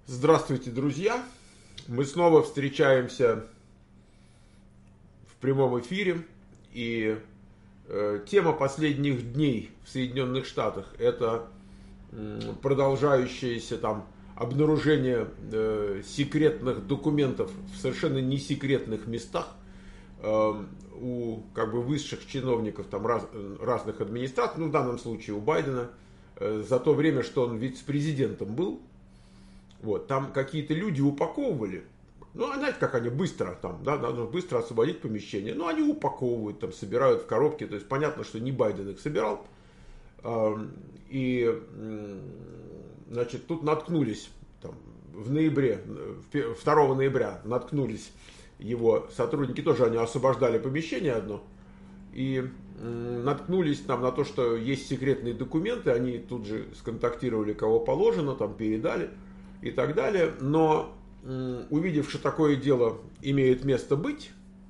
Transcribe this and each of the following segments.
Здравствуйте, друзья! Мы снова встречаемся в прямом эфире. И тема последних дней в Соединенных Штатах — это продолжающееся там обнаружение секретных документов в совершенно не секретных местах у высших чиновников там разных администраций, в данном случае у Байдена, за то время, что он вице-президентом был. Вот, там какие-то люди упаковывали. Знаете, как они быстро там, да, надо быстро освободить помещение. Они упаковывают, там, собирают в коробки. То есть понятно, что не Байден их собирал. И, значит, тут наткнулись там, в ноябре, 2 ноября наткнулись его сотрудники, тоже они освобождали помещение одно. И наткнулись там на то, что есть секретные документы. Они тут же сконтактировали, кого положено, там передали и так далее. Но увидев, что такое дело имеет место быть,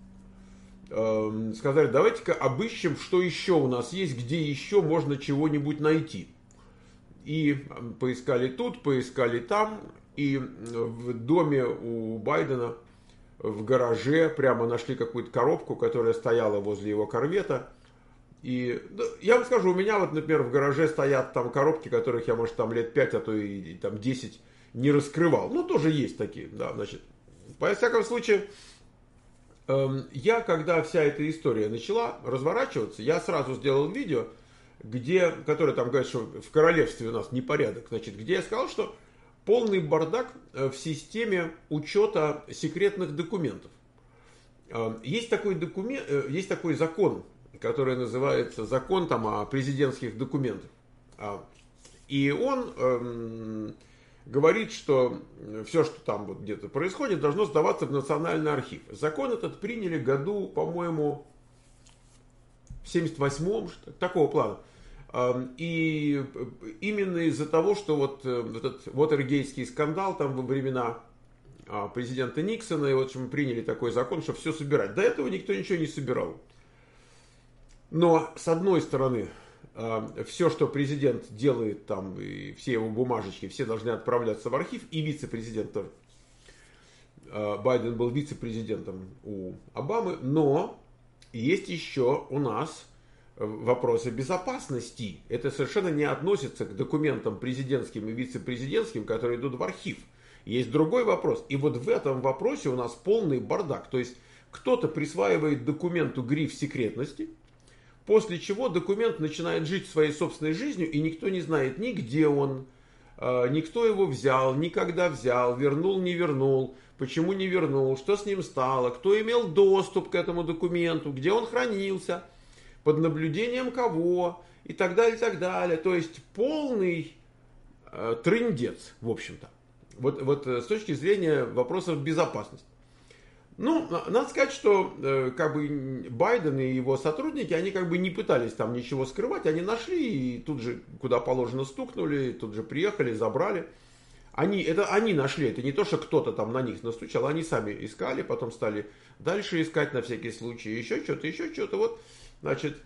сказали: давайте-ка обыщем, что еще у нас есть, где еще можно чего-нибудь найти. И поискали тут, поискали там, и в доме у Байдена в гараже прямо нашли какую-то коробку, которая стояла возле его корвета. И я вам скажу, у меня вот, например, в гараже стоят там коробки, которых я, может, там лет 5, а то и там 10 не раскрывал. Тоже есть такие, да, значит. Во всяком случае, я, когда вся эта история начала разворачиваться, я сразу сделал видео, которое там говорит, что в королевстве у нас непорядок, значит, где я сказал, что полный бардак в системе учета секретных документов. Есть такой закон, который называется закон там о президентских документах. И он говорит, что все, что там вот где-то происходит, должно сдаваться в Национальный архив. Закон этот приняли году, по-моему, в 78-м, такого плана. И именно из-за того, что вот этот Уотергейтский скандал там во времена президента Никсона, и вот мы приняли такой закон, что все собирать. До этого никто ничего не собирал. Но, с одной стороны, все, что президент делает там, и все его бумажечки, все должны отправляться в архив, и вице-президент, Байден был вице-президентом у Обамы, но есть еще у нас вопросы безопасности. Это совершенно не относится к документам президентским и вице-президентским, которые идут в архив. Есть другой вопрос. И вот в этом вопросе у нас полный бардак. То есть кто-то присваивает документу гриф секретности, после чего документ начинает жить своей собственной жизнью, и никто не знает ни где он, никто его взял, никогда взял, вернул, не вернул, почему не вернул, что с ним стало, кто имел доступ к этому документу, где он хранился, под наблюдением кого, и так далее, и так далее. То есть полный трындец, в общем-то. Вот с точки зрения вопросов безопасности. Надо сказать, что Байден и его сотрудники, они не пытались там ничего скрывать, они нашли и тут же, куда положено, стукнули, тут же приехали, забрали. Это они нашли, это не то, что кто-то там на них настучал, они сами искали, потом стали дальше искать на всякий случай, еще что-то, вот, значит,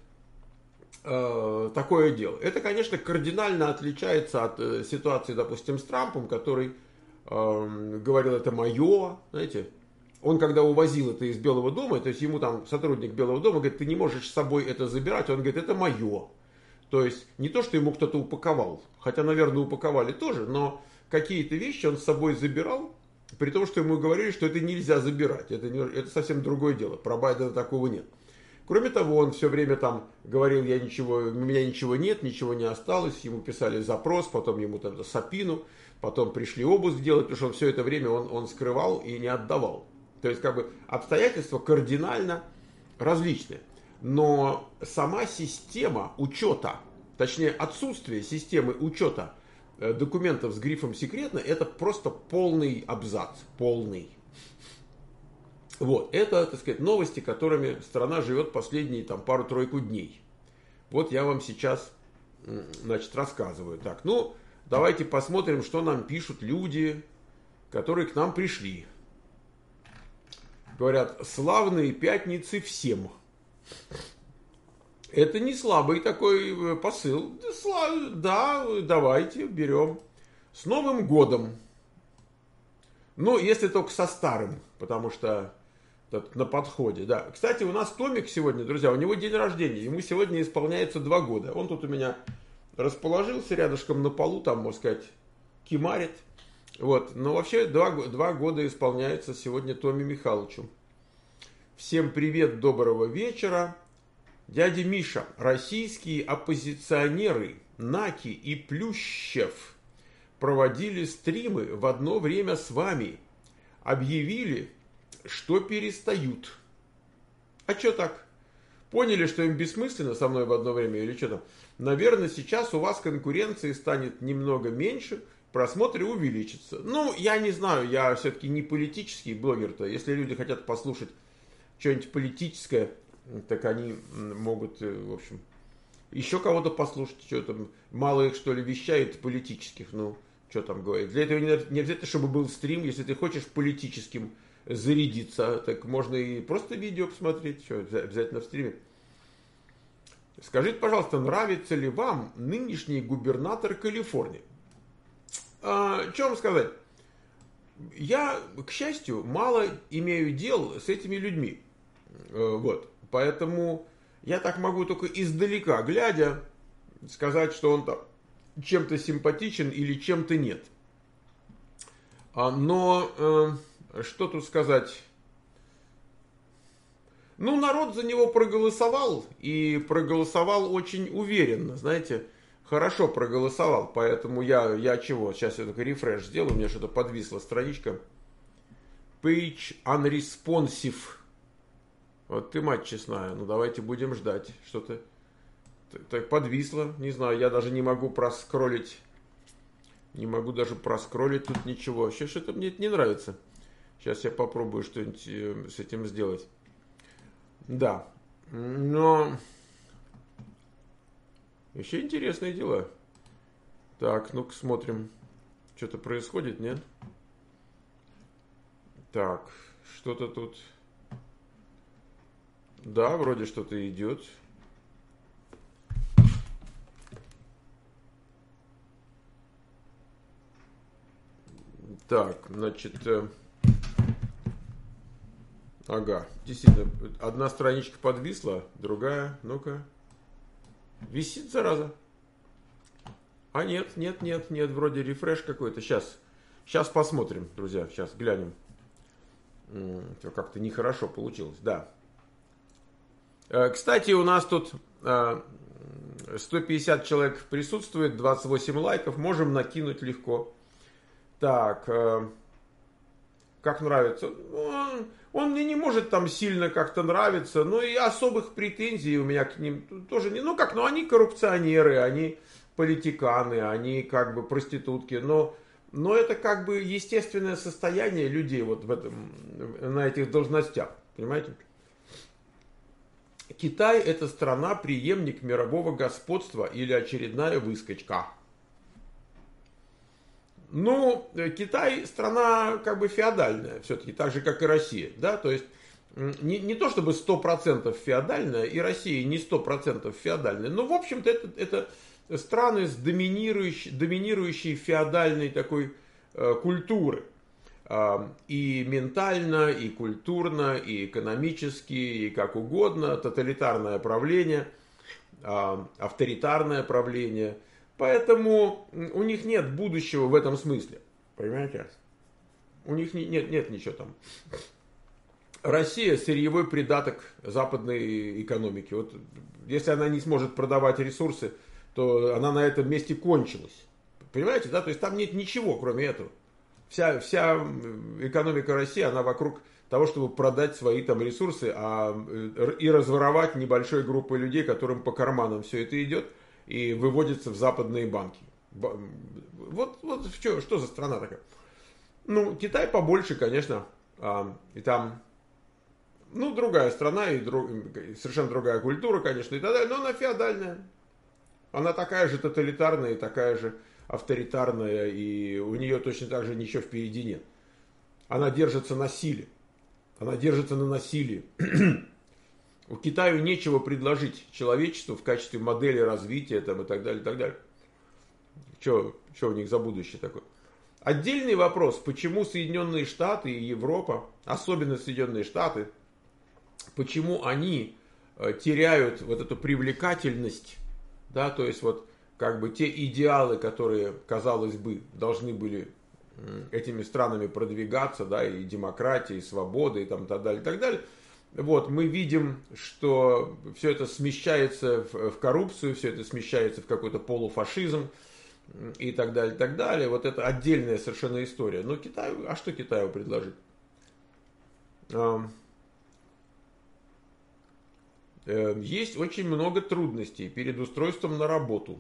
такое дело. Это, конечно, кардинально отличается от ситуации, допустим, с Трампом, который говорил: это мое, знаете. Он, когда увозил это из Белого дома, то есть ему там сотрудник Белого дома говорит: ты не можешь с собой это забирать. Он говорит: это мое. То есть не то, что ему кто-то упаковал, хотя, наверное, упаковали тоже, но какие-то вещи он с собой забирал, при том, что ему говорили, что это нельзя забирать. Это совсем другое дело. Про Байдена такого нет. Кроме того, он все время там говорил: у меня ничего нет, ничего не осталось. Ему писали запрос, потом ему там сапину, потом пришли обыск делать, потому что он все это время он скрывал и не отдавал. То есть обстоятельства кардинально различные. Но сама система учета, точнее отсутствие системы учета документов с грифом «секретно» — это просто полный абзац. Полный. Вот. Это, так сказать, новости, которыми страна живет последние там пару-тройку дней. Вот я вам сейчас, значит, рассказываю. Так, давайте посмотрим, что нам пишут люди, которые к нам пришли. Говорят: славные пятницы всем. Это не слабый такой посыл. Да, давайте берем. С Новым годом. Ну, если только со старым, потому что на подходе, да. Кстати, у нас Томик сегодня, друзья, у него день рождения. Ему сегодня исполняется 2 года. Он тут у меня расположился рядышком на полу, там, можно сказать, кимарит. Вот. Но вообще 2 года исполняется сегодня Томе Михайловичу. Всем привет, доброго вечера. Дядя Миша, российские оппозиционеры Наки и Плющев проводили стримы в одно время с вами. Объявили, что перестают. А что так? Поняли, что им бессмысленно со мной в одно время или что там? Наверное, сейчас у вас конкуренции станет немного меньше, просмотры увеличатся. Ну, я не знаю, я все-таки не политический блогер-то. Если люди хотят послушать что-нибудь политическое, так они могут, в общем, еще кого-то послушать, что там, мало их, что ли, вещает политических, ну, что там говорить. Для этого не обязательно, чтобы был стрим, если ты хочешь политическим зарядиться, так можно и просто видео посмотреть, что обязательно в стриме. Скажите, пожалуйста, нравится ли вам нынешний губернатор Калифорнии? Что вам сказать? Я, к счастью, мало имею дел с этими людьми. Вот. Поэтому я так могу только издалека, глядя, сказать, что он там чем-то симпатичен или чем-то нет. Но что тут сказать? Ну, народ за него проголосовал, и проголосовал очень уверенно, знаете, хорошо проголосовал, поэтому я чего, сейчас я только рефреш сделаю, у меня что-то подвисла страничка. Page unresponsive. Вот ты, мать честная, ну давайте будем ждать, что-то так подвисло, не знаю, я даже не могу проскроллить, не могу даже проскроллить тут ничего, сейчас что-то мне это не нравится. Сейчас я попробую что-нибудь с этим сделать. Да, но еще интересные дела. Так, ну-ка смотрим. Что-то происходит, нет? Так, что-то тут... Да, вроде что-то идет. Так, значит... Ага, действительно, одна страничка подвисла, другая, ну-ка, висит, зараза. А нет, вроде рефреш какой-то. Сейчас посмотрим, друзья, сейчас глянем. Как-то нехорошо получилось, да. Кстати, у нас тут 150 человек присутствует, 28 лайков, можем накинуть легко. Так, как нравится? Он мне не может там сильно как-то нравиться, но и особых претензий у меня к ним тоже не. Ну как, ну они коррупционеры, они политиканы, они как бы проститутки, но это как бы естественное состояние людей вот в этом, на этих должностях, понимаете? Китай — это страна-преемник мирового господства или очередная выскочка? Ну, Китай страна как бы феодальная, все-таки, так же, как и Россия, да, то есть не то чтобы 100% феодальная, и Россия не 100% феодальная, но, в общем-то, это страны с доминирующей феодальной такой культуры, и ментально, и культурно, и экономически, и как угодно, тоталитарное правление, авторитарное правление. Поэтому у них нет будущего в этом смысле. Понимаете? У них нет ничего там. Россия — сырьевой придаток западной экономики. Вот если она не сможет продавать ресурсы, то она на этом месте кончилась. Понимаете, да? То есть там нет ничего, кроме этого. Вся экономика России, она вокруг того, чтобы продать свои там ресурсы и разворовать небольшой группой людей, которым по карманам все это идет, и выводится в западные банки. Вот что за страна такая? Ну, Китай побольше, конечно, и там, ну, другая страна, и совершенно другая культура, конечно, и так далее, но она феодальная. Она такая же тоталитарная и такая же авторитарная, и у нее точно так же ничего впереди нет. Она держится на силе. Она держится на насилии. У Китаю нечего предложить человечеству в качестве модели развития там, и так далее, и так далее. Что у них за будущее такое? Отдельный вопрос, почему Соединенные Штаты и Европа, особенно Соединенные Штаты, почему они теряют вот эту привлекательность, да, то есть вот как бы те идеалы, которые, казалось бы, должны были этими странами продвигаться, да, и демократия, и свобода, и там так далее, и так далее. Вот, мы видим, что все это смещается в коррупцию, все это смещается в какой-то полуфашизм и так далее, и так далее. Вот это отдельная совершенно история. Но Китаю, а что Китаю предложить? Есть очень много трудностей перед устройством на работу.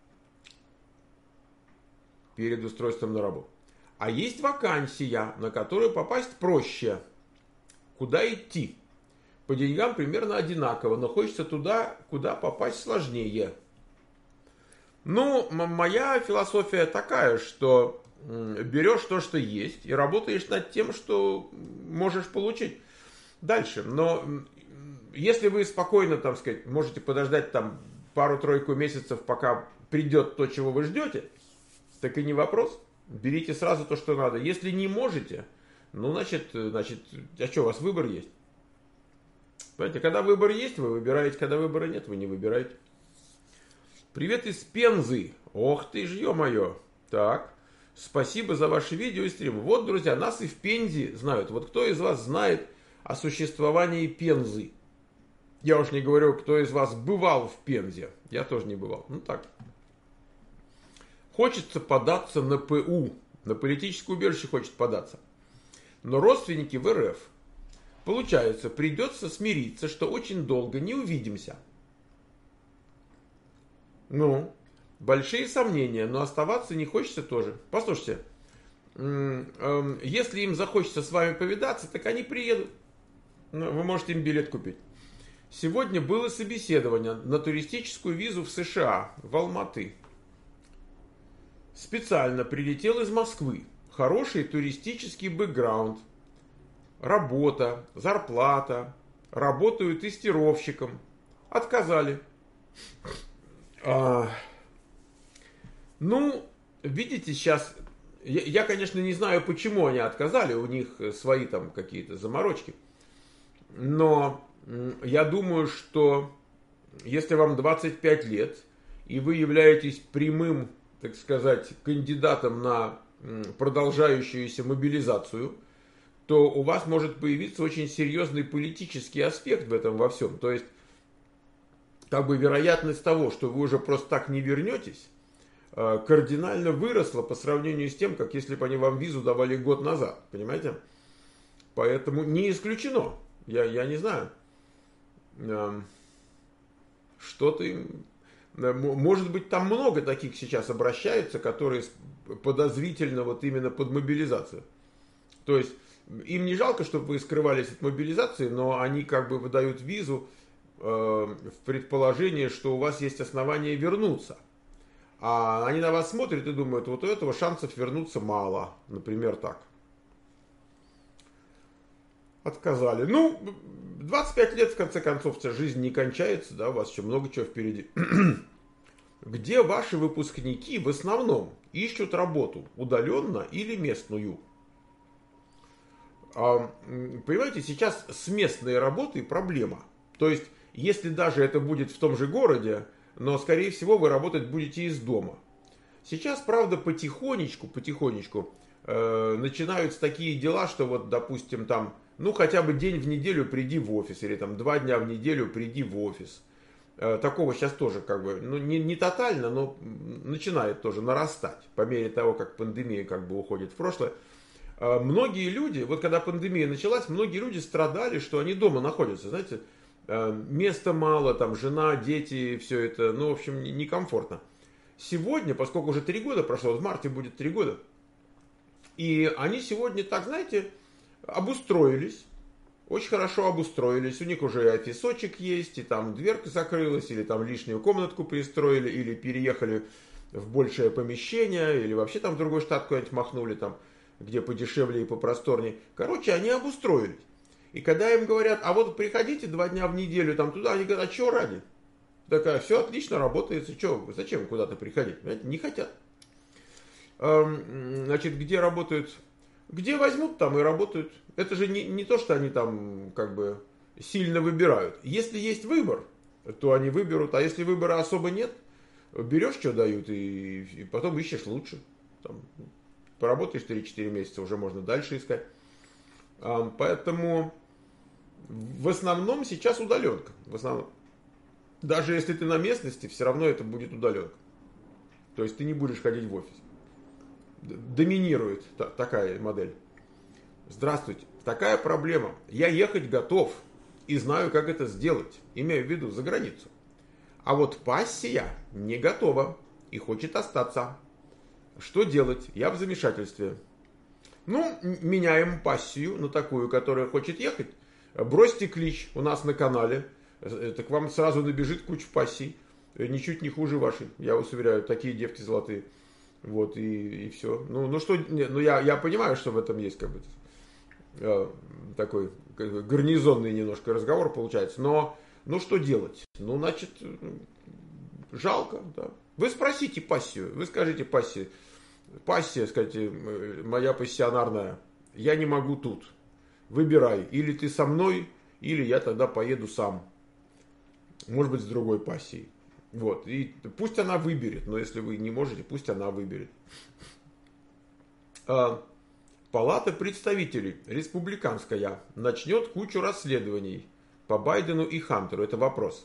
Перед устройством на работу. А есть вакансия, на которую попасть проще. Куда идти? По деньгам примерно одинаково, но хочется туда, куда попасть сложнее. Ну, моя философия такая, что берешь то, что есть, и работаешь над тем, что можешь получить дальше. Но если вы спокойно, там сказать, можете подождать там пару-тройку месяцев, пока придет то, чего вы ждете, так и не вопрос. Берите сразу то, что надо. Если не можете, ну, значит, а что, у вас выбор есть? Понимаете, когда выбор есть, вы выбираете, когда выбора нет, вы не выбираете. Привет из Пензы. Ох ты ж, ё-моё. Так, спасибо за ваши видео и стрим. Вот, друзья, нас и в Пензе знают. Вот кто из вас знает о существовании Пензы? Я уж не говорю, кто из вас бывал в Пензе. Я тоже не бывал. Ну так. Хочется податься на ПУ. На политическое убежище хочет податься. Но родственники в РФ. Получается, придется смириться, что очень долго не увидимся. Ну, большие сомнения, но оставаться не хочется тоже. Послушайте, если им захочется с вами повидаться, так они приедут. Вы можете им билет купить. Сегодня было собеседование на туристическую визу в США, в Алматы. Специально прилетел из Москвы. Хороший туристический бэкграунд. Работа, зарплата. Работаю тестировщиком. Отказали. Ну, видите, сейчас... Я, конечно, не знаю, почему они отказали. У них свои там какие-то заморочки. Но я думаю, что если вам 25 лет, и вы являетесь прямым, так сказать, кандидатом на продолжающуюся мобилизацию, то у вас может появиться очень серьезный политический аспект в этом во всем. То есть, как бы вероятность того, что вы уже просто так не вернетесь, кардинально выросла по сравнению с тем, как если бы они вам визу давали год назад. Понимаете? Поэтому не исключено. Я не знаю. Что-то им... Может быть, там много таких сейчас обращаются, которые подозрительно вот именно под мобилизацию. То есть, им не жалко, чтобы вы скрывались от мобилизации, но они как бы выдают визу в предположении, что у вас есть основания вернуться. А они на вас смотрят и думают, вот у этого шансов вернуться мало. Например, так. Отказали. Ну, 25 лет, в конце концов, вся жизнь не кончается, да, у вас еще много чего впереди. Где ваши выпускники в основном ищут работу? Удаленно или местную? Понимаете, сейчас с местной работой проблема. То есть, если даже это будет в том же городе, но, скорее всего, вы работать будете из дома. Сейчас, правда, потихонечку начинаются такие дела, что вот, допустим, там, ну, хотя бы день в неделю приди в офис, или там 2 дня в неделю приди в офис. Такого сейчас тоже как бы, ну, не тотально, но начинает тоже нарастать, по мере того, как пандемия как бы уходит в прошлое. Многие люди, вот когда пандемия началась, многие люди страдали, что они дома находятся, знаете, места мало, там жена, дети, все это, ну, в общем, некомфортно. Сегодня, поскольку уже 3 года прошло, в марте будет 3 года, и они сегодня, так, знаете, обустроились, очень хорошо обустроились, у них уже и офисочек есть, и там дверка закрылась, или там лишнюю комнатку пристроили, или переехали в большее помещение, или вообще там в другой штат куда-нибудь махнули, там, где подешевле и попросторнее. Короче, они обустроились. И когда им говорят, а вот приходите 2 дня в неделю там туда, они говорят, а что ради? Такая, все отлично работает, что, зачем куда-то приходить? Понимаете? Не хотят. Значит, где работают, где возьмут, там и работают. Это же не то, что они там как бы сильно выбирают. Если есть выбор, то они выберут, а если выбора особо нет, берешь, что дают, и потом ищешь лучше. Там, поработаешь 3-4 месяца, уже можно дальше искать. Поэтому в основном сейчас удаленка. В основном. Даже если ты на местности, все равно это будет удаленка. То есть ты не будешь ходить в офис. Доминирует такая модель. Здравствуйте. Такая проблема. Я ехать готов и знаю, как это сделать. Имею в виду за границу. А вот пассия не готова и хочет остаться. Что делать? Я в замешательстве. Ну, меняем пассию на такую, которая хочет ехать. Бросьте клич у нас на канале. Так вам сразу набежит куча пассий. Ничуть не хуже вашей. Я вас уверяю, такие девки золотые. Вот, и все. Ну что, ну я понимаю, что в этом есть как бы такой гарнизонный немножко разговор получается. Но, ну что делать? Ну, значит, жалко, да. Вы спросите пассию, вы скажите пассии. Пассия, скажите, моя пассионарная, я не могу тут. Выбирай, или ты со мной, или я тогда поеду сам. Может быть, с другой пассией. Вот, и пусть она выберет, но если вы не можете, пусть она выберет. Палата представителей, республиканская, начнет кучу расследований по Байдену и Хантеру. Это вопрос.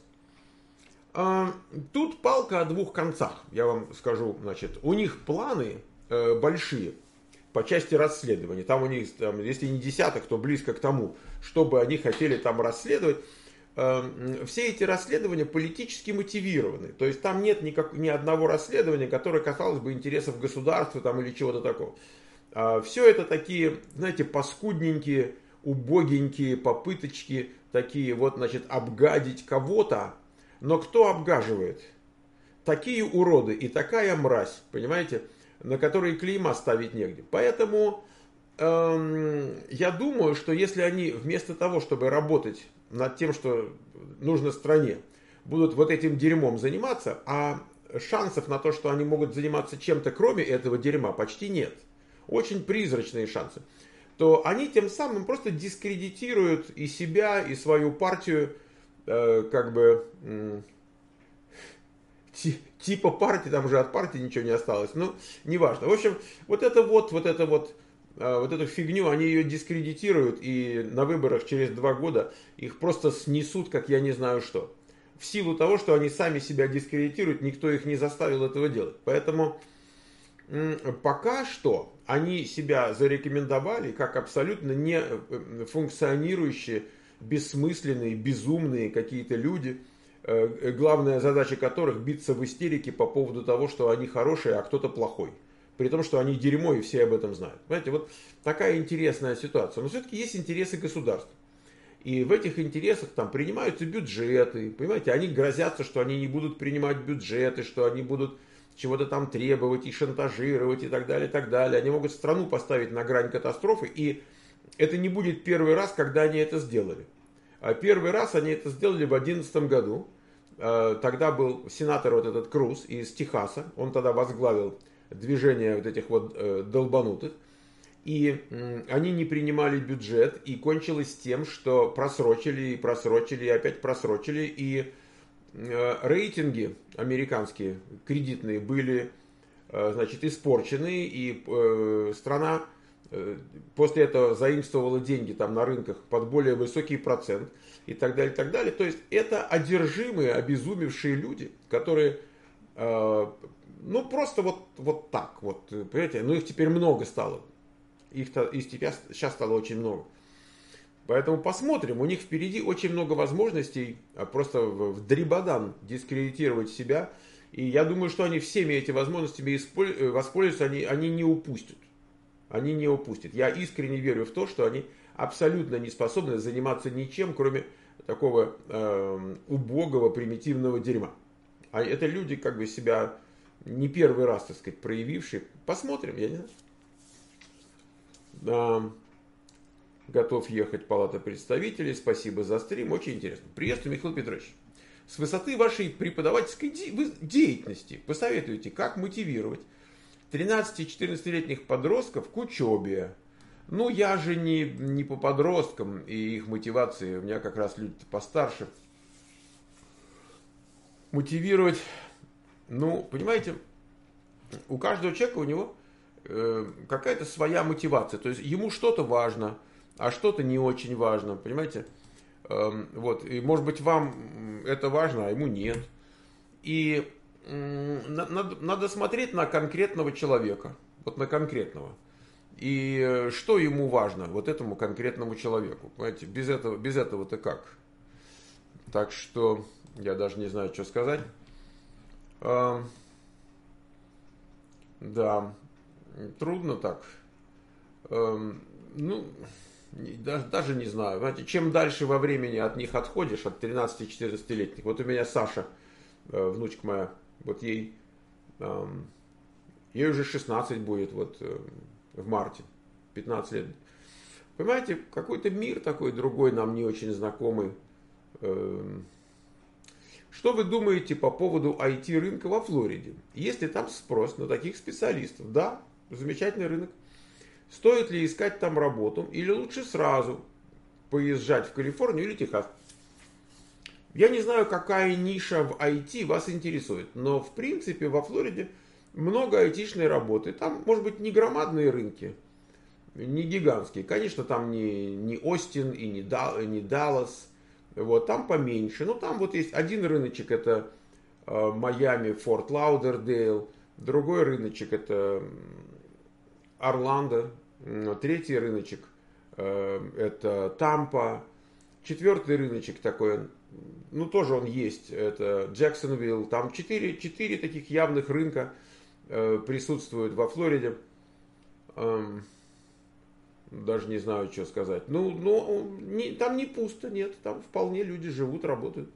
Тут палка о двух концах, я вам скажу. Значит, у них планы большие по части расследований. Там у них, если не десяток, то близко к тому, чтобы они хотели там расследовать. Все эти расследования политически мотивированы. То есть там нет ни одного расследования, которое касалось бы интересов государства там, или чего-то такого. Все это такие, знаете, паскудненькие, убогенькие попыточки, такие вот, значит, обгадить кого-то. Но кто обгаживает? Такие уроды и такая мразь, понимаете, на которые клейма ставить негде. Поэтому я думаю, что если они вместо того, чтобы работать над тем, что нужно стране, будут вот этим дерьмом заниматься, а шансов на то, что они могут заниматься чем-то кроме этого дерьма, почти нет. Очень призрачные шансы. То они тем самым просто дискредитируют и себя, и свою партию, как бы типа партии, там уже от партии ничего не осталось, ну, неважно. В общем, вот эту фигню, они ее дискредитируют, и на выборах через 2 года их просто снесут, как я не знаю что. В силу того, что они сами себя дискредитируют, никто их не заставил этого делать. Поэтому пока что они себя зарекомендовали как абсолютно не функционирующие, бессмысленные, безумные какие-то люди, главная задача которых биться в истерике по поводу того, что они хорошие, а кто-то плохой. При том, что они дерьмо, и все об этом знают. Понимаете, вот такая интересная ситуация. Но все-таки есть интересы государства. И в этих интересах там принимаются бюджеты. Понимаете, они грозятся, что они не будут принимать бюджеты, что они будут чего-то там требовать и шантажировать и так далее, и так далее. Они могут страну поставить на грань катастрофы. И это не будет первый раз, когда они это сделали. А первый раз они это сделали в 2011 году. Тогда был сенатор вот этот Круз из Техаса. Он тогда возглавил движение вот этих вот долбанутых. И они не принимали бюджет, и кончилось тем, что просрочили, и опять просрочили, и рейтинги американские, кредитные, были, значит, испорчены, и страна после этого заимствовала деньги там на рынках под более высокий процент, и так далее, и так далее. То есть это одержимые, обезумевшие люди, которые... Ну, просто вот так, вот, понимаете, ну, их теперь много стало. Их сейчас стало очень много. Поэтому посмотрим, у них впереди очень много возможностей просто в дребодан дискредитировать себя. И я думаю, что они всеми этими возможностями воспользуются, они не упустят. Они не упустят. Я искренне верю в то, что они абсолютно не способны заниматься ничем, кроме такого убогого, примитивного дерьма. А это люди, как бы себя... не первый раз, так сказать, проявивший. Посмотрим, я не знаю. Готов ехать, Палата представителей. Спасибо за стрим, очень интересно. Приветствую, Михаил Петрович. С высоты вашей преподавательской деятельности посоветуйте, как мотивировать 13-14-летних подростков к учебе. Ну, я же не по подросткам и их мотивации. У меня как раз люди постарше. Мотивировать, ну, понимаете, у каждого человека у него какая-то своя мотивация. То есть ему что-то важно, а что-то не очень важно, понимаете? Вот, и может быть вам это важно, а ему нет. И надо смотреть на конкретного человека, вот на конкретного. И что ему важно, вот этому конкретному человеку. Понимаете, без этого-то как? Так что я даже не знаю, что сказать. Да, трудно так. Ну, даже не знаю. Знаете, чем дальше во времени от них отходишь, от 13-14-летних. Вот у меня Саша, внучка моя, вот ей уже 16 будет вот в марте, 15 лет. Понимаете, какой-то мир такой другой, нам не очень знакомый. Что вы думаете по поводу IT-рынка во Флориде? Есть ли там спрос на таких специалистов? Да, замечательный рынок. Стоит ли искать там работу или лучше сразу поезжать в Калифорнию или Техас? Я не знаю, какая ниша в IT вас интересует, но в принципе во Флориде много айтишной работы. Там, может быть, не громадные рынки, не гигантские. Конечно, там не Остин и не Даллас. Вот, там поменьше. Ну, там вот есть один рыночек, это Майами, Форт Лаудердейл. Другой рыночек, это Орландо. Третий рыночек, это Тампа. Четвертый рыночек такой, ну, тоже он есть, это Джексонвилл. Там четыре таких явных рынка присутствуют во Флориде. Даже не знаю, что сказать. Там не пусто, нет. Там вполне люди живут, работают.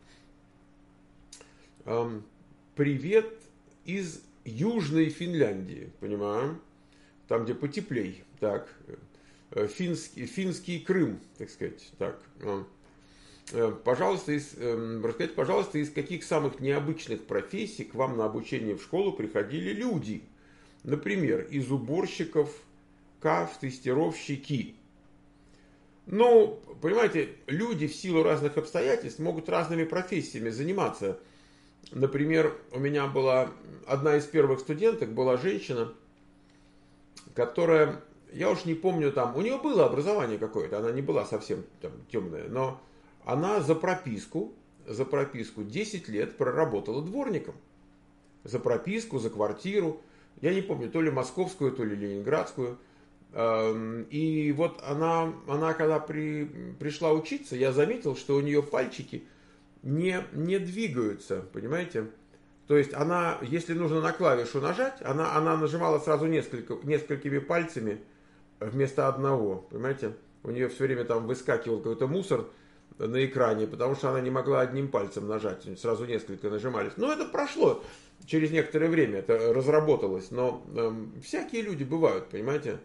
Привет из Южной Финляндии, понимаю. Там, где потеплей. Так. Финский Крым, так сказать. Так. Пожалуйста, расскажите, пожалуйста, из каких самых необычных профессий к вам на обучение в школу приходили люди? Например, из уборщиков, тестировщики. Ну, понимаете, люди в силу разных обстоятельств могут разными профессиями заниматься. Например, у меня была одна из первых студенток, была женщина, которая, я уж не помню там, у нее было образование какое-то, она не была совсем там темная, но она за прописку 10 лет проработала дворником. За прописку, за квартиру, я не помню, то ли московскую, то ли ленинградскую. И вот она когда пришла учиться, я заметил, что у нее пальчики не двигаются, понимаете? То есть она, если нужно на клавишу нажать, она нажимала сразу несколькими пальцами вместо одного, понимаете? У нее все время там выскакивал какой-то мусор на экране, потому что она не могла одним пальцем нажать, сразу несколько нажимались. Но это прошло через некоторое время, это разработалось, но всякие люди бывают, понимаете?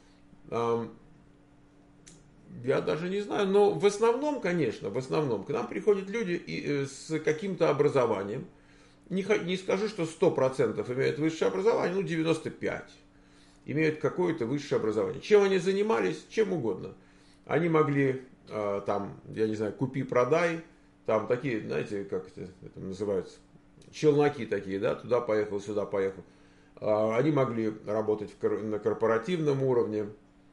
Я даже не знаю, но в основном, конечно, к нам приходят люди с каким-то образованием. Не скажу, что 100% имеют высшее образование, ну 95% имеют какое-то высшее образование. Чем они занимались? Чем угодно. Они могли там, я не знаю, купи-продай, там такие, знаете, как это называется, челноки такие, да, туда поехал, сюда поехал. Они могли работать на корпоративном уровне,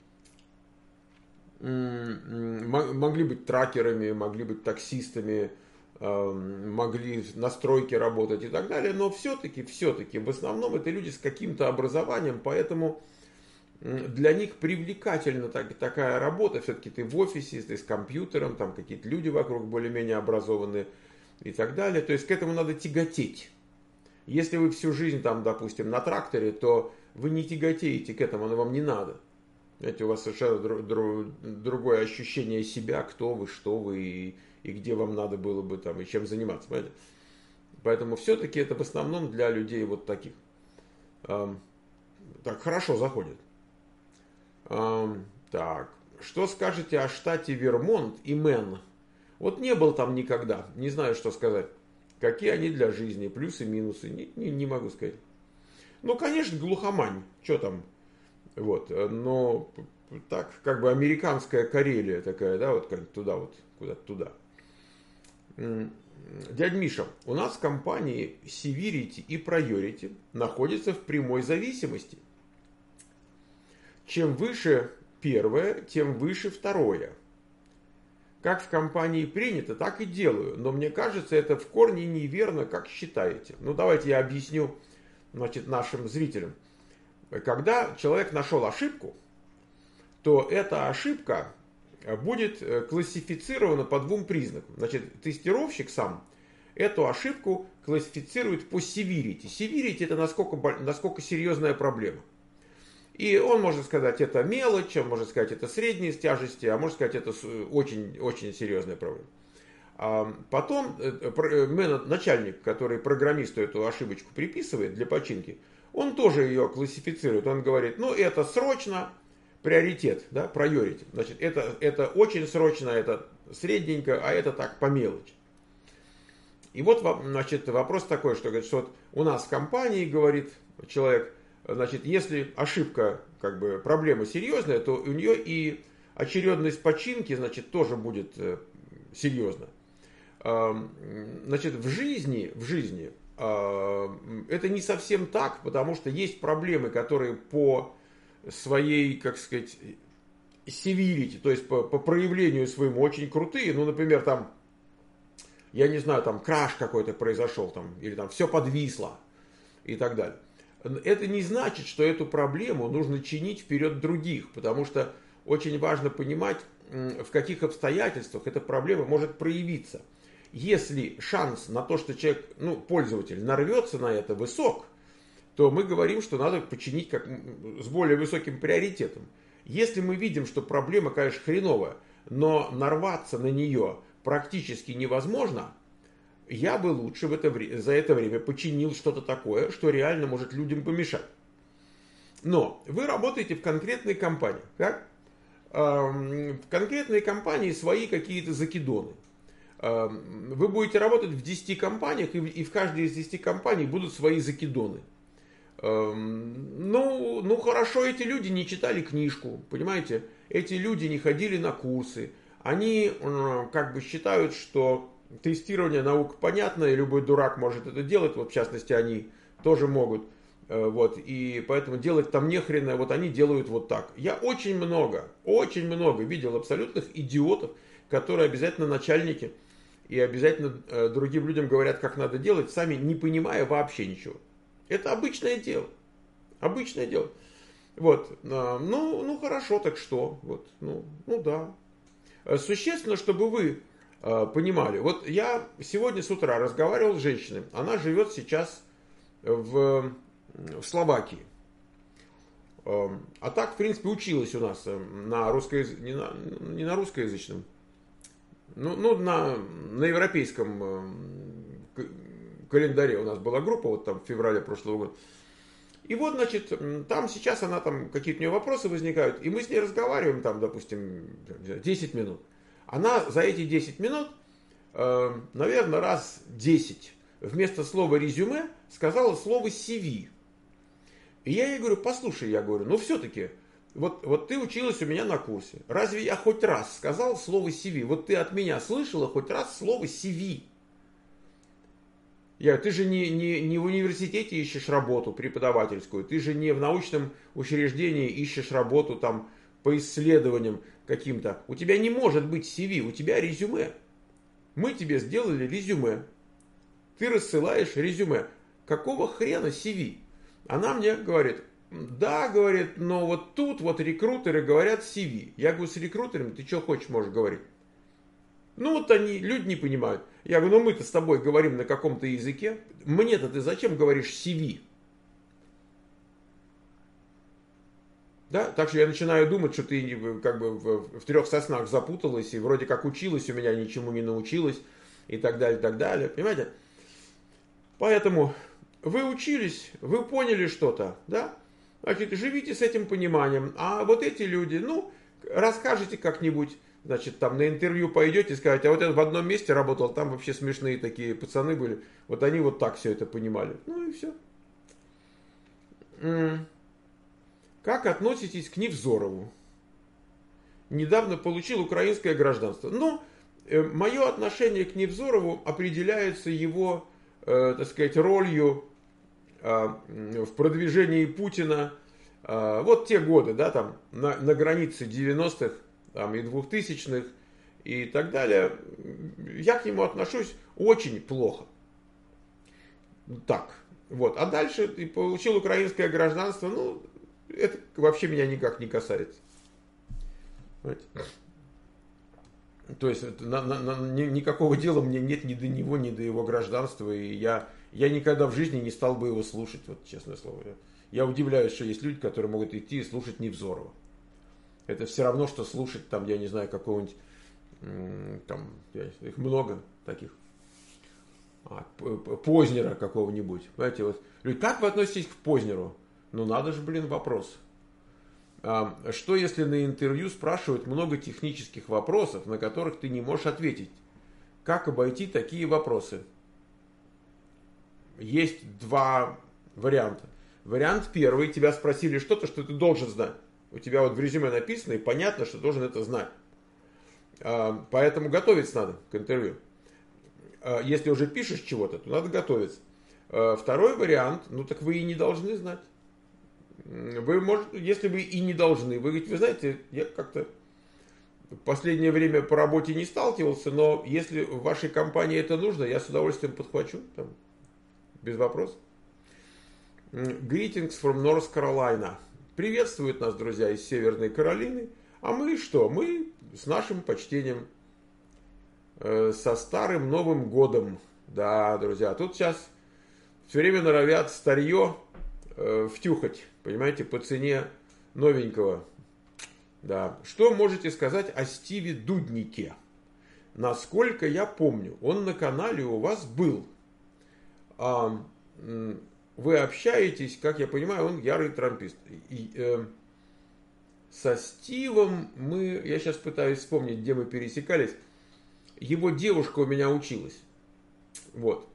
могли быть тракерами, могли быть таксистами, могли на стройке работать и так далее, но все-таки в основном это люди с каким-то образованием, поэтому для них привлекательна такая работа, все-таки ты в офисе, ты с компьютером, там какие-то люди вокруг более-менее образованные и так далее, то есть к этому надо тяготеть. Если вы всю жизнь там, допустим, на тракторе, то вы не тяготеете к этому, оно вам не надо. Знаете, у вас совершенно другое ощущение себя, кто вы, что вы и где вам надо было бы там и чем заниматься. Понимаете? Поэтому все-таки это в основном для людей вот таких. Так, хорошо заходит. Так, что скажете о штате Вермонт и Мэн? Вот не был там никогда, не знаю, что сказать. Какие они для жизни, плюсы, минусы, не могу сказать. Ну, конечно, глухомань, что там, вот, но так, как бы американская Карелия такая, да, вот как туда вот, куда-то туда. Дядь Миша, у нас в компании Severity и Priority находятся в прямой зависимости. Чем выше первое, тем выше второе. Как в компании принято, так и делаю. Но мне кажется, это в корне неверно, как считаете. Ну, давайте я объясню, значит, нашим зрителям. Когда человек нашел ошибку, то эта ошибка будет классифицирована по двум признакам. Значит, тестировщик сам эту ошибку классифицирует по severity. Severity — это насколько серьезная проблема. И он может сказать, это мелочь, он может сказать, это средней тяжести, а может сказать, это очень серьезная проблема. Потом начальник, который программисту эту ошибочку приписывает для починки, он тоже ее классифицирует. Он говорит, ну это срочно, приоритет, да, priority. Значит, это очень срочно, это средненько, а это так, по мелочи. И вот, значит, вопрос такой, что, говорит, что вот у нас в компании, говорит человек, значит, если ошибка, как бы, проблема серьезная, то у нее и очередность починки, значит, тоже будет серьезна. Значит, в жизни это не совсем так, потому что есть проблемы, которые по своей, как сказать, severity, то есть по проявлению своему очень крутые. Ну, например, там, я не знаю, там краш какой-то произошел, там, или там все подвисло и так далее. Это не значит, что эту проблему нужно чинить вперед других, потому что очень важно понимать, в каких обстоятельствах эта проблема может проявиться. Если шанс на то, что человек, ну, пользователь, нарвется на это, высок, то мы говорим, что надо починить с более высоким приоритетом. Если мы видим, что проблема, конечно, хреновая, но нарваться на нее практически невозможно, я бы лучше за это время починил что-то такое, что реально может людям помешать. Но вы работаете в конкретной компании. Так? В конкретной компании свои какие-то закидоны. Вы будете работать в 10 компаниях, и в каждой из 10 компаний будут свои закидоны. Ну, хорошо, эти люди не читали книжку, понимаете? Эти люди не ходили на курсы. Они как бы считают, что тестирование наука понятно, и любой дурак может это делать. Вот в частности, они тоже могут. Вот, и поэтому делать там нехрена, вот они делают вот так. Я очень много видел абсолютных идиотов, которые обязательно начальники и обязательно другим людям говорят, как надо делать, сами не понимая вообще ничего. Это обычное дело. Обычное дело. Вот. Ну хорошо, так что? Вот. Ну да. Существенно, чтобы вы понимали. Вот я сегодня с утра разговаривал с женщиной. Она живет сейчас в Словакии. А так, в принципе, училась у нас на не на русскоязычном, на европейском календаре у нас была группа, вот там в феврале прошлого года. И вот, значит, там сейчас она, там какие-то у нее вопросы возникают, и мы с ней разговариваем, там, допустим, 10 минут. Она за эти 10 минут, наверное, раз 10 вместо слова резюме сказала слово CV. И я ей говорю, послушай, я говорю, ну все-таки, вот ты училась у меня на курсе. Разве я хоть раз сказал слово CV? Вот ты от меня слышала хоть раз слово CV? Ты же не в университете ищешь работу преподавательскую, ты же не в научном учреждении ищешь работу там по исследованиям каким-то. У тебя не может быть CV, у тебя резюме. Мы тебе сделали резюме. Ты рассылаешь резюме. Какого хрена CV? Она мне говорит, да, говорит, но вот тут вот рекрутеры говорят CV. Я говорю, с рекрутерами ты что хочешь, можешь говорить? Ну вот люди не понимают. Я говорю, ну мы-то с тобой говорим на каком-то языке. Мне-то ты зачем говоришь CV? Да? Так что я начинаю думать, что ты как бы в трех соснах запуталась и вроде как училась, у меня ничему не научилась и так далее, так далее. Понимаете? Поэтому вы учились, вы поняли что-то, да? Значит, живите с этим пониманием. А вот эти люди, расскажите как-нибудь, значит, там на интервью пойдете и скажете, а вот я в одном месте работал, там вообще смешные такие пацаны были, вот они вот так все это понимали. Ну и все. Как относитесь к Невзорову? Недавно получил украинское гражданство. Ну, мое отношение к Невзорову определяется его, так сказать, ролью в продвижении Путина. Вот те годы, да, там, на границе 90-х там, и 2000-х и так далее. Я к нему отношусь очень плохо. Так, вот. А дальше ты получил украинское гражданство, ну, это вообще меня никак не касается. Понимаете? То есть никакого дела мне нет ни до него, ни до его гражданства, и я никогда в жизни не стал бы его слушать, вот честное слово. Я удивляюсь, что есть люди, которые могут идти и слушать Невзорова. Это все равно, что слушать, там, я не знаю, какого-нибудь, там, их много таких, Познера какого-нибудь. Понимаете, вот, люди, как вы относитесь к Познеру? Ну, надо же, блин, вопрос. Что если на интервью спрашивают много технических вопросов, на которых ты не можешь ответить? Как обойти такие вопросы? Есть два варианта. Вариант первый, тебя спросили что-то, что ты должен знать. У тебя вот в резюме написано, и понятно, что должен это знать. Поэтому готовиться надо к интервью. Если уже пишешь чего-то, то надо готовиться. Второй вариант, ну так вы и не должны знать. Вы, может, если вы и не должны, вы говорите, вы знаете, я как-то в последнее время по работе не сталкивался, но если в вашей компании это нужно, я с удовольствием подхвачу, там, без вопросов. Greetings from North Carolina. Приветствуют нас, друзья, из Северной Каролины. А мы что? Мы с нашим почтением, со старым Новым годом. Да, друзья, тут сейчас все время норовят старье втюхать, понимаете, по цене новенького. Да. Что можете сказать о Стиве Дуднике? Насколько я помню, он на канале у вас был. Вы общаетесь, как я понимаю, он ярый трампист. Со Стивом я сейчас пытаюсь вспомнить, где мы пересекались. Его девушка у меня училась. Вот.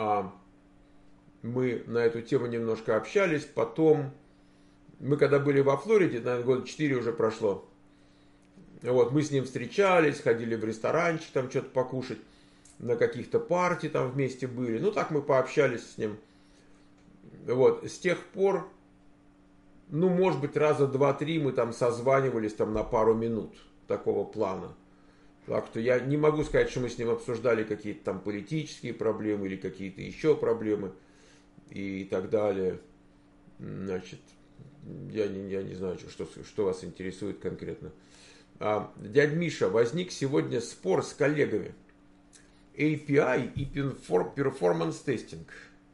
Мы на эту тему немножко общались. Потом, мы когда были во Флориде, наверное, года 4 уже прошло. Вот, мы с ним встречались, ходили в ресторанчик, там что-то покушать. На каких-то партий там вместе были. Ну, так мы пообщались с ним. Вот, с тех пор, ну, может быть, раза 2-3 мы там созванивались там на пару минут такого плана. Так что я не могу сказать, что мы с ним обсуждали какие-то там политические проблемы или какие-то еще проблемы и так далее. Значит, я не знаю, что вас интересует конкретно. Дядь Миша, возник сегодня спор с коллегами. API и Performance Testing.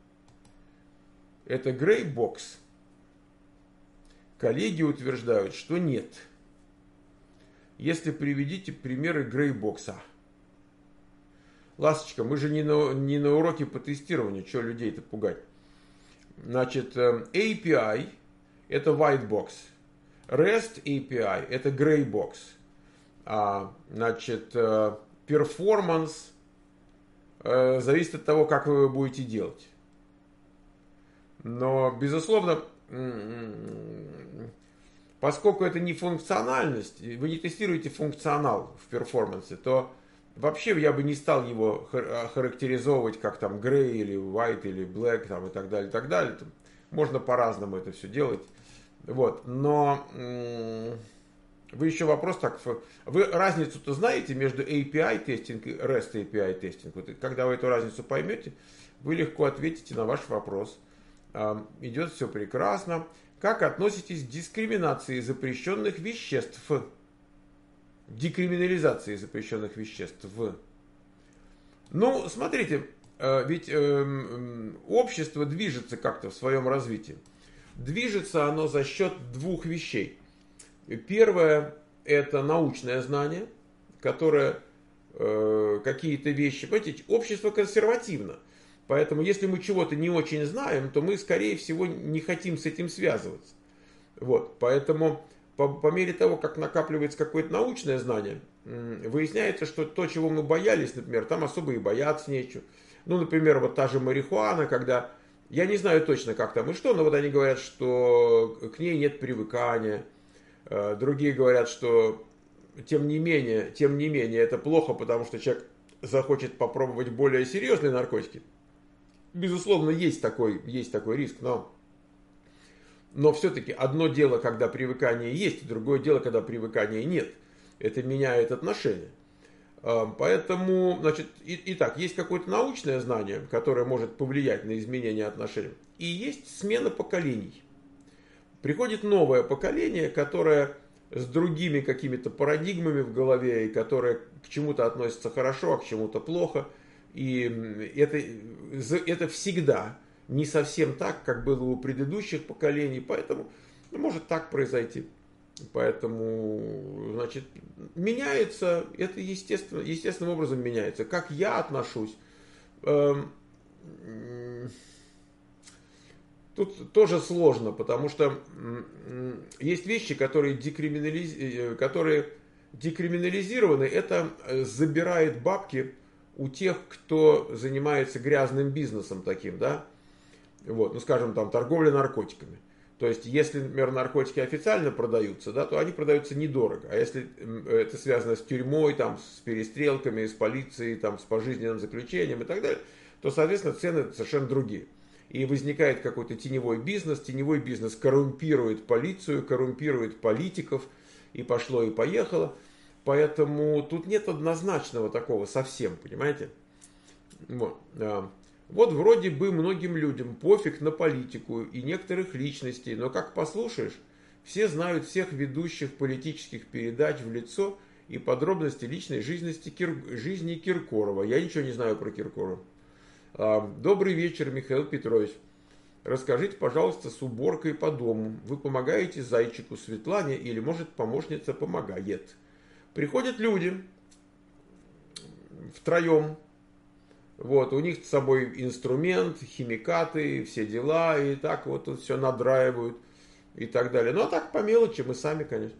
Это Grey Box. Коллеги утверждают, что нет. Если приведите примеры грейбокса. Ласточка, мы же не на уроке по тестированию, что людей-то пугать. Значит, API это white box. REST API это grey box. Значит, performance зависит от того, как вы его будете делать. Но, безусловно, поскольку это не функциональность, вы не тестируете функционал в перформансе, то вообще я бы не стал его характеризовывать как там grey или white или black там, и так далее, и так далее. Можно по-разному это все делать. Вот. Но вы еще вопрос так, вы разницу-то знаете между API тестинг и REST API тестинг? Вот, когда вы эту разницу поймете, вы легко ответите на ваш вопрос. Идет все прекрасно. Как относитесь к дискриминации запрещенных веществ? Декриминализации запрещенных веществ. Ну, смотрите, ведь общество движется как-то в своем развитии. Движется оно за счет двух вещей. Первое – это научное знание, которое какие-то вещи... Понимаете, общество консервативно. Поэтому, если мы чего-то не очень знаем, то мы, скорее всего, не хотим с этим связываться. Вот. Поэтому, по мере того, как накапливается какое-то научное знание, выясняется, что то, чего мы боялись, например, там особо и бояться нечего. Ну, например, вот та же марихуана, когда Я не знаю точно, как там и что, но вот они говорят, что к ней нет привыкания. Другие говорят, что тем не менее, это плохо, потому что человек захочет попробовать более серьезные наркотики. Безусловно, есть такой риск, но все-таки одно дело, когда привыкание есть, другое дело, когда привыкания нет. Это меняет отношения. Поэтому, значит, итак, есть какое-то научное знание, которое может повлиять на изменение отношений, и есть смена поколений. Приходит новое поколение, которое с другими какими-то парадигмами в голове, и которое к чему-то относится хорошо, а к чему-то плохо. И это всегда не совсем так, как было у предыдущих поколений, поэтому может так произойти. Поэтому, значит, меняется, это естественным образом меняется. Как я отношусь, тут тоже сложно, потому что есть вещи, которые декриминализированы, это забирает бабки у тех, кто занимается грязным бизнесом таким, да, вот, ну, скажем, там, торговля наркотиками. То есть, если, например, наркотики официально продаются, да, то они продаются недорого. А если это связано с тюрьмой, там, с перестрелками, с полицией, там, с пожизненным заключением и так далее, то, соответственно, цены совершенно другие. И возникает какой-то теневой бизнес коррумпирует полицию, коррумпирует политиков, и пошло, и поехало. Поэтому тут нет однозначного такого совсем, понимаете? Вот вроде бы многим людям пофиг на политику и некоторых личностей, но как послушаешь, все знают всех ведущих политических передач в лицо и подробности личной жизни Киркорова. Я ничего не знаю про Киркорова. Добрый вечер, Михаил Петрович. Расскажите, пожалуйста, с уборкой по дому. Вы помогаете зайчику Светлане или, может, помощница помогает? Приходят люди втроем. Вот, у них с собой инструмент, химикаты, все дела, и так вот тут все надраивают и так далее. Ну, а так по мелочи, мы сами, конечно.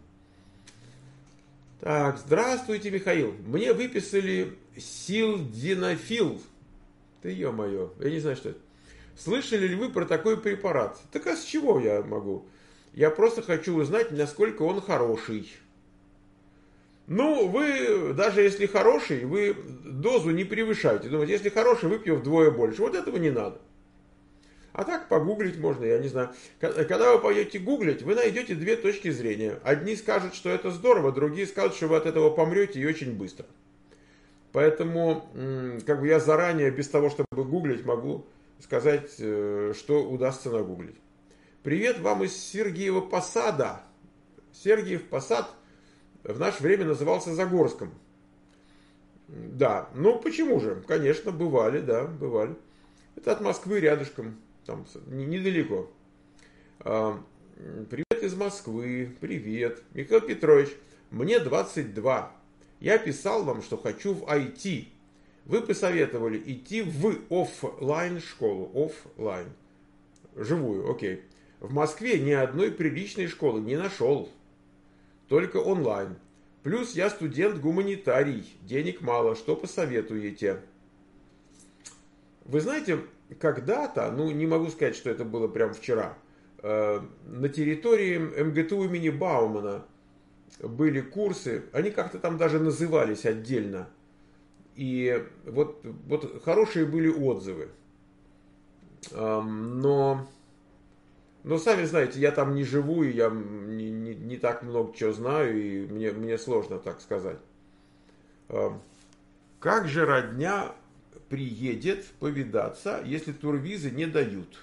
Так, здравствуйте, Михаил. Мне выписали силденафил. Ты, ё-моё, я не знаю, что это. Слышали ли вы про такой препарат? Так а с чего я могу? Я просто хочу узнать, насколько он хороший. Ну, вы, даже если хороший, вы дозу не превышаете. Думаете, если хороший, выпью вдвое больше. Вот этого не надо. А так погуглить можно, я не знаю. Когда вы пойдете гуглить, вы найдете две точки зрения. Одни скажут, что это здорово, другие скажут, что вы от этого помрете и очень быстро. Поэтому, как бы я заранее, без того, чтобы гуглить, могу сказать, что удастся нагуглить. Привет вам из Сергиева Посада. Сергиев Посад в наше время назывался Загорском. Да, ну почему же? Конечно, бывали, да, бывали. Это от Москвы рядышком, там недалеко. Привет из Москвы, привет. Михаил Петрович, мне 22. Я писал вам, что хочу в IT. Вы посоветовали идти в офлайн школу. Офлайн. Живую, окей. В Москве ни одной приличной школы не нашел. Только онлайн. Плюс я студент-гуманитарий. Денег мало. Что посоветуете? Вы знаете, когда-то, ну не могу сказать, что это было прямо вчера, на территории МГТУ имени Баумана были курсы, они как-то там даже назывались отдельно. И вот хорошие были отзывы. Но сами знаете, я там не живу, и я не так много чего знаю, и мне сложно так сказать. Как же родня приедет повидаться, если турвизы не дают?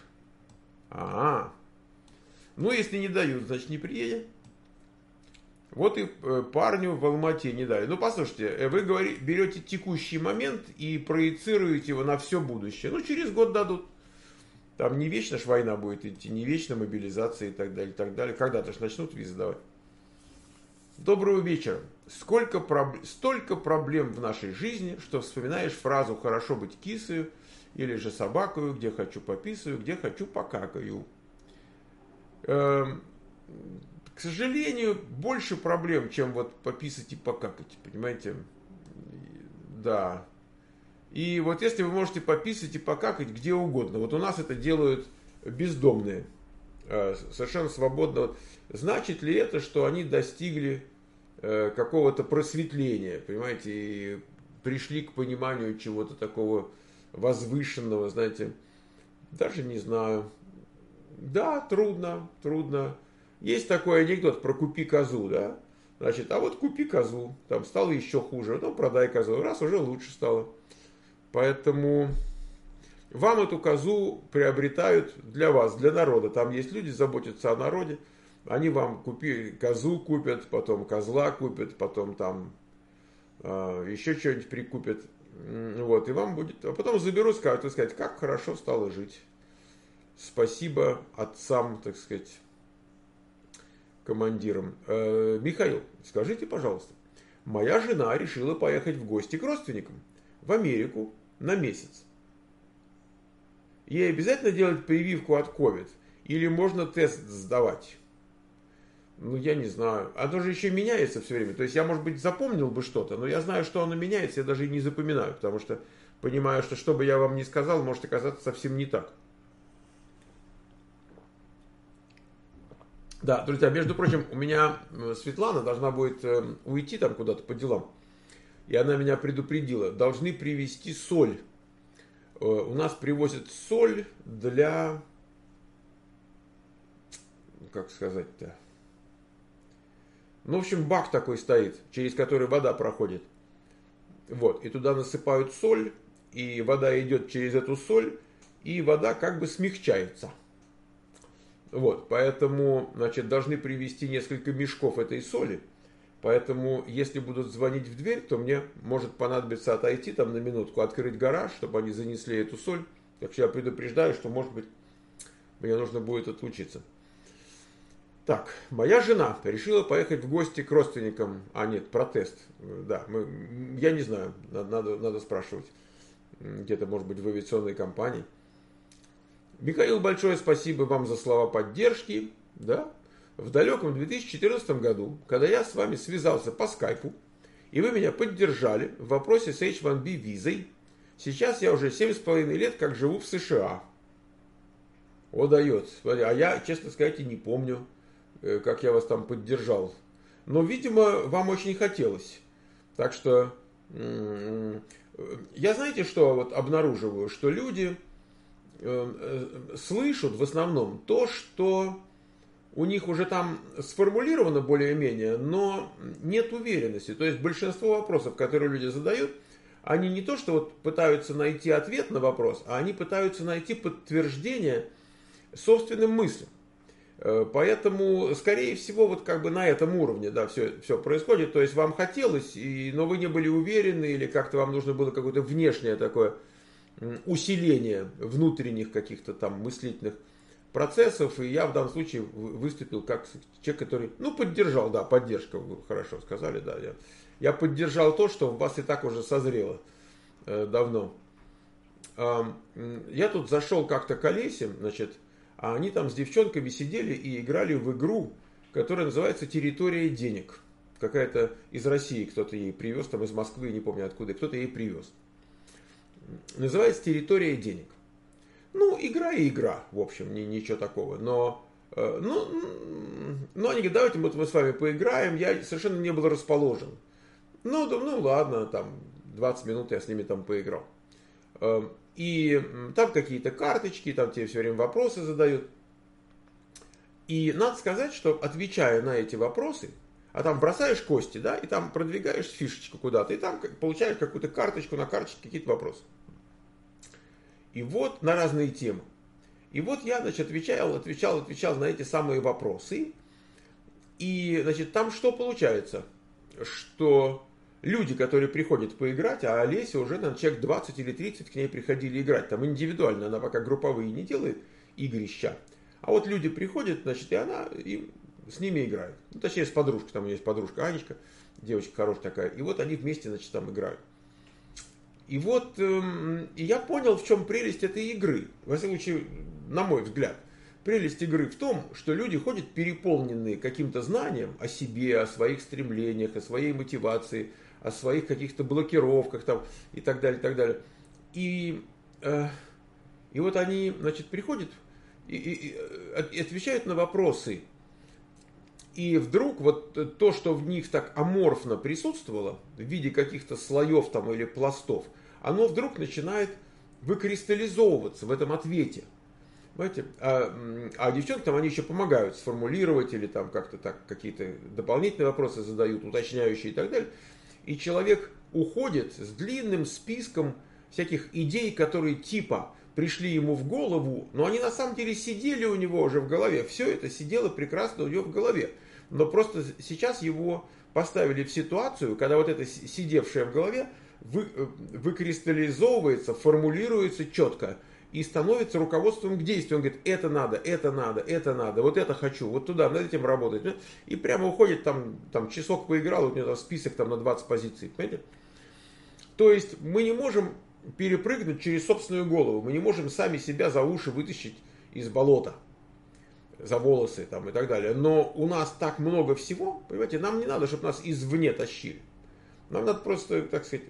Ну, если не дают, значит не приедет. Вот и парню в Алмате не дали. Ну, послушайте, вы берете текущий момент и проецируете его на все будущее. Ну, через год дадут. Там не вечно ж война будет идти, не вечно мобилизация и так далее, и так далее. Когда-то ж начнут визы давать. Доброго вечера. Столько проблем в нашей жизни, что вспоминаешь фразу «хорошо быть кисою» или же «собакою», где хочу пописаю, где хочу покакаю. К сожалению, больше проблем, чем вот пописать и покакать, понимаете? Да. И вот если вы можете пописать и покакать где угодно, вот у нас это делают бездомные, совершенно свободно. Значит ли это, что они достигли какого-то просветления, понимаете, и пришли к пониманию чего-то такого возвышенного, знаете, даже не знаю. Да, трудно, трудно. Есть такой анекдот про купи козу, да? Значит, а вот купи козу, там стало еще хуже, потом продай козу, раз уже лучше стало. Поэтому вам эту козу приобретают для вас, для народа. Там есть люди, заботятся о народе. Они вам козу купят, потом козла купят, потом там еще что-нибудь прикупят. Вот, и вам будет... А потом заберут, скажут, и сказать, как хорошо стало жить. Спасибо отцам, так сказать, командирам. Михаил, скажите, пожалуйста, моя жена решила поехать в гости к родственникам в Америку на месяц. Ей обязательно делать прививку от COVID? Или можно тест сдавать? Ну, я не знаю. Оно же еще меняется все время. То есть я, может быть, запомнил бы что-то, но я знаю, что оно меняется, я даже и не запоминаю, потому что понимаю, что бы я вам ни сказал, может оказаться совсем не так. Да, друзья, между прочим, у меня Светлана должна будет уйти там куда-то по делам. И она меня предупредила. Должны привезти соль. У нас привозят соль для... Как сказать-то? Ну, в общем, бак такой стоит, через который вода проходит. Вот, и туда насыпают соль, и вода идет через эту соль, и вода как бы смягчается. Вот, поэтому, значит, должны привезти несколько мешков этой соли. Поэтому, если будут звонить в дверь, то мне может понадобиться отойти там на минутку, открыть гараж, чтобы они занесли эту соль. Так что я предупреждаю, что, может быть, мне нужно будет отлучиться. Так, моя жена решила поехать в гости к родственникам. А, нет, протест. Да, я не знаю, надо спрашивать. Где-то, может быть, в авиационной компании. Михаил, большое спасибо вам за слова поддержки. Да? В далеком 2014 году, когда я с вами связался по скайпу, и вы меня поддержали в вопросе с H1B визой, сейчас я уже 7,5 лет как живу в США. О, дает. А я, честно сказать, и не помню, как я вас там поддержал. Но, видимо, вам очень хотелось. Так что я, знаете, что вот обнаруживаю? Что люди слышат в основном то, что у них уже там сформулировано более-менее, но нет уверенности. То есть большинство вопросов, которые люди задают, они не то, что вот пытаются найти ответ на вопрос, а они пытаются найти подтверждение собственным мыслям. Поэтому, скорее всего, вот как бы на этом уровне, да, все происходит. То есть вам хотелось, но вы не были уверены, или как-то вам нужно было какое-то внешнее такое усиление внутренних каких-то там мыслительных процессов. И я в данном случае выступил как человек, который, поддержал, да, поддержка, вы хорошо сказали, да. Я поддержал то, что в вас и так уже созрело давно. Я тут зашел как-то к Олесе, значит, а они там с девчонками сидели и играли в игру, которая называется «Территория денег». Какая-то из России кто-то ей привез, там из Москвы, не помню откуда, кто-то ей привез. Называется «Территория денег». Игра и игра, в общем, ничего такого. Но они говорят, давайте мы с вами поиграем. Я совершенно не был расположен. Ладно, там 20 минут я с ними там поиграл. И там какие-то карточки, там тебе все время вопросы задают. И надо сказать, что отвечая на эти вопросы, а там бросаешь кости, да, и там продвигаешь фишечку куда-то, и там получаешь какую-то карточку, на карточке какие-то вопросы. И вот на разные темы. И вот я, значит, отвечал на эти самые вопросы. И, значит, там что получается? Что люди, которые приходят поиграть, а Олеся уже, наверное, человек 20 или 30 к ней приходили играть. Там индивидуально, она пока групповые не делает игрища. А вот люди приходят, значит, и она с ними играет. Точнее, с подружкой. Там у нее есть подружка Анечка, девочка хорошая такая. И вот они вместе, значит, там играют. И вот и я понял, в чем прелесть этой игры. Во всяком случае, на мой взгляд. Прелесть игры в том, что люди ходят переполненные каким-то знанием о себе, о своих стремлениях, о своей мотивации, о своих каких-то блокировках там, и так далее, и так далее. И, и вот они, значит, приходят и отвечают на вопросы. И вдруг вот то, что в них так аморфно присутствовало, в виде каких-то слоев там или пластов, оно вдруг начинает выкристаллизовываться в этом ответе. Понимаете? А девчонки там, они еще помогают сформулировать или там как-то так какие-то дополнительные вопросы задают, уточняющие и так далее. И человек уходит с длинным списком всяких идей, которые типа пришли ему в голову, но они на самом деле сидели у него уже в голове. Все это сидело прекрасно у него в голове. Но просто сейчас его поставили в ситуацию, когда вот это сидевшее в голове выкристаллизовывается, формулируется четко и становится руководством к действию. Он говорит, это надо, это надо, это надо, вот это хочу, вот туда, над этим работать. И прямо уходит, там часок поиграл, у него там список там на 20 позиций. Понимаете? То есть мы не можем перепрыгнуть через собственную голову, мы не можем сами себя за уши вытащить из болота, за волосы там и так далее. Но у нас так много всего, понимаете, нам не надо, чтобы нас извне тащили. Нам надо просто, так сказать,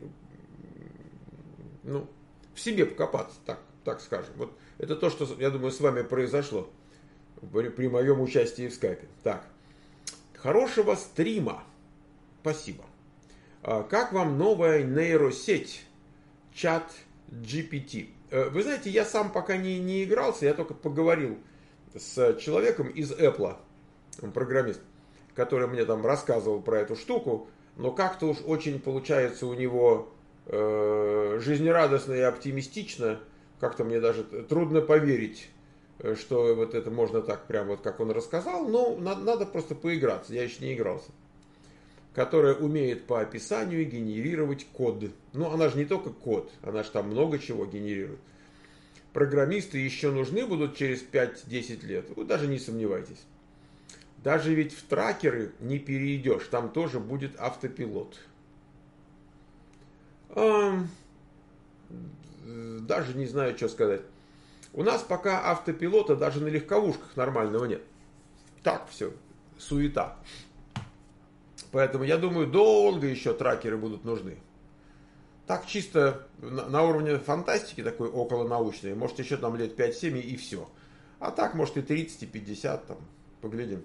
в себе покопаться, так скажем. Вот это то, что, я думаю, с вами произошло при моем участии в скайпе. Так, хорошего стрима. Спасибо. Как вам новая нейросеть чат GPT? Вы знаете, я сам пока не игрался, я только поговорил с человеком из Apple, он программист, который мне там рассказывал про эту штуку, но как-то уж очень получается у него жизнерадостно и оптимистично, как-то мне даже трудно поверить, что вот это можно так прям вот как он рассказал, но надо просто поиграться, я еще не игрался. Которая умеет по описанию генерировать код. Ну, она же не только код, она же там много чего генерирует. Программисты еще нужны будут через 5-10 лет, вы даже не сомневайтесь. Даже ведь в тракеры не перейдешь, там тоже будет автопилот. Даже не знаю, что сказать. У нас пока автопилота даже на легковушках нормального нет. Так все, суета. Поэтому я думаю, долго еще тракеры будут нужны. Так чисто на уровне фантастики, такой околонаучной, может еще там лет 5-7 и все. А так может и 30, и 50, там, поглядим.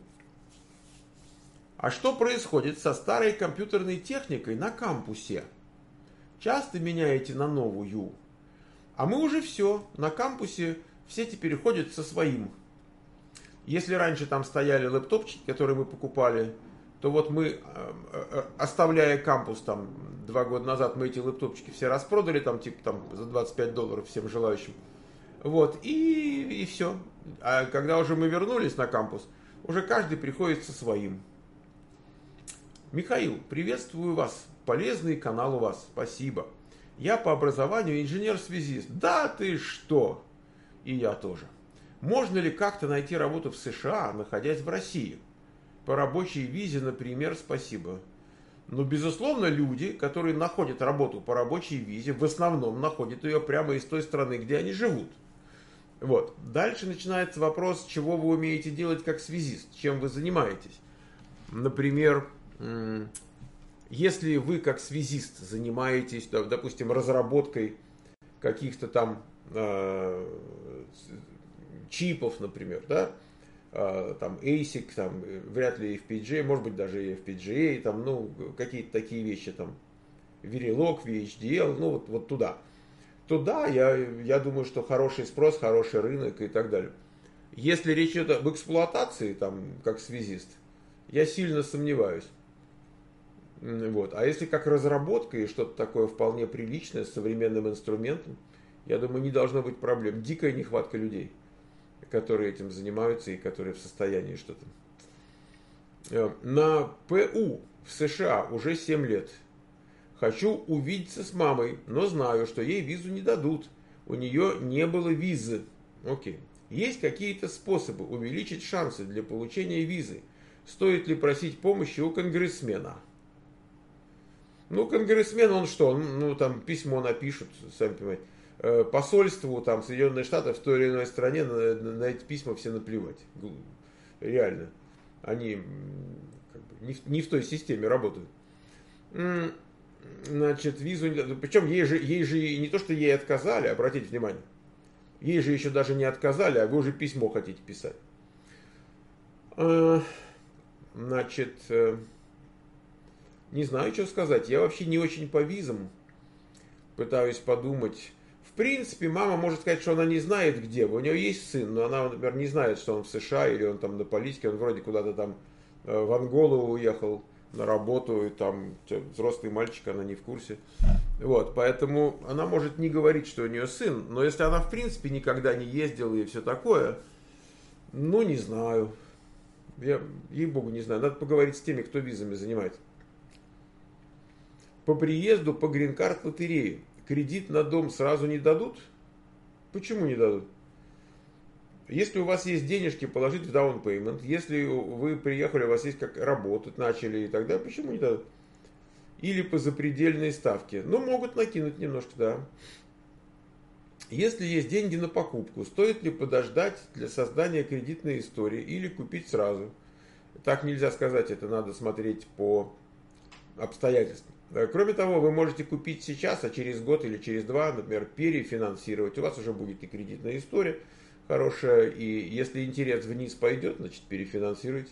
А что происходит со старой компьютерной техникой на кампусе? Часто меняете на новую? А мы уже все, на кампусе все теперь ходят со своим. Если раньше там стояли лэптопчики, которые мы покупали, то вот мы, оставляя кампус там 2 года назад, мы эти лэптопчики все распродали там типа там за $25 всем желающим. Вот, и все. А когда уже мы вернулись на кампус, уже каждый приходит со своим. Михаил, приветствую вас. Полезный канал у вас. Спасибо. Я по образованию инженер-связист. Да ты что? И я тоже. Можно ли как-то найти работу в США, находясь в России? По рабочей визе, например, спасибо. Но, безусловно, люди, которые находят работу по рабочей визе, в основном находят ее прямо из той страны, где они живут. Вот. Дальше начинается вопрос, чего вы умеете делать как связист, чем вы занимаетесь. Например, если вы как связист занимаетесь, допустим, разработкой каких-то там чипов, например, да, там ASIC, там вряд ли FPGA, может быть даже и FPGA, там, ну, какие-то такие вещи, там, Verilog, VHDL, ну, вот туда. Туда, я думаю, что хороший спрос, хороший рынок и так далее. Если речь идет об эксплуатации, там, как связист, я сильно сомневаюсь. Вот. А если как разработка и что-то такое вполне приличное с современным инструментом, я думаю, не должно быть проблем. Дикая нехватка людей, которые этим занимаются и которые в состоянии что-то. На ПУ в США уже 7 лет. Хочу увидеться с мамой, но знаю, что ей визу не дадут. У нее не было визы. Окей. Есть какие-то способы увеличить шансы для получения визы? Стоит ли просить помощи у конгрессмена? Ну, конгрессмен, он что? Ну, там письмо напишут, сами понимаете. Посольству там Соединенных Штатов в той или иной стране на эти письма все наплевать. Реально. Они как бы не в той системе работают. Значит, визу, причем ей же не то, что ей отказали, обратите внимание, ей же еще даже не отказали, а вы уже письмо хотите писать. Значит, не знаю, что сказать. Я вообще не очень по визам пытаюсь подумать. В принципе, мама может сказать, что она не знает, где. У нее есть сын, но она, например, не знает, что он в США или он там на политике. Он вроде куда-то там в Анголу уехал на работу, и там взрослый мальчик, она не в курсе. Вот, поэтому она может не говорить, что у нее сын. Но если она, в принципе, никогда не ездила и все такое, ну, не знаю. Я, ей-богу, не знаю. Надо поговорить с теми, кто визами занимается. По приезду по грин-карт лотереи кредит на дом сразу не дадут? Почему не дадут? Если у вас есть денежки, положить в down payment. Если вы приехали, у вас есть как работать начали и так далее, почему не дадут? Или по запредельной ставке. Ну, могут накинуть немножко, да. Если есть деньги на покупку, стоит ли подождать для создания кредитной истории или купить сразу? Так нельзя сказать, это надо смотреть по обстоятельствам. Кроме того, вы можете купить сейчас, а через год или через два, например, перефинансировать. У вас уже будет и кредитная история хорошая, и если интерес вниз пойдет, значит перефинансируйте.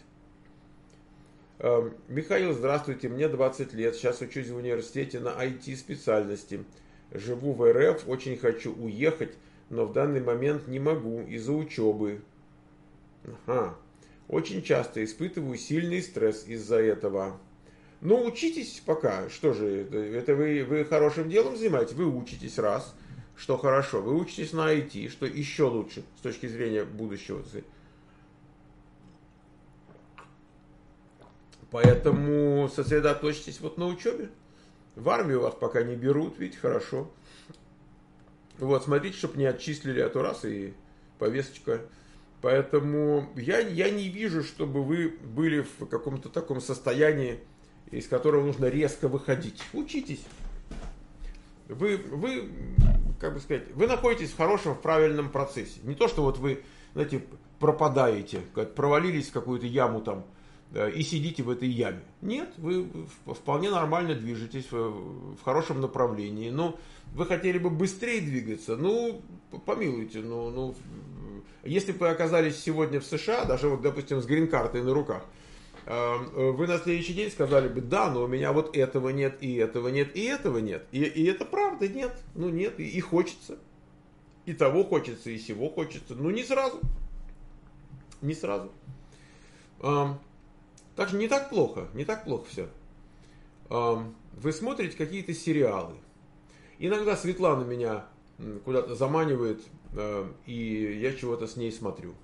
Михаил, здравствуйте, мне 20 лет, сейчас учусь в университете на IT-специальности. Живу в РФ, очень хочу уехать, но в данный момент не могу из-за учебы. Ага. Очень часто испытываю сильный стресс из-за этого. Ну, учитесь пока. Что же, это вы хорошим делом занимаетесь? Вы учитесь раз, что хорошо. Вы учитесь на IT, что еще лучше с точки зрения будущего. Поэтому сосредоточьтесь вот на учебе. В армию вас пока не берут, видите, хорошо. Вот, смотрите, чтобы не отчислили, а то раз и повесточка. Поэтому я не вижу, чтобы вы были в каком-то таком состоянии, из которого нужно резко выходить. Учитесь. Вы, как бы сказать, вы находитесь в хорошем, в правильном процессе. Не то, что вот вы, знаете, пропадаете, провалились в какую-то яму там и сидите в этой яме. Нет, вы вполне нормально движетесь в хорошем направлении. Но вы хотели бы быстрее двигаться, ну, помилуйте, ну, если бы вы оказались сегодня в США, даже вот, допустим, с грин-картой на руках, вы на следующий день сказали бы, да, но у меня вот этого нет, и этого нет, и этого нет. И это правда нет. Ну нет, и хочется. И того хочется, и сего хочется. Ну не сразу. Не сразу. Так что не так плохо все. Вы смотрите какие-то сериалы. Иногда Светлана меня куда-то заманивает, и я чего-то с ней смотрю.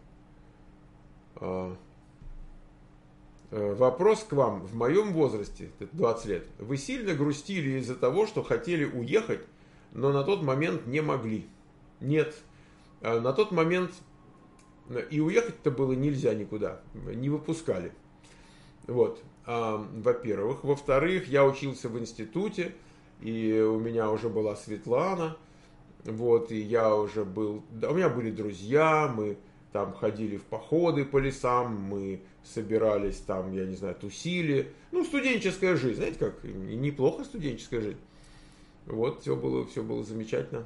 Вопрос к вам. В моем возрасте, 20 лет, вы сильно грустили из-за того, что хотели уехать, но на тот момент не могли? Нет. На тот момент и уехать-то было нельзя никуда. Не выпускали. Вот. Во-первых. Во-вторых, я учился в институте, и у меня уже была Светлана. Вот, и я уже был... У меня были друзья, мы там ходили в походы по лесам, мы собирались там, я не знаю, тусили. Ну, студенческая жизнь, знаете как, неплохо студенческая жизнь. Вот, все было замечательно.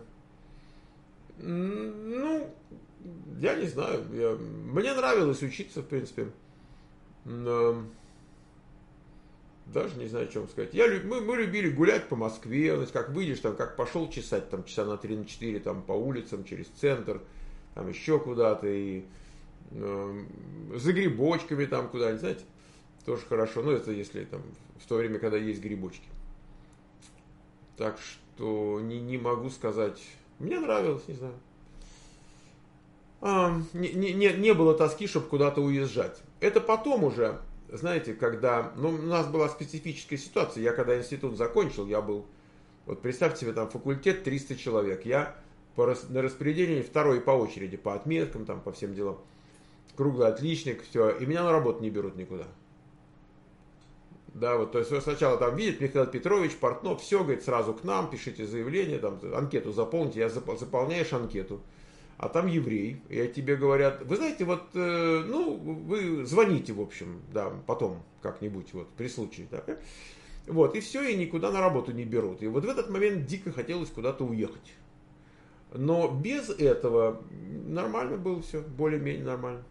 Ну, я не знаю, мне нравилось учиться, в принципе. Даже не знаю, о чем сказать. Мы любили гулять по Москве, значит, как выйдешь, там, как пошел чесать, там, часа на 3-4, там, по улицам, через центр, там, еще куда-то, и за грибочками там куда-нибудь, знаете, тоже хорошо. Ну, это если там в то время, когда есть грибочки. Так что не могу сказать. Мне нравилось, не знаю. Не было тоски, чтобы куда-то уезжать. Это потом уже, знаете, когда... Ну, у нас была специфическая ситуация. Я когда институт закончил, я был... Вот представьте себе, там факультет 300 человек. Я на распределении второй по очереди, по отметкам, там, по всем делам. Круглый отличник, все. И меня на работу не берут никуда. Да, вот, то есть сначала там видит Михаил Петрович, Портнов, все, говорит, сразу к нам, пишите заявление, там, анкету заполните, я заполняешь анкету. А там еврей, и тебе говорят, вы знаете, вот, ну, вы звоните, в общем, да, потом как-нибудь, вот, при случае, да. Вот, и все, и никуда на работу не берут. И вот в этот момент дико хотелось куда-то уехать. Но без этого нормально было все, более-менее нормально.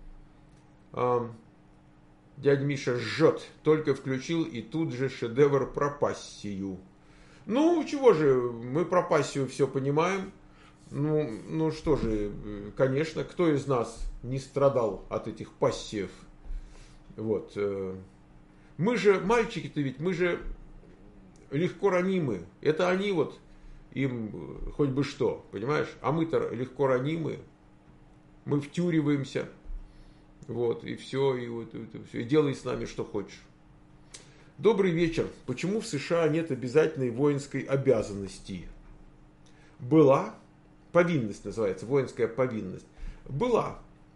Дядя Миша жжет, только включил, и тут же шедевр про пассию. Ну, чего же, мы про пассию все понимаем. Ну что же, конечно, кто из нас не страдал от этих пассиев? Вот. Мы же, мальчики-то ведь, мы же легко ранимы. Это они вот, им хоть бы что, понимаешь? А мы-то легко ранимы. Мы втюриваемся. Вот, и все, и вот это все. И делай с нами, что хочешь. Добрый вечер. Почему в США нет обязательной воинской обязанности? Была. Повинность называется, воинская повинность. Была.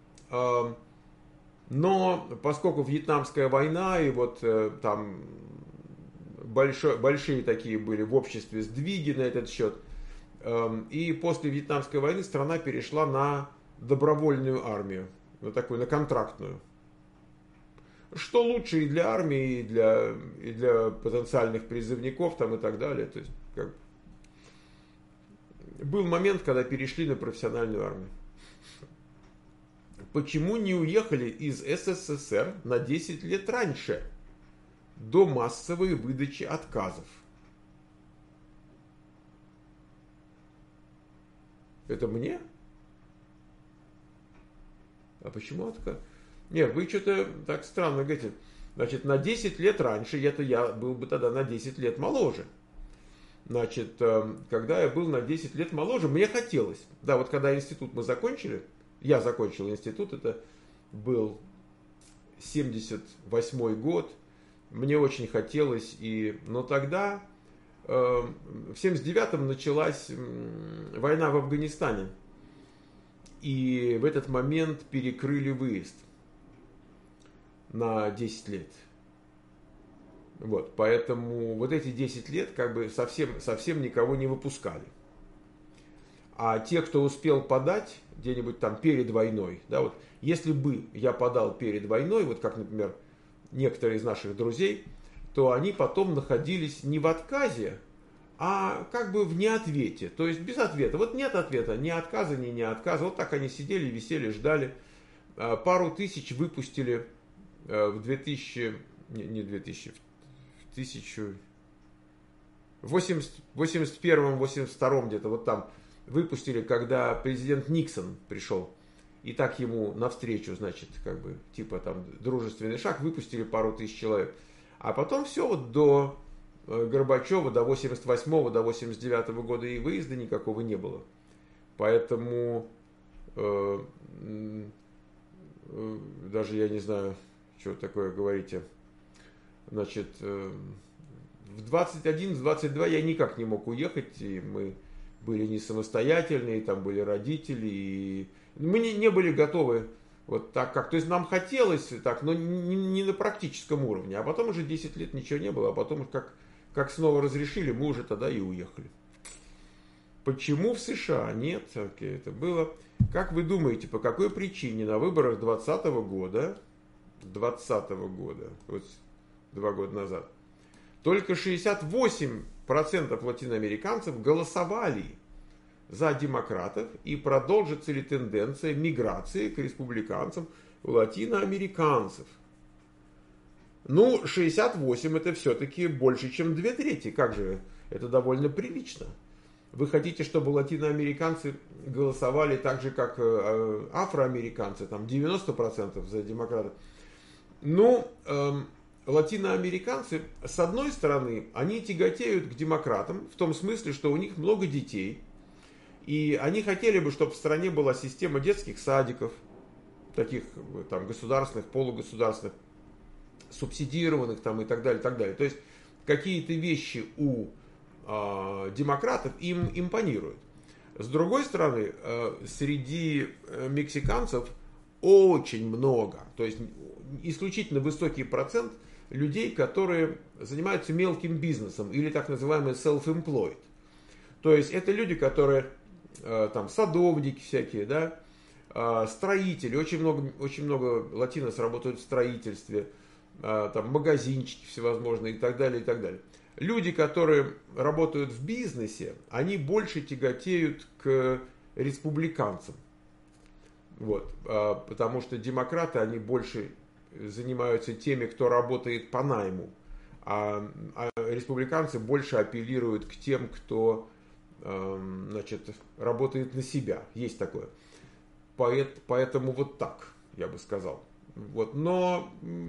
Но поскольку Вьетнамская война и вот там большие такие были в обществе сдвиги на этот счет, и после Вьетнамской войны страна перешла на добровольную армию, на такую, на контрактную. Что лучше и для армии, и для потенциальных призывников там, и так далее. То есть, был момент, когда перешли на профессиональную армию. Почему не уехали из СССР на 10 лет раньше, до массовой выдачи отказов? Это мне? А почему отказ? Нет, вы что-то так странно говорите. Значит, на 10 лет раньше, это я был бы тогда на 10 лет моложе. Значит, когда я был на 10 лет моложе, мне хотелось. Да, вот когда институт мы закончили, я закончил институт, это был 78-й год, мне очень хотелось, но тогда, в 79-м началась война в Афганистане, и в этот момент перекрыли выезд на 10 лет. Вот, поэтому вот эти 10 лет как бы совсем никого не выпускали. А те, кто успел подать где-нибудь там перед войной, да, вот, если бы я подал перед войной, вот как, например, некоторые из наших друзей, то они потом находились не в отказе, а как бы в неответе, то есть без ответа. Вот нет ответа, ни отказа, ни не отказа. Вот так они сидели, висели, ждали. Пару тысяч выпустили в 2000, не 2000, в 81-82 где-то вот там выпустили, когда президент Никсон пришел. И так ему навстречу, значит, как бы, типа там дружественный шаг, выпустили пару тысяч человек. А потом все вот до Горбачева, до 88-го, до 89-го года и выезда никакого не было. Поэтому даже я не знаю, что такое говорите. Значит, в 21, в 22 я никак не мог уехать, и мы были не самостоятельные, там были родители, и мы не были готовы вот так как. То есть нам хотелось так, но не на практическом уровне. А потом уже 10 лет ничего не было, а потом как снова разрешили, мы уже тогда и уехали. Почему в США нет? Окей, это было. Как вы думаете, по какой причине на выборах 2020 года, вот 2 года назад, только 68% латиноамериканцев голосовали за демократов, и продолжится ли тенденция миграции к республиканцам латиноамериканцев? Ну, 68 это все-таки больше, чем 2/3. Как же, это довольно прилично. Вы хотите, чтобы латиноамериканцы голосовали так же, как афроамериканцы, там 90% за демократов? Ну, латиноамериканцы, с одной стороны, они тяготеют к демократам, в том смысле, что у них много детей, и они хотели бы, чтобы в стране была система детских садиков, таких там государственных, полугосударственных, субсидированных там и так далее, так далее. То есть какие-то вещи у демократов им импонируют. С другой стороны, среди мексиканцев очень много, то есть исключительно высокий процент людей, которые занимаются мелким бизнесом или так называемый self-employed. То есть это люди, которые там садовники всякие, да, строители, очень много латинос работают в строительстве, там магазинчики всевозможные и так далее, и так далее. Люди, которые работают в бизнесе, они больше тяготеют к республиканцам. Вот, потому что демократы, они больше занимаются теми, кто работает по найму, а республиканцы больше апеллируют к тем, кто, значит, работает на себя. Есть такое. Поэтому вот так, я бы сказал. Вот. Но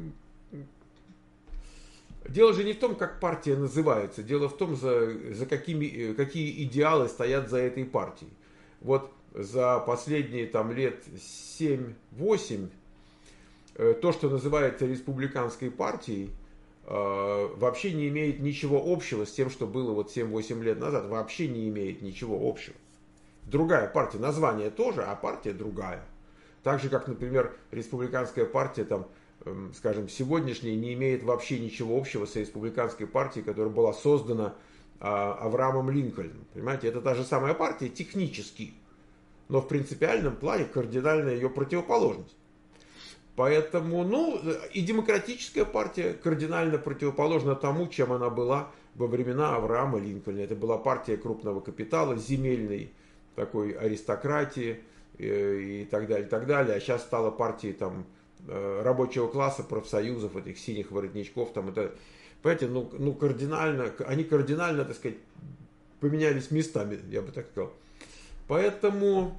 дело же не в том, как партия называется. Дело в том, какие идеалы стоят за этой партией. Вот за последние там, лет 7-8 то, что называется республиканской партией, вообще не имеет ничего общего с тем, что было вот 7-8 лет назад. Вообще не имеет ничего общего. Другая партия, название тоже, а партия другая. Так же, как, например, республиканская партия, там, скажем, сегодняшняя, не имеет вообще ничего общего с республиканской партией, которая была создана Авраамом Линкольном. Понимаете, это та же самая партия технически, но в принципиальном плане кардинальная ее противоположность. Поэтому, и демократическая партия кардинально противоположна тому, чем она была во времена Авраама Линкольна. Это была партия крупного капитала, земельной такой аристократии и так далее, и так далее. А сейчас стала партией там рабочего класса, профсоюзов, этих синих воротничков. Там, это, понимаете, кардинально, они кардинально, так сказать, поменялись местами, я бы так сказал. Поэтому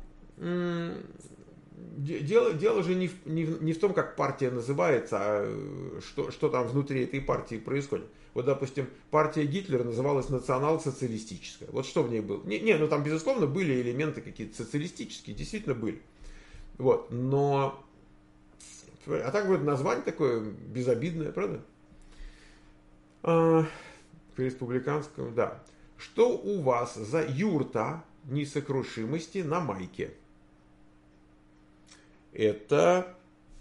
дело же не в том, как партия называется, а что там внутри этой партии происходит. Вот, допустим, партия Гитлера называлась национал-социалистическая. Вот что в ней было? Ну там, безусловно, были элементы какие-то социалистические, действительно были. Вот, но... А так вот название такое безобидное, правда? К республиканскому, да. Что у вас за юрта несокрушимости на майке? Это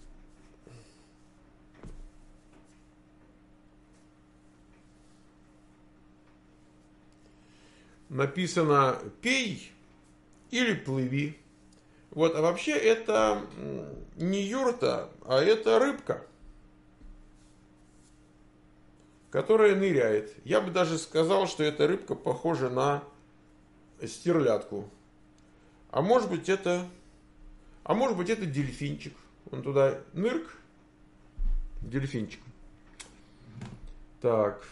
написано «пей или плыви». Вот, а вообще это не юрта, а это рыбка, которая ныряет. Я бы даже сказал, что эта рыбка похожа на стерлядку. А может быть это дельфинчик. Он туда нырк, дельфинчик. Так.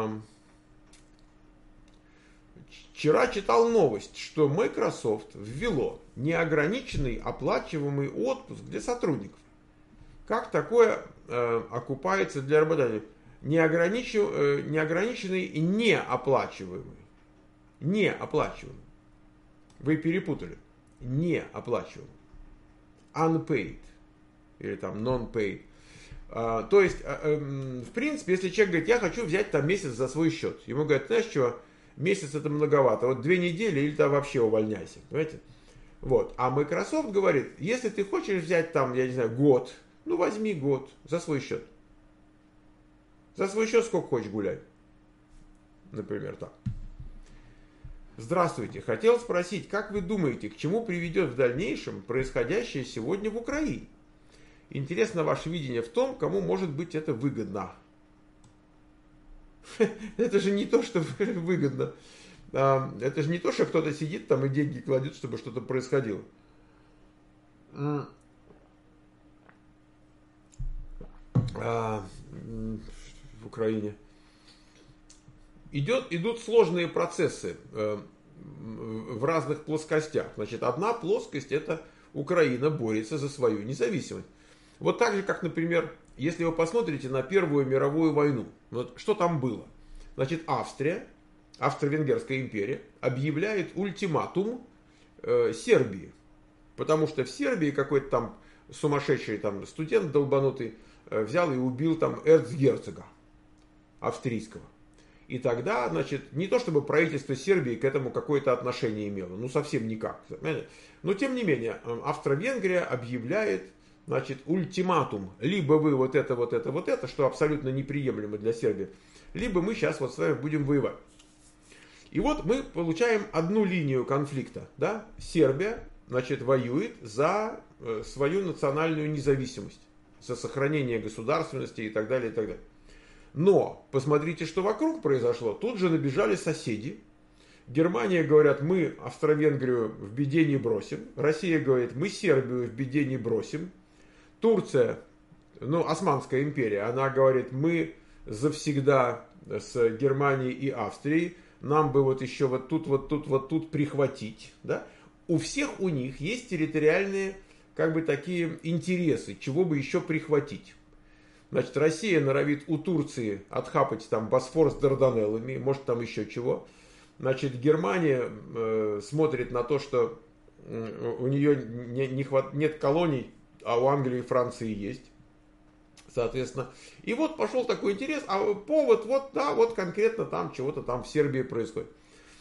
Вчера читал новость, что Microsoft ввело неограниченный оплачиваемый отпуск для сотрудников. Как такое окупается для работодателя? Неограниченный и неоплачиваемый. Неоплачиваемый. Вы перепутали. Неоплачиваемый. Unpaid. Или там non-paid. То есть, в принципе, если человек говорит, я хочу взять там месяц за свой счет. Ему говорят, знаешь что, месяц это многовато. Вот 2 недели или там вообще увольняйся. Понимаете? Вот. А Microsoft говорит, если ты хочешь взять там, я не знаю, год, возьми год за свой счет. За свой счет сколько хочешь гуляй. Например, так. Здравствуйте. Хотел спросить, как вы думаете, к чему приведет в дальнейшем происходящее сегодня в Украине? Интересно ваше видение в том, кому может быть это выгодно. Это же не то, что выгодно. Это же не то, что кто-то сидит там и деньги кладет, чтобы что-то происходило. В Украине идут сложные процессы в разных плоскостях. Значит, одна плоскость — это Украина борется за свою независимость. Вот так же, как, например, если вы посмотрите на Первую мировую войну, вот что там было. Значит, Австро-Венгерская империя объявляет ультиматум Сербии. Потому что в Сербии какой-то там сумасшедший там студент долбанутый взял и убил там эрцгерцога австрийского. И тогда, значит, не то чтобы правительство Сербии к этому какое-то отношение имело, совсем никак. Но тем не менее, Австро-Венгрия объявляет, значит, ультиматум. Либо вы вот это, что абсолютно неприемлемо для Сербии, либо мы сейчас вот с вами будем воевать. И вот мы получаем одну линию конфликта. Да? Сербия, значит, воюет за свою национальную независимость. за сохранение государственности и так далее, и так далее. Но посмотрите, что вокруг произошло. Тут же набежали соседи. Германия говорят, мы Австро-Венгрию в беде не бросим. Россия говорит, мы Сербию в беде не бросим. Турция, Османская империя, она говорит, мы завсегда с Германией и Австрией, нам бы вот еще вот тут прихватить. Да? У всех у них есть территориальные как бы такие интересы, чего бы еще прихватить. Значит, Россия норовит у Турции отхапать там Босфор с Дарданеллами, может там еще чего. Значит, Германия смотрит на то, что у нее нет колоний, а у Англии и Франции есть. Соответственно. И вот пошел такой интерес, а повод, вот конкретно там чего-то там в Сербии происходит.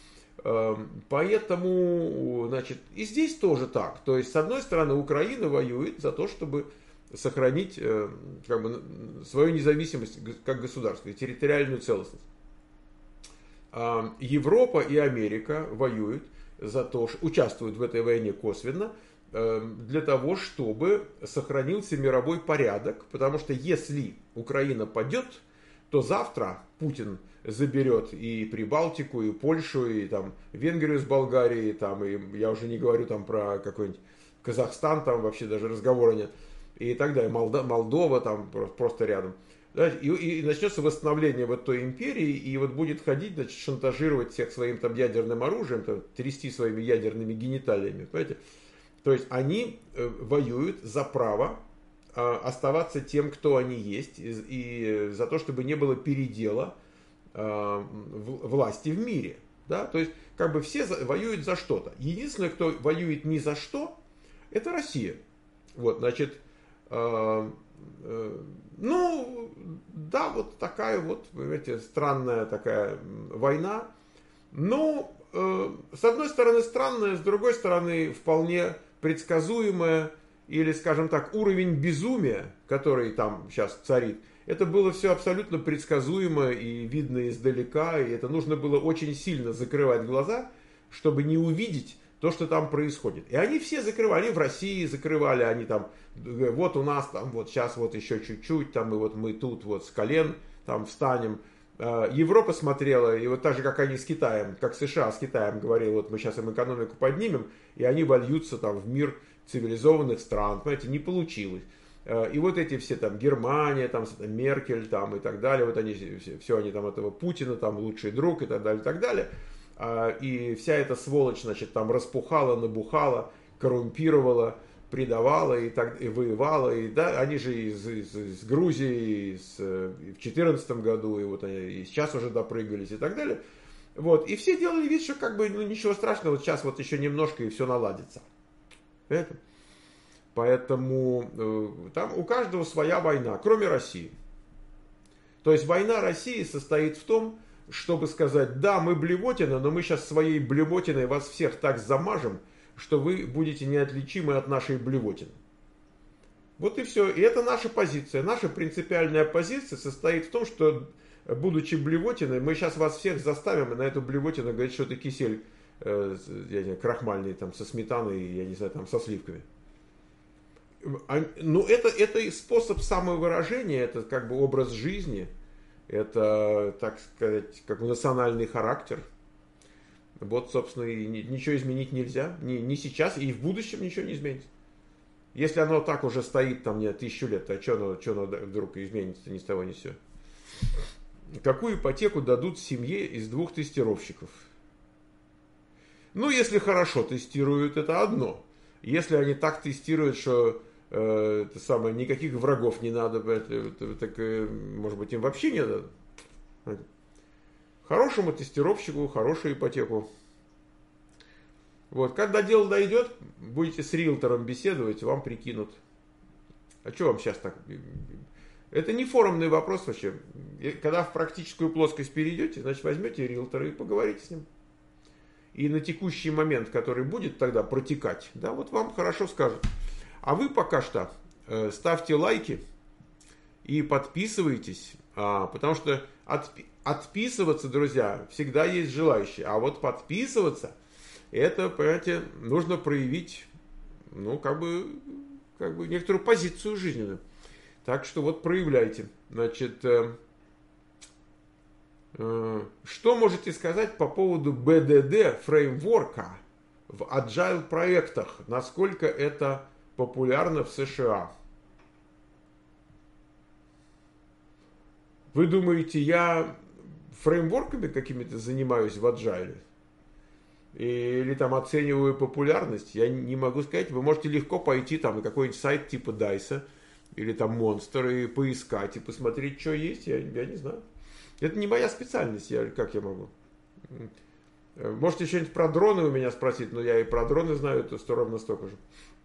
Поэтому, значит, и здесь тоже так. То есть, с одной стороны, Украина воюет за то, чтобы сохранить как бы, свою независимость как государство и территориальную целостность. Европа и Америка воюют за то, участвуют в этой войне косвенно, для того, чтобы сохранился мировой порядок, потому что если Украина падет, то завтра Путин заберет и Прибалтику, и Польшу, и там Венгрию с Болгарией, там, и я уже не говорю там про какой-нибудь Казахстан, там вообще даже разговора нет, и так далее, Молдова там просто рядом. И начнется восстановление вот той империи, и вот будет ходить, значит, шантажировать всех своим там ядерным оружием, там, трясти своими ядерными гениталиями, понимаете? То есть они воюют за право оставаться тем, кто они есть, и за то, чтобы не было передела власти в мире. Да? То есть как бы все воюют за что-то. Единственное, кто воюет ни за что, это Россия. Вот, значит, вот такая вот, понимаете, странная такая война. Но, с одной стороны, странная, с другой стороны, вполне предсказуемая, или, скажем так, уровень безумия, который там сейчас царит, это было все абсолютно предсказуемо и видно издалека, и это нужно было очень сильно закрывать глаза, чтобы не увидеть то, что там происходит. И они все закрывали, они в России закрывали, они там, вот у нас там, вот сейчас вот еще чуть-чуть, там, и вот мы тут вот с колен там встанем. Европа смотрела, и вот так же, как они с Китаем, как США с Китаем говорили, вот мы сейчас им экономику поднимем, и они вольются там в мир цивилизованных стран, понимаете, не получилось. И вот эти все там Германия, там Меркель там и так далее, вот они все они там этого Путина, там лучший друг и так далее, и так далее. И вся эта сволочь, значит, там распухала, набухала, коррумпировала, предавала и воевала. И, да, они же из Грузии в 2014 году, и вот они и сейчас уже допрыгались и так далее. Вот. И все делали вид, что как бы ничего страшного, вот сейчас вот еще немножко и все наладится. Это. Поэтому там у каждого своя война, кроме России. То есть война России состоит в том, чтобы сказать, да, мы блевотина, но мы сейчас своей блевотиной вас всех так замажем, что вы будете неотличимы от нашей блевотины. Вот и все. И это наша позиция. Наша принципиальная позиция состоит в том, что, будучи блевотиной, мы сейчас вас всех заставим, и на эту блевотину говорить, что это кисель я не знаю, крахмальный там, со сметаной, я не знаю, там, со сливками. Ну, это способ самовыражения, это как бы образ жизни. Это, так сказать, как национальный характер. Вот, собственно, и ничего изменить нельзя. Ни сейчас, и в будущем ничего не изменится. Если оно так уже стоит там 1000 лет, а что оно вдруг изменится ни с того ни с сего? Какую ипотеку дадут семье из 2 тестировщиков? Ну, если хорошо тестируют, это одно. Если они так тестируют, что это самое, никаких врагов не надо, так, может быть, им вообще не надо. Хорошему тестировщику хорошую ипотеку. Вот, когда дело дойдет, будете с риэлтором беседовать, вам прикинут. А что вам сейчас так? Это не форумный вопрос вообще. Когда в практическую плоскость перейдете, значит, возьмете риэлтора и поговорите с ним. И на текущий момент, который будет тогда протекать, да, вот вам хорошо скажут. А вы пока что ставьте лайки и подписывайтесь, потому что отписываться, друзья, всегда есть желающие. А вот подписываться, это, понимаете, нужно проявить, ну, как бы некоторую позицию жизненную. Так что вот проявляйте. Значит, что можете сказать по поводу BDD фреймворка в agile проектах? Насколько это популярно в США? Вы думаете, я фреймворками какими-то занимаюсь в agile? Или там оцениваю популярность? Я не могу сказать. Вы можете легко пойти там на какой-нибудь сайт типа Dice или там Monster и поискать и посмотреть, что есть. Я не знаю. Это не моя специальность, как я могу? Можете что-нибудь про дроны у меня спросить, но я и про дроны знаю, это ровно столько же.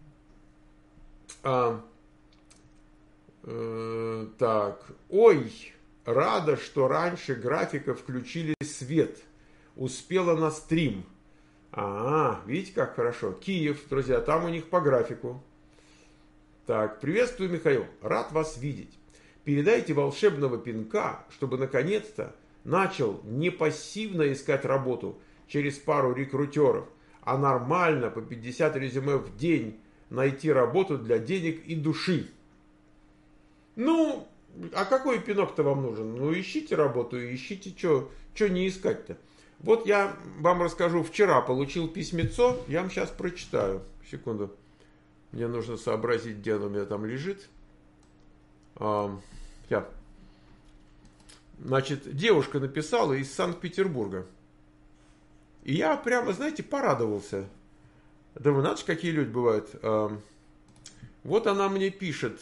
Так, ой, рада, что раньше графика включили свет. Успела на стрим. Видите, как хорошо. Киев, друзья, там у них по графику. Так, приветствую, Михаил, рад вас видеть. Передайте волшебного пинка, чтобы наконец-то начал не пассивно искать работу через пару рекрутеров, а нормально по 50 резюме в день найти работу для денег и души. Ну, а какой пинок-то вам нужен? Ну, ищите работу и ищите, что не искать-то. Вот я вам расскажу, вчера получил письмецо, я вам сейчас прочитаю. Секунду. Мне нужно сообразить, где оно у меня там лежит. Значит, девушка написала из Санкт-Петербурга. И я прямо, знаете, порадовался. Думаю, надо же, какие люди бывают. Вот она мне пишет.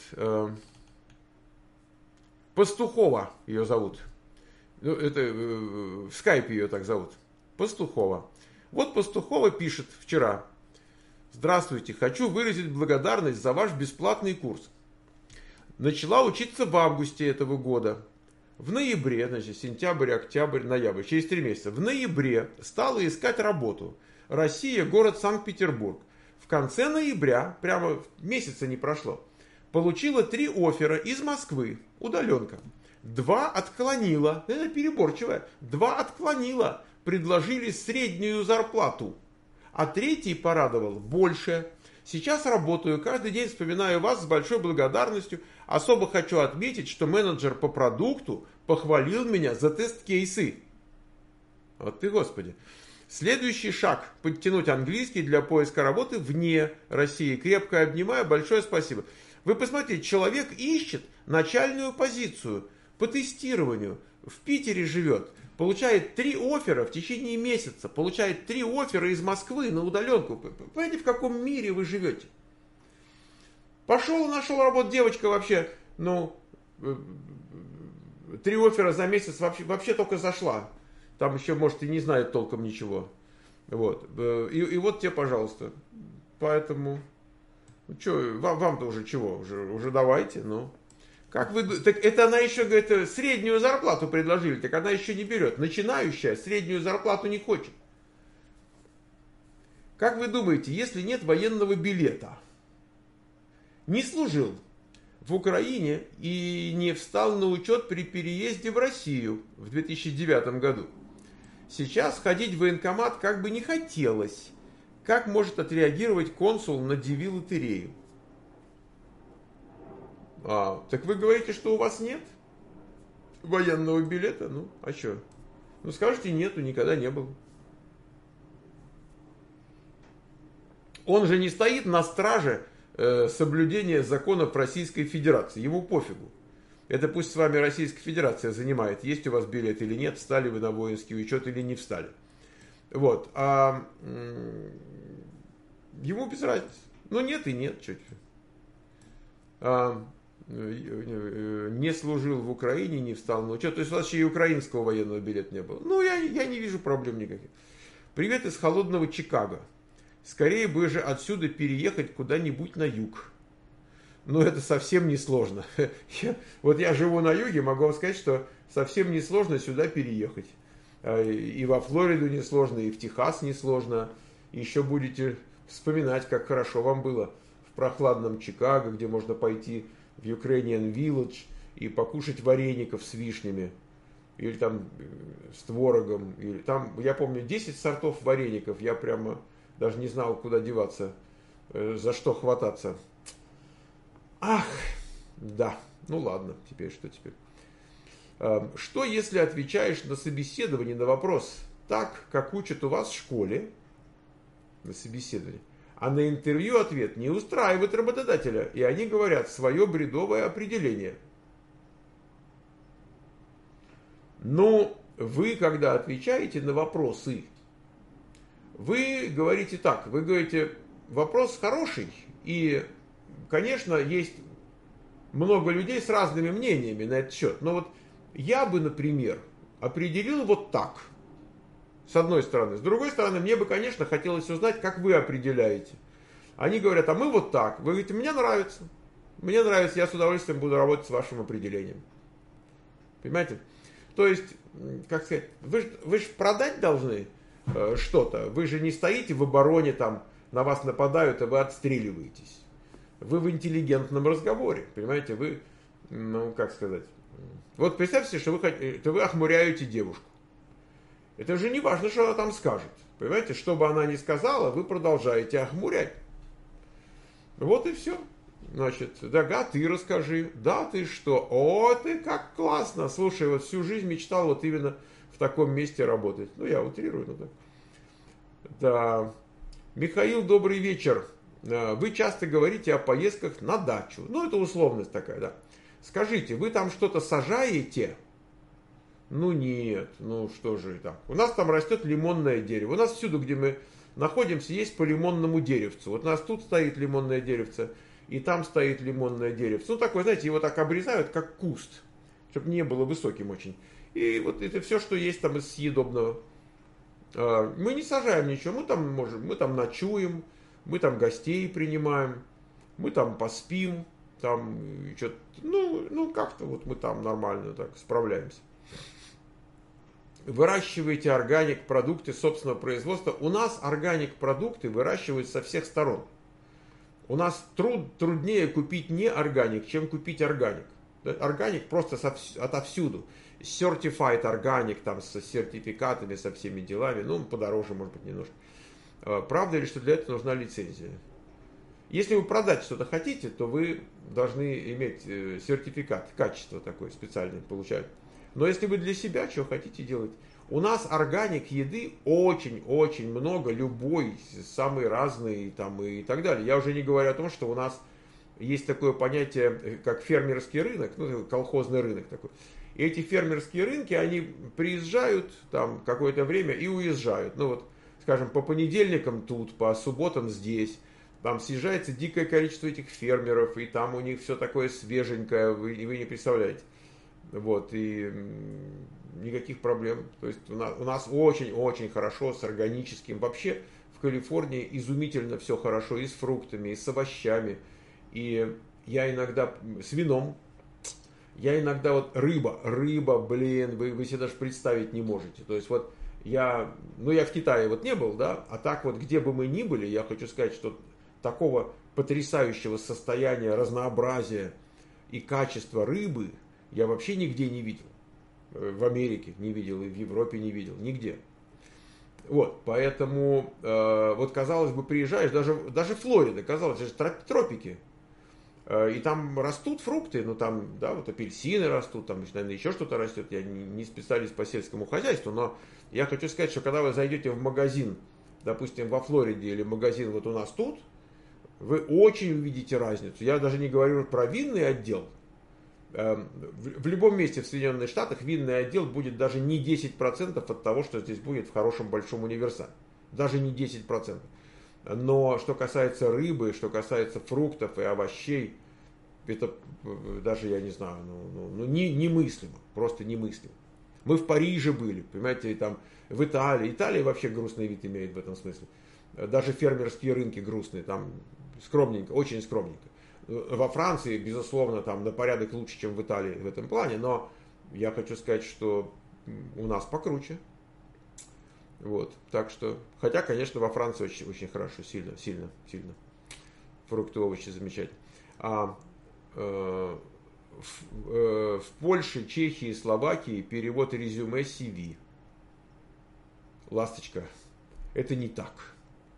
Пастухова ее зовут. Это в скайпе ее так зовут. Пастухова. Вот Пастухова пишет вчера. Здравствуйте, хочу выразить благодарность за ваш бесплатный курс. Начала учиться в августе этого года. В ноябре, значит, сентябрь, октябрь, ноябрь, через 3 месяца. В ноябре стала искать работу. Россия, город Санкт-Петербург. В конце ноября, прямо месяца не прошло, получила 3 оффера из Москвы, удаленка. 2 отклонила, это переборчивая, 2 отклонила, предложили среднюю зарплату. А 3 порадовал больше. Сейчас работаю, каждый день вспоминаю вас с большой благодарностью. Особо хочу отметить, что менеджер по продукту похвалил меня за тест-кейсы. Вот ты, Господи. Следующий шаг – подтянуть английский для поиска работы вне России. Крепко обнимаю, большое спасибо. Вы посмотрите, человек ищет начальную позицию по тестированию. В Питере живет. Получает 3 оффера в течение месяца. Получает 3 оффера из Москвы на удаленку. Понимаете, в каком мире вы живете? Пошел и нашел работу. Девочка вообще, 3 оффера за месяц вообще только зашла. Там еще, может, и не знает толком ничего. Вот. И вот тебе, пожалуйста. Поэтому, вам-то уже чего? Уже давайте, Как вы, так это она еще, говорит, среднюю зарплату предложили, так она еще не берет. Начинающая среднюю зарплату не хочет. Как вы думаете, если нет военного билета, не служил в Украине и не встал на учет при переезде в Россию в 2009 году, сейчас ходить в военкомат как бы не хотелось. Как может отреагировать консул на ДВ-лотерею? Так вы говорите, что у вас нет военного билета? А что? Скажите, нету, никогда не было. Он же не стоит на страже соблюдения законов Российской Федерации. Ему пофигу. Это пусть с вами Российская Федерация занимает, есть у вас билет или нет, встали вы на воинский учет или не встали. Вот. Ему без разницы. Нет и нет. Не служил в Украине, не встал на учет. То есть у вас еще и украинского военного билета не было. Я не вижу проблем никаких. Привет из холодного Чикаго. Скорее бы же отсюда переехать куда-нибудь на юг. Это совсем не сложно. Я живу на юге, могу вам сказать, что совсем не сложно сюда переехать. И во Флориду не сложно, и в Техас не сложно. Еще будете вспоминать, как хорошо вам было в прохладном Чикаго, где можно пойти в Ukrainian Village и покушать вареников с вишнями. Или там с творогом. Или там, я помню, 10 сортов вареников. Я прямо даже не знал, куда деваться, за что хвататься. Ах, да. Ну ладно, теперь что теперь? Что если отвечаешь на собеседовании на вопрос так, как учат у вас в школе, на собеседовании, а на интервью ответ не устраивает работодателя, и они говорят свое бредовое определение? Ну, вы, когда отвечаете на вопросы, вы говорите так, вы говорите, вопрос хороший, и, конечно, есть много людей с разными мнениями на этот счет, но вот я бы, например, определил вот так, с одной стороны. С другой стороны, мне бы, конечно, хотелось узнать, как вы определяете. Они говорят, а мы вот так. Вы говорите, мне нравится. Мне нравится, я с удовольствием буду работать с вашим определением. Понимаете? То есть, как сказать, вы же продать должны что-то. Вы же не стоите в обороне, там, на вас нападают, и вы отстреливаетесь. Вы в интеллигентном разговоре. Понимаете, вы, ну, как сказать. Вот представьте, что вы охмуряете девушку. Это же не важно, что она там скажет. Понимаете, что бы она ни сказала, вы продолжаете охмурять. Вот и все. Значит, да, ты расскажи. Да, ты что? О, ты как классно. Слушай, вот всю жизнь мечтал вот именно в таком месте работать. Ну, я утрирую, но так. Да. Михаил, добрый вечер. Вы часто говорите о поездках на дачу. Ну, это условность такая, да. Скажите, вы там что-то сажаете? Ну нет, ну что же так. У нас там растет лимонное дерево. У нас всюду, где мы находимся, есть по лимонному деревцу. Вот у нас тут стоит лимонное деревце, и там стоит лимонное деревце. Ну такое, знаете, его так обрезают, как куст, чтобы не было высоким очень. И вот это все, что есть там из съедобного. Мы не сажаем ничего, мы там ночуем, мы там гостей принимаем, мы там поспим, там что-то, ну как-то вот мы там нормально так справляемся. Выращиваете органик продукты собственного производства. У нас органик продукты выращивают со всех сторон. У нас труднее купить не органик, чем купить органик. Органик просто отовсюду. Certified органик, там с сертификатами, со всеми делами. Ну, подороже, может быть, немножко. Правда ли, что для этого нужна лицензия? Если вы продать что-то хотите, то вы должны иметь сертификат, качество такое специальное получать. Но если вы для себя что хотите делать, у нас органик еды очень-очень много, любой, самые разные там, и так далее. Я уже не говорю о том, что у нас есть такое понятие, как фермерский рынок, ну, колхозный рынок такой. И эти фермерские рынки, они приезжают там какое-то время и уезжают. Ну вот, скажем, по понедельникам тут, по субботам здесь. Там съезжается дикое количество этих фермеров, и там у них все такое свеженькое, и вы не представляете. Вот, и никаких проблем. То есть у нас очень-очень хорошо с органическим. Вообще в Калифорнии изумительно все хорошо и с фруктами, и с овощами. И я иногда с вином. Я иногда вот рыба, блин, вы себе даже представить не можете. То есть вот я в Китае вот не был, да, а так вот где бы мы ни были, я хочу сказать, что такого потрясающего состояния, разнообразия и качества рыбы я вообще нигде не видел. В Америке не видел, и в Европе не видел, нигде. Вот, поэтому, вот казалось бы, приезжаешь, даже Флорида, казалось, это же тропики. И там растут фрукты, ну там, да, вот апельсины растут, там, наверное, еще что-то растет. Я не специалист по сельскому хозяйству, но я хочу сказать, что когда вы зайдете в магазин, допустим, во Флориде или магазин вот у нас тут, вы очень увидите разницу. Я даже не говорю про винный отдел. В любом месте в Соединенных Штатах винный отдел будет даже не 10% от того, что здесь будет в хорошем большом универсале. Даже не 10%. Но что касается рыбы, что касается фруктов и овощей, это даже, я не знаю, немыслимо. Просто немыслимо. Мы в Париже были, понимаете, там в Италии. Италия вообще грустный вид имеет в этом смысле. Даже фермерские рынки грустные, там скромненько, очень скромненько. Во Франции, безусловно, там на порядок лучше, чем в Италии в этом плане, но я хочу сказать, что у нас покруче. Вот, так что, хотя, конечно, во Франции очень, очень хорошо, сильно. Фрукты, овощи замечательно. В Польше, Чехии, Словакии перевод резюме CV. Ласточка, это не так.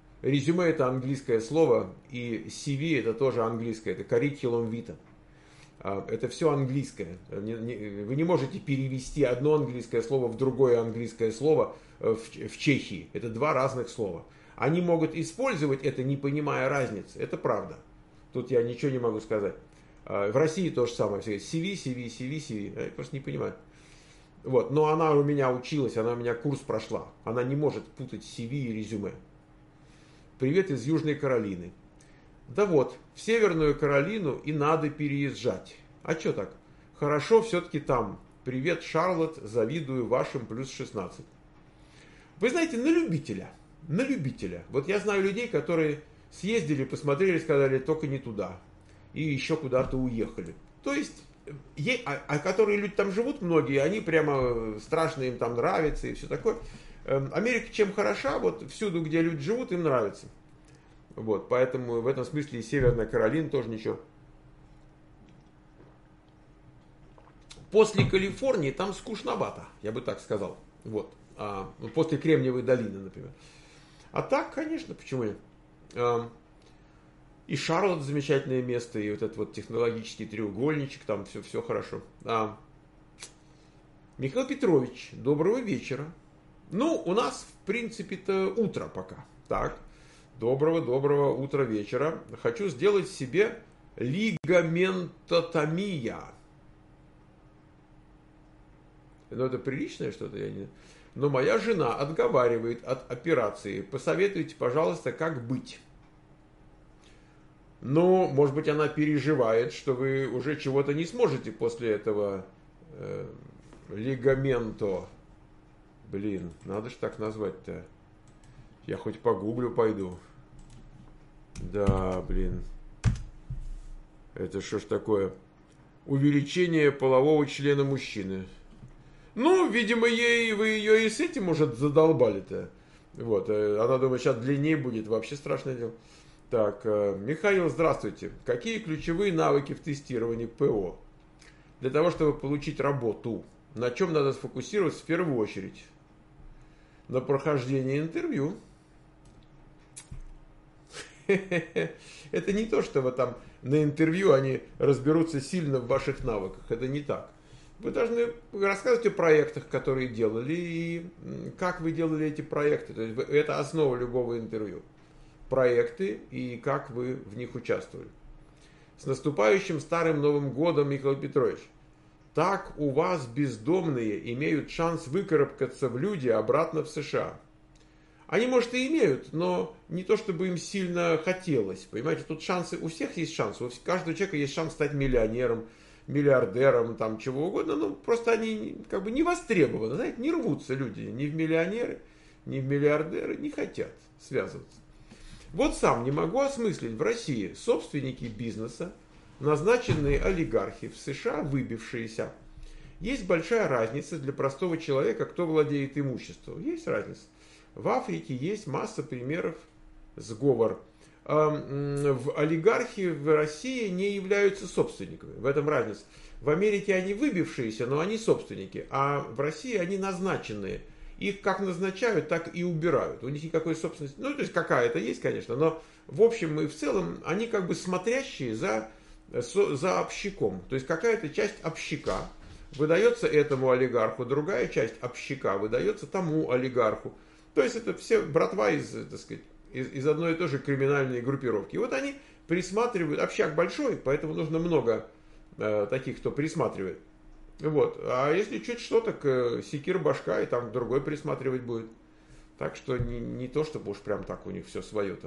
Резюме это английское слово, и CV это тоже английское, это curriculum vitae. Это все английское. Вы не можете перевести одно английское слово в другое английское слово в Чехии. Это два разных слова. Они могут использовать это, не понимая разницы. Это правда. Тут я ничего не могу сказать. В России то же самое. Все говорят, CV. Я просто не понимаю. Вот. Но она у меня училась, она у меня курс прошла. Она не может путать CV и резюме. Привет из Южной Каролины. Да вот, в Северную Каролину и надо переезжать. А что так? Хорошо все-таки там. Привет, Шарлотт, завидую вашим плюс 16. Вы знаете, на любителя. На любителя. Вот я знаю людей, которые съездили, посмотрели, сказали, только не туда. И еще куда-то уехали. То есть, которые люди там живут, многие, они прямо страшно им там нравится и все такое. Америка чем хороша, вот всюду, где люди живут, им нравится. Вот, поэтому в этом смысле и Северная Каролина тоже ничего. После Калифорнии там скучновато, я бы так сказал. Вот. После Кремниевой долины, например. А так, конечно, почему нет? И Шарлотт замечательное место, и вот этот вот технологический треугольничек, там все хорошо. Михаил Петрович, доброго вечера. Ну, у нас, в принципе-то, утро пока. Так, доброго утра вечера. Хочу сделать себе лигаментотомия. Ну, это приличное что-то, я не... Но моя жена отговаривает от операции. Посоветуйте, пожалуйста, как быть. Ну, может быть, она переживает, что вы уже чего-то не сможете после этого лигаменто. Блин, надо же так назвать-то. Я хоть погуглю пойду. Да, блин. Это что ж такое? Увеличение полового члена мужчины. Ну, видимо, вы ее и с этим, может, задолбали-то. Вот, она думает, сейчас длиннее будет, вообще страшное дело. Так, Михаил, здравствуйте. Какие ключевые навыки в тестировании ПО? Для того, чтобы получить работу, на чем надо сфокусироваться в первую очередь? На прохождении интервью. Это не то, что вы там на интервью они разберутся сильно в ваших навыках. Это не так. Вы должны рассказывать о проектах, которые делали, и как вы делали эти проекты. То есть это основа любого интервью. Проекты и как вы в них участвовали. С наступающим Старым Новым Годом, Михаил Петрович. Так у вас бездомные имеют шанс выкарабкаться в люди обратно в США. Они, может, и имеют, но не то, чтобы им сильно хотелось. Понимаете, тут шансы, у всех есть шансы. У каждого человека есть шанс стать миллионером, миллиардером, там чего угодно. Ну, просто они как бы не востребованы. Знаете, не рвутся люди ни в миллионеры, ни в миллиардеры, не хотят связываться. Вот сам не могу осмыслить в России собственники бизнеса, назначенные олигархи, в США выбившиеся. Есть большая разница для простого человека, кто владеет имуществом. Есть разница. В Африке есть масса примеров сговор. В олигархи в России не являются собственниками. В этом разница. В Америке они выбившиеся, но они собственники. А в России они назначенные. Их как назначают, так и убирают. У них никакой собственности. Ну, то есть какая-то есть, конечно. Но в общем и в целом они как бы смотрящие за общаком. То есть какая-то часть общака выдается этому олигарху, другая часть общака выдается тому олигарху. То есть это все братва из, так сказать, из одной и той же криминальной группировки. И вот они присматривают, общак большой, поэтому нужно много таких, кто присматривает. Вот. А если чуть что, так секир башка, и там другой присматривать будет. Так что не то, чтобы уж прям так у них все свое-то.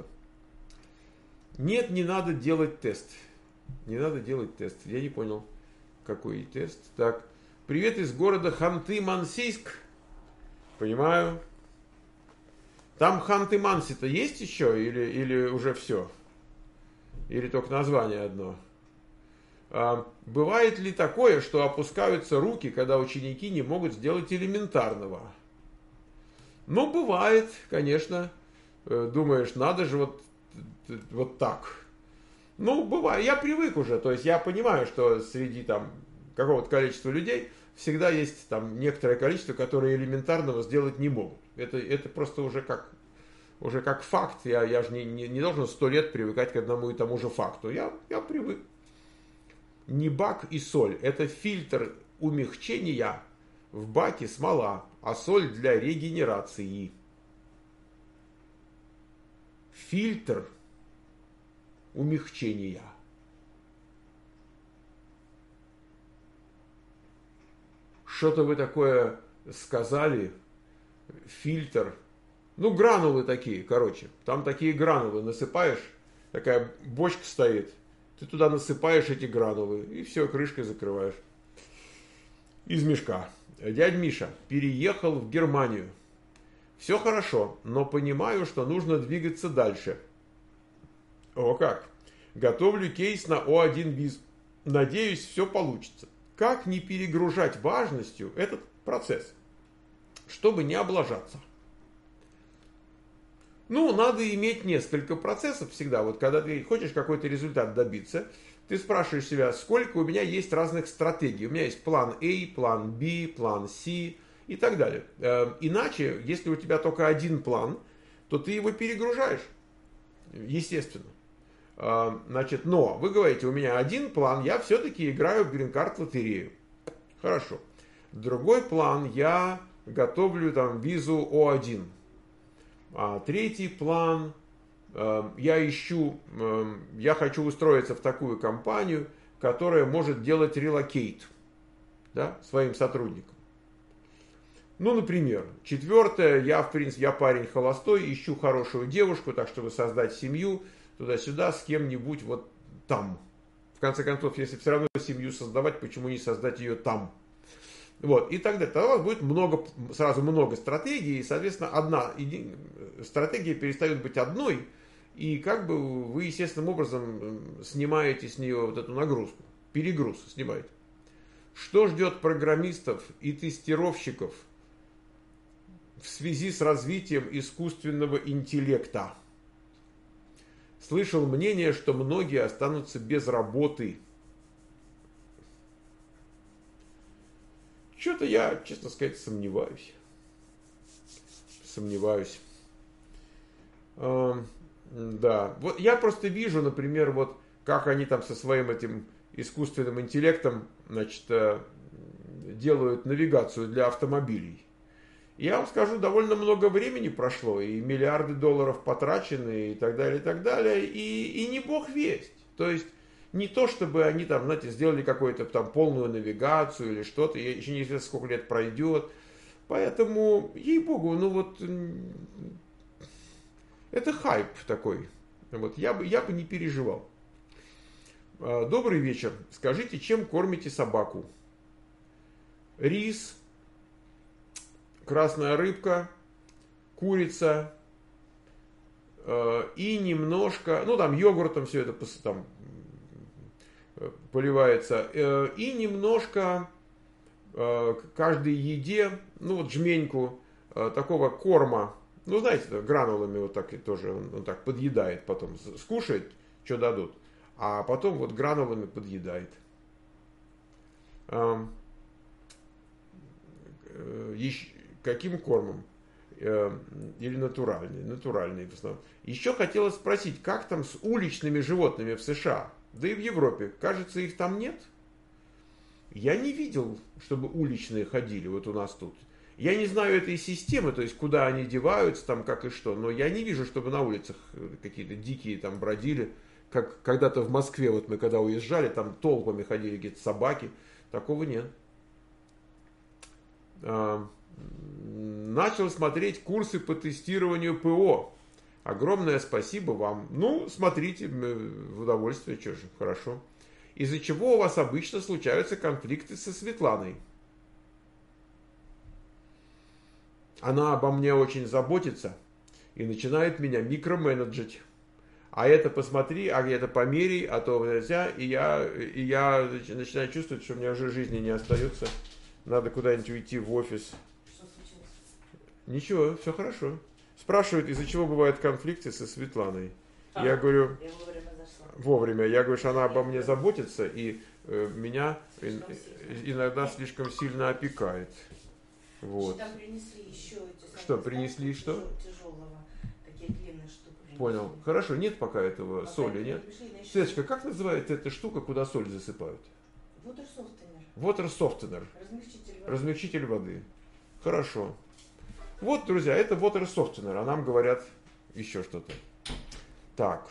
Нет, не надо делать тест. Не надо делать тест. Я не понял, какой тест. Так, привет из города Ханты-Мансийск. Понимаю. Там Ханты-Манси-то есть еще или уже все? Или только название одно? Бывает ли такое, что опускаются руки, когда ученики не могут сделать элементарного? Ну, бывает, конечно. Думаешь, надо же вот так. Ну, бывает. Я привык уже. То есть я понимаю, что среди там какого-то количества людей всегда есть там некоторое количество, которые элементарного сделать не могут. Это просто уже как факт. Я же не должен 100 лет привыкать к одному и тому же факту. Я привык. не бак и соль, это фильтр умягчения, в баке смола, а соль для регенерации. Фильтр умягчения. Что-то вы такое сказали, фильтр. Ну, гранулы такие, короче. Там такие гранулы насыпаешь, такая бочка стоит. Ты туда насыпаешь эти гранулы, и все, крышкой закрываешь. Из мешка. Дядь Миша переехал в Германию. Все хорошо, но понимаю, что нужно двигаться дальше. О как! Готовлю кейс на О1 Biz. Надеюсь, все получится. Как не перегружать важностью этот процесс, чтобы не облажаться? Ну, надо иметь несколько процессов всегда. Вот когда ты хочешь какой-то результат добиться, ты спрашиваешь себя, сколько у меня есть разных стратегий. У меня есть план A, план B, план C и так далее. Иначе, если у тебя только один план, то ты его перегружаешь. Естественно. Значит, но вы говорите, у меня один план, я все-таки играю в грин-карт лотерею. Хорошо. Другой план, я готовлю там визу О1. А третий план, я хочу устроиться в такую компанию, которая может делать релокейт, да, своим сотрудникам. Ну, например, четвертое, я парень холостой, ищу хорошую девушку, так чтобы создать семью, туда-сюда, с кем-нибудь вот там. В конце концов, если все равно семью создавать, почему не создать ее там? Вот, и так далее. Тогда у вас будет сразу много стратегий, и, соответственно, одна стратегия перестает быть одной, и как бы вы естественным образом снимаете с нее вот эту нагрузку, перегруз снимаете. Что ждет программистов и тестировщиков в связи с развитием искусственного интеллекта? Слышал мнение, что многие останутся без работы. Что-то я, честно сказать, сомневаюсь. Да, вот я просто вижу, например, вот как они там со своим этим искусственным интеллектом, значит, делают навигацию для автомобилей. Я вам скажу, довольно много времени прошло, и миллиарды долларов потрачены, и так далее, и не бог весть. То есть, не то, чтобы они там, знаете, сделали какую-то там полную навигацию или что-то, еще неизвестно, сколько лет пройдет. Поэтому, ей-богу, ну вот, это хайп такой. Вот, я бы не переживал. Добрый вечер. Скажите, чем кормите собаку? Рис, красная рыбка, курица и немножко, ну там йогуртом все это там поливается, и немножко каждой еде, ну вот жменьку такого корма, ну знаете, гранулами вот так и тоже он так подъедает потом, скушает, что дадут, а потом вот гранулами подъедает. Каким кормом? Или натуральный? Натуральный в основном. Еще хотелось спросить, как там с уличными животными в США? Да и в Европе. Кажется, их там нет. Я не видел, чтобы уличные ходили вот у нас тут. Я не знаю этой системы, то есть куда они деваются, там как и что, но я не вижу, чтобы на улицах какие-то дикие там бродили. Как когда-то в Москве, вот мы когда уезжали, там толпами ходили какие-то собаки. Такого нет. Начал смотреть курсы по тестированию ПО. Огромное спасибо вам. Ну, смотрите, в удовольствие, что же, хорошо. Из-за чего у вас обычно случаются конфликты со Светланой? Она обо мне очень заботится и начинает меня микроменеджить. А это посмотри, а это померяй, а то нельзя. И я начинаю чувствовать, что у меня уже жизни не остается. Надо куда-нибудь уйти в офис. Что случилось? Ничего, все хорошо. Спрашивают, из-за чего бывают конфликты со Светланой. Я говорю, Я вовремя зашла. вовремя. Я говорю, что она обо мне заботится и меня иногда слишком сильно опекает. Вот. Там принесли еще эти самые, Что, принесли что? Тяжелого. Такие длинные штуки. Понял. Хорошо, нет пока этого соли, нет? Светочка, как называется эта штука, куда соль засыпают? Water softener. Размягчитель воды. Хорошо. Вот, друзья, это water softener, а нам говорят еще что-то. Так.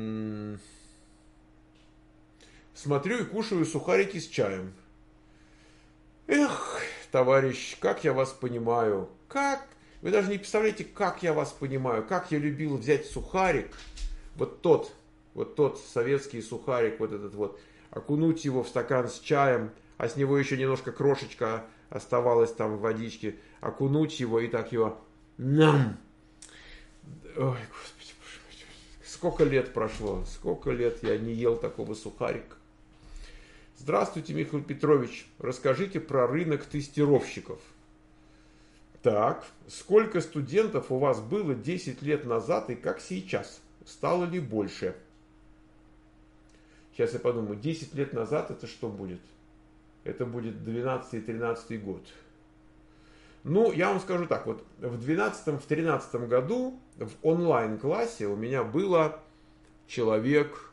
Смотрю и кушаю сухарики с чаем. Эх, товарищ, как я вас понимаю. Как? Вы даже не представляете, как я вас понимаю. Как я любил взять сухарик. Вот тот советский сухарик, вот этот вот. Окунуть его в стакан с чаем. А с него еще немножко крошечка оставалась там в водичке. Окунуть его и так его... Нам! Ой, господи, сколько лет прошло. Сколько лет я не ел такого сухарика. Здравствуйте, Михаил Петрович. Расскажите про рынок тестировщиков. Так, сколько студентов у вас было 10 лет назад и как сейчас? Стало ли больше? Сейчас я подумаю, 10 лет назад это что будет? Это будет 12-13 год. Ну, я вам скажу так, вот в 12-13 году в онлайн-классе у меня было человек,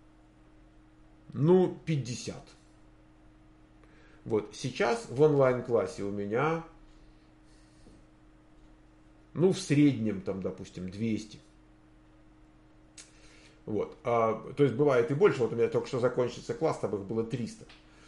50. Вот сейчас в онлайн-классе у меня, в среднем, там, допустим, 200. Вот. То есть бывает и больше. Вот у меня только что закончился класс, там их было 300.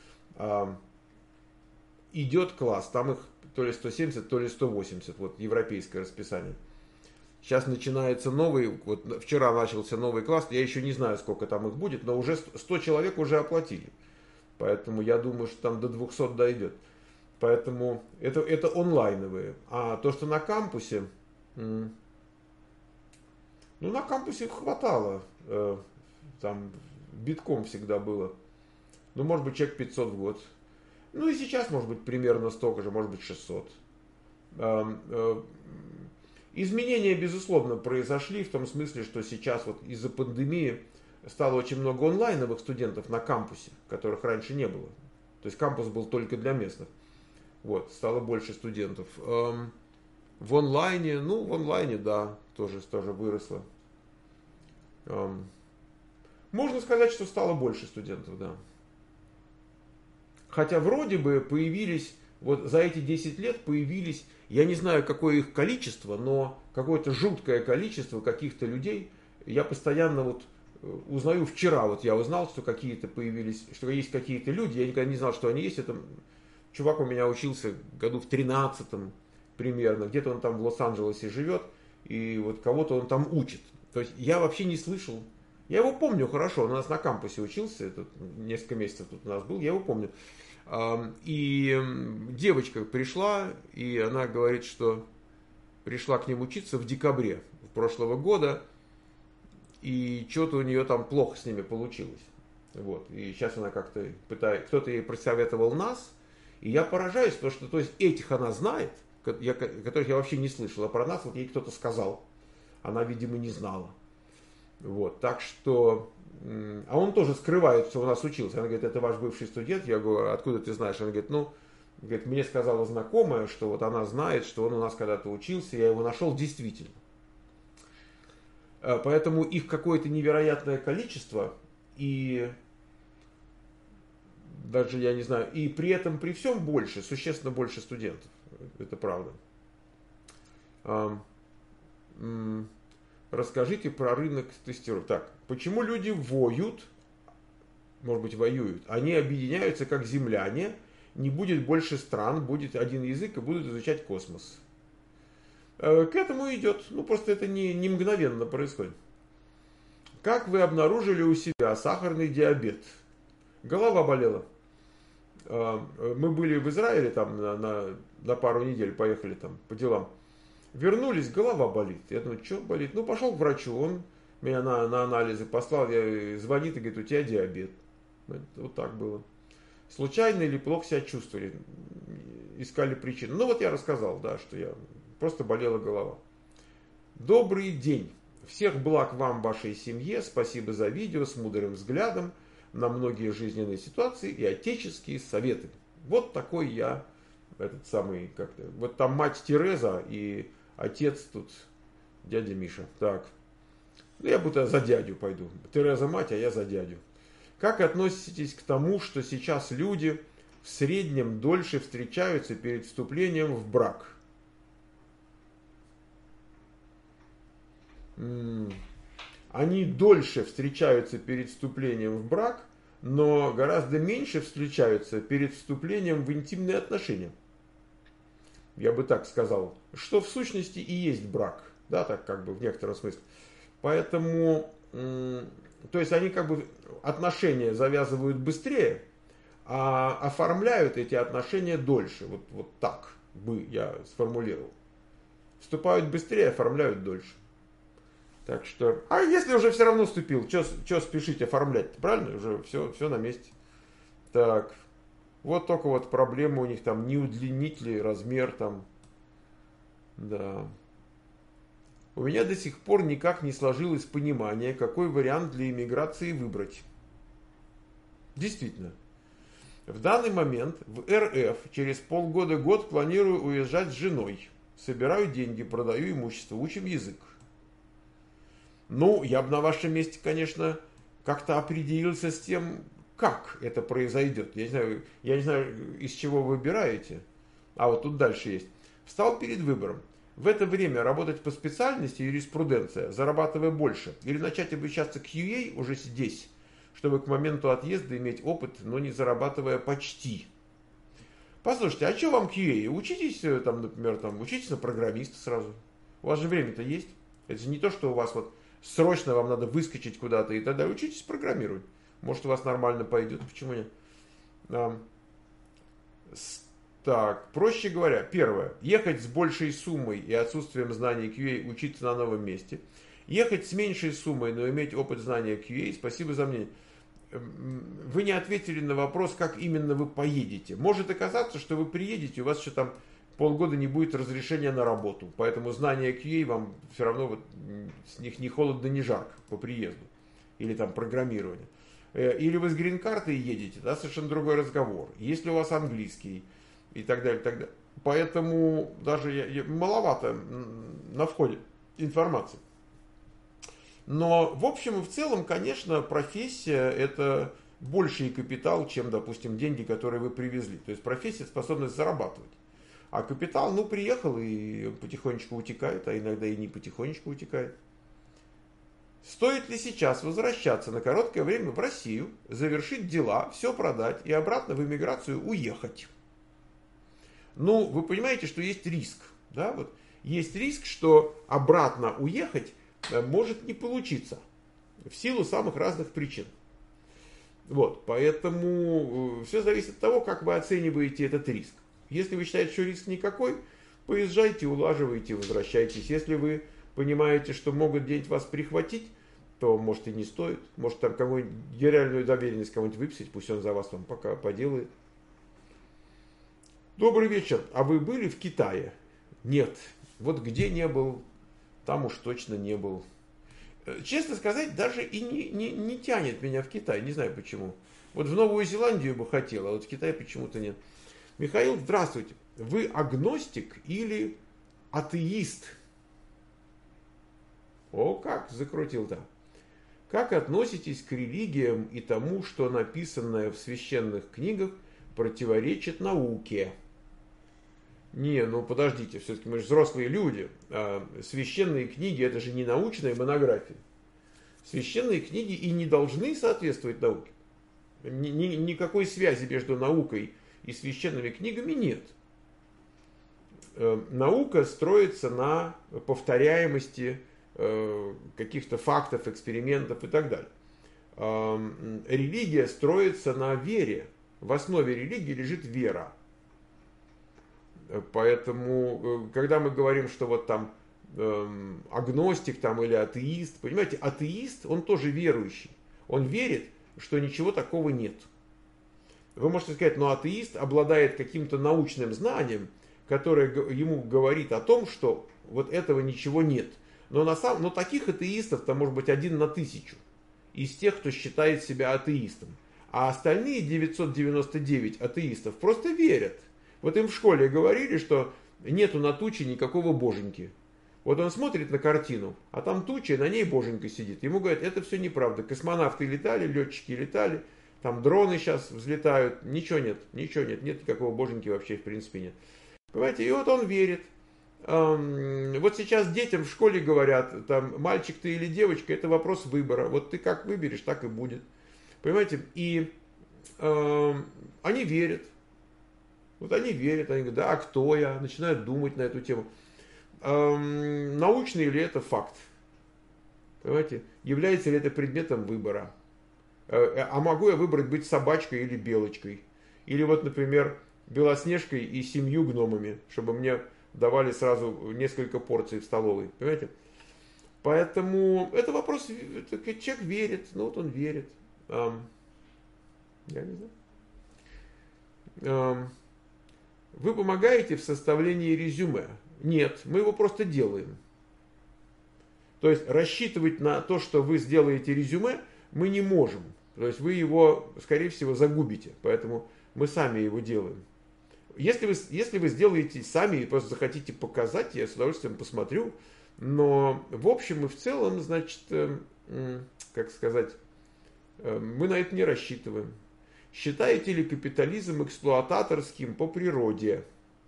Идет класс, там их то ли 170, то ли 180. Вот европейское расписание. Сейчас начинается новый, вот вчера начался новый класс, я еще не знаю, сколько там их будет, но уже 100 человек уже оплатили. Поэтому я думаю, что там до 200 дойдет. Поэтому это онлайновые. А то, что на кампусе, на кампусе хватало. Там битком всегда было. Может быть, человек 500 в год. И сейчас, может быть, примерно столько же, может быть, 600. Изменения, безусловно, произошли в том смысле, что сейчас вот из-за пандемии стало очень много онлайновых студентов на кампусе, которых раньше не было. То есть кампус был только для местных. Вот, стало больше студентов. В онлайне, да, тоже выросло. Можно сказать, что стало больше студентов, да. Хотя вроде бы появились, вот за эти 10 лет появились, я не знаю, какое их количество, но какое-то жуткое количество каких-то людей. Я постоянно вот узнаю, вчера вот я узнал, что какие-то появились, что есть какие-то люди, я никогда не знал, что они есть. Это чувак у меня учился году в 13-м примерно, где-то он там в Лос-Анджелесе живет, и вот кого-то он там учит. То есть я вообще не слышал. Я его помню хорошо, он у нас на кампусе учился, тут несколько месяцев тут у нас был, я его помню. И девочка пришла, и она говорит, что пришла к ним учиться в декабре прошлого года, и что-то у нее там плохо с ними получилось. Вот. И сейчас она как-то пытается, кто-то ей просоветовал нас, и я поражаюсь, потому что то есть этих она знает, которых я вообще не слышал, а про нас вот ей кто-то сказал. Она, видимо, не знала. Вот, так что, а он тоже скрывает, что у нас учился. Она говорит, это ваш бывший студент. Я говорю, откуда ты знаешь? Она говорит, мне сказала знакомая, что вот она знает, что он у нас когда-то учился, я его нашел действительно. Поэтому их какое-то невероятное количество, и даже, я не знаю, и при этом, при всем больше, существенно больше студентов. Это правда. Расскажите про рынок тестировок. Так, почему люди воют, может быть, воюют? Они объединяются как земляне, не будет больше стран, будет один язык и будут изучать космос. К этому идет, просто это не мгновенно происходит. Как вы обнаружили у себя сахарный диабет? Голова болела. Мы были в Израиле там на пару недель, поехали там по делам. Вернулись, голова болит. Я думаю, что болит? Пошел к врачу, он меня на анализы послал, звонит и говорит, у тебя диабет. Вот так было. Случайно или плохо себя чувствовали? Искали причину. Вот я рассказал, да, что я просто болела голова. Добрый день. Всех благ вам, вашей семье. Спасибо за видео с мудрым взглядом на многие жизненные ситуации и отеческие советы. Вот такой я, этот самый, как-то. Вот там мать Тереза и отец тут, дядя Миша. Так. Ну, я будто за дядю пойду. Тереза мать, а я за дядю. Как относитесь к тому, что сейчас люди в среднем дольше встречаются перед вступлением в брак? Они дольше встречаются перед вступлением в брак, но гораздо меньше встречаются перед вступлением в интимные отношения. Я бы так сказал, что в сущности и есть брак, да, так как бы в некотором смысле. Поэтому, то есть они как бы отношения завязывают быстрее, а оформляют эти отношения дольше. Вот так бы я сформулировал. Вступают быстрее, оформляют дольше. Так что, а если уже все равно вступил, что спешить оформлять, правильно? Уже все на месте. Так, вот только вот проблема у них там, не удлинить ли размер там. Да. У меня до сих пор никак не сложилось понимание, какой вариант для иммиграции выбрать. Действительно. В данный момент в РФ через полгода-год планирую уезжать с женой. Собираю деньги, продаю имущество, учим язык. Ну, я бы на вашем месте, конечно, как-то определился с тем, как это произойдет. Я не знаю, из чего вы выбираете. А вот тут дальше есть. Встал перед выбором. В это время работать по специальности юриспруденция, зарабатывая больше. Или начать обучаться QA уже здесь, чтобы к моменту отъезда иметь опыт, но не зарабатывая почти. Послушайте, а что вам QA? Учитесь, там, например, учитесь на программиста сразу. У вас же время-то есть. Это же не то, что у вас вот срочно вам надо выскочить куда-то и так далее. Учитесь программировать. Может, у вас нормально пойдет. Почему нет? Так, проще говоря, первое. Ехать с большей суммой и отсутствием знаний QA, учиться на новом месте. Ехать с меньшей суммой, но иметь опыт знания QA. Спасибо за мнение. Вы не ответили на вопрос, как именно вы поедете. Может оказаться, что вы приедете, у вас еще там полгода не будет разрешения на работу. Поэтому знания QA вам все равно вот, с них ни холодно, ни жарко по приезду. Или там программирование. Или вы с грин-картой едете, да, совершенно другой разговор. Если у вас английский и так далее, так далее. Поэтому даже маловато на входе информации. Но в общем и в целом, конечно, профессия это больший капитал, чем, допустим, деньги, которые вы привезли. То есть профессия способность зарабатывать. А капитал, приехал и потихонечку утекает, а иногда и не потихонечку утекает. Стоит ли сейчас возвращаться на короткое время в Россию, завершить дела, все продать и обратно в эмиграцию уехать? Вы понимаете, что есть риск. Да? Вот есть риск, что обратно уехать может не получиться в силу самых разных причин. Поэтому все зависит от того, как вы оцениваете этот риск. Если вы считаете, что риск никакой, поезжайте, улаживайте, возвращайтесь. Если вы понимаете, что могут где-нибудь вас прихватить, то может и не стоит. Может там какую-нибудь генеральную доверенность кому-нибудь выписать, пусть он за вас там пока поделает. Добрый вечер. А вы были в Китае? Нет. Вот где не был, там уж точно не был. Честно сказать, даже и не тянет меня в Китай. Не знаю почему. Вот в Новую Зеландию бы хотел, а вот в Китай почему-то нет. Михаил, здравствуйте. Вы агностик или атеист? О, как закрутил-то. Как относитесь к религиям и тому, что написанное в священных книгах противоречит науке? Не, подождите, все-таки мы же взрослые люди. Священные книги это же не научные монографии. Священные книги и не должны соответствовать науке. Никакой связи между наукой и священными книгами нет. Наука строится на повторяемости каких-то фактов, экспериментов и так далее. Религия строится на вере. В основе религии лежит вера. Поэтому, когда мы говорим, что вот там агностик там, или атеист, понимаете, атеист, он тоже верующий. Он верит, что ничего такого нет. Вы можете сказать, атеист обладает каким-то научным знанием, которое ему говорит о том, что вот этого ничего нет. Но таких атеистов-то может быть 1 на 1000 из тех, кто считает себя атеистом. А остальные 999 атеистов просто верят. Вот им в школе говорили, что нету на туче никакого боженьки. Вот он смотрит на картину, а там туча, и на ней боженька сидит. Ему говорят, это все неправда. Космонавты летали, летчики летали, там дроны сейчас взлетают. Ничего нет, нет никакого боженьки вообще в принципе нет. Понимаете, и вот он верит. Вот сейчас детям в школе говорят, там, мальчик ты или девочка, это вопрос выбора. Вот ты как выберешь, так и будет. Понимаете, и они верят. Вот они верят, они говорят, да, а кто я? Начинают думать на эту тему. Научный ли это факт? Понимаете? Является ли это предметом выбора? А могу я выбрать быть собачкой или белочкой? Или вот, например, Белоснежкой и 7 гномами, чтобы мне давали сразу несколько порций в столовой. Понимаете? Поэтому это вопрос, человек верит, ну вот он верит. Я не знаю. Вы помогаете в составлении резюме? Нет, мы его просто делаем. То есть рассчитывать на то, что вы сделаете резюме, мы не можем. То есть вы его, скорее всего, загубите. Поэтому мы сами его делаем. Если вы сделаете сами и просто захотите показать, я с удовольствием посмотрю. Но в общем и в целом, значит, как сказать, мы на это не рассчитываем. Считаете ли капитализм эксплуататорским по природе?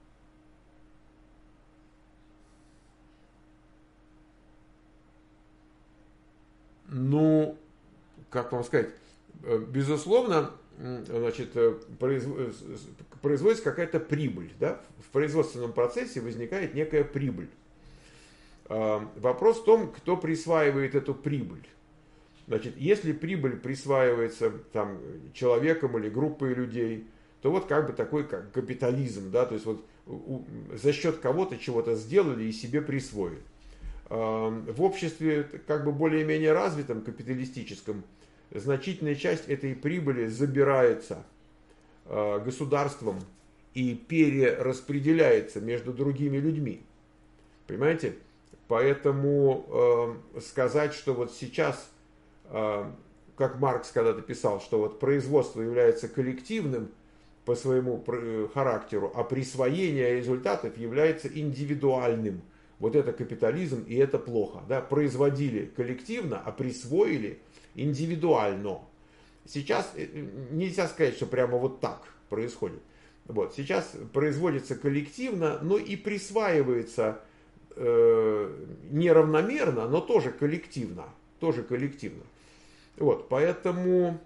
Ну, как вам сказать, безусловно, значит, производится какая-то прибыль. Да? В производственном процессе возникает некая прибыль. Вопрос в том, кто присваивает эту прибыль. Значит, если прибыль присваивается там, человеком или группой людей, то вот как бы такой как капитализм, да, то есть вот за счет кого-то чего-то сделали и себе присвоили. В обществе как бы более-менее развитом, капиталистическом, значительная часть этой прибыли забирается государством и перераспределяется между другими людьми. Понимаете? Поэтому сказать, что вот сейчас, как Маркс когда-то писал, что вот производство является коллективным по своему характеру, а присвоение результатов является индивидуальным. Вот это капитализм, и это плохо. Да? Производили коллективно, а присвоили индивидуально. Сейчас нельзя сказать, что прямо вот так происходит. Вот. Сейчас производится коллективно, но и присваивается неравномерно, но тоже коллективно. Тоже коллективно. Вот. Поэтому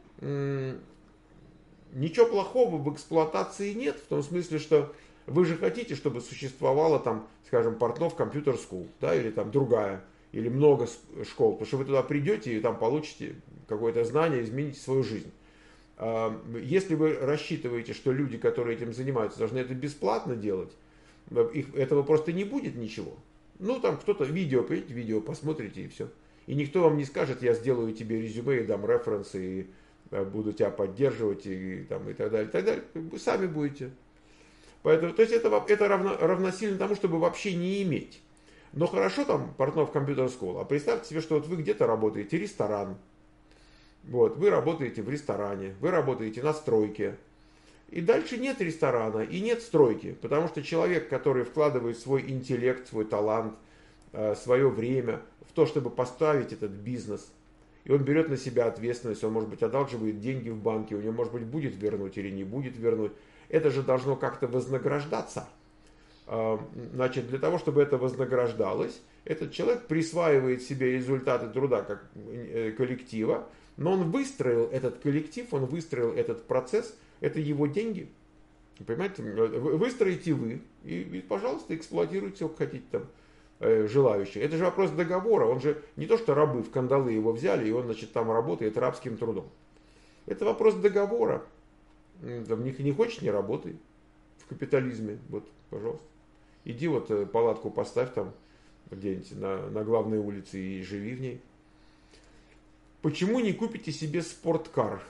ничего плохого в эксплуатации нет, в том смысле, что вы же хотите, чтобы существовала там, скажем, Портнов Computer School, да, или там другая, или много школ, потому что вы туда придете и там получите какое-то знание, измените свою жизнь. Если вы рассчитываете, что люди, которые этим занимаются, должны это бесплатно делать, этого просто не будет ничего. Ну, там кто-то видео посмотрите и все. И никто вам не скажет, я сделаю тебе резюме и дам референсы, и буду тебя поддерживать, и так далее, и так далее. Вы сами будете. Поэтому, то есть это равносильно тому, чтобы вообще не иметь. Но хорошо там Портнов Computer School, а представьте себе, что вот вы где-то работаете, ресторан. Вот, вы работаете в ресторане, вы работаете на стройке. И дальше нет ресторана и нет стройки, потому что человек, который вкладывает свой интеллект, свой талант, свое время в то, чтобы поставить этот бизнес, и он берет на себя ответственность, он, может быть, одалживает деньги в банке, у него, может быть, будет вернуть или не будет вернуть. Это же должно как-то вознаграждаться. Значит, для того, чтобы это вознаграждалось, этот человек присваивает себе результаты труда как коллектива, но он выстроил этот коллектив, он выстроил этот процесс, это его деньги. Понимаете, выстроите вы, и пожалуйста, эксплуатируйте, сколько хотите там желающих. Это же вопрос договора, он же не то, что рабы в кандалы его взяли, и он, значит, там работает рабским трудом. Это вопрос договора. Там не хочешь, не работай в капитализме. Вот, пожалуйста. Иди вот палатку поставь там где-нибудь на главной улице и живи в ней. Почему не купите себе спорткар?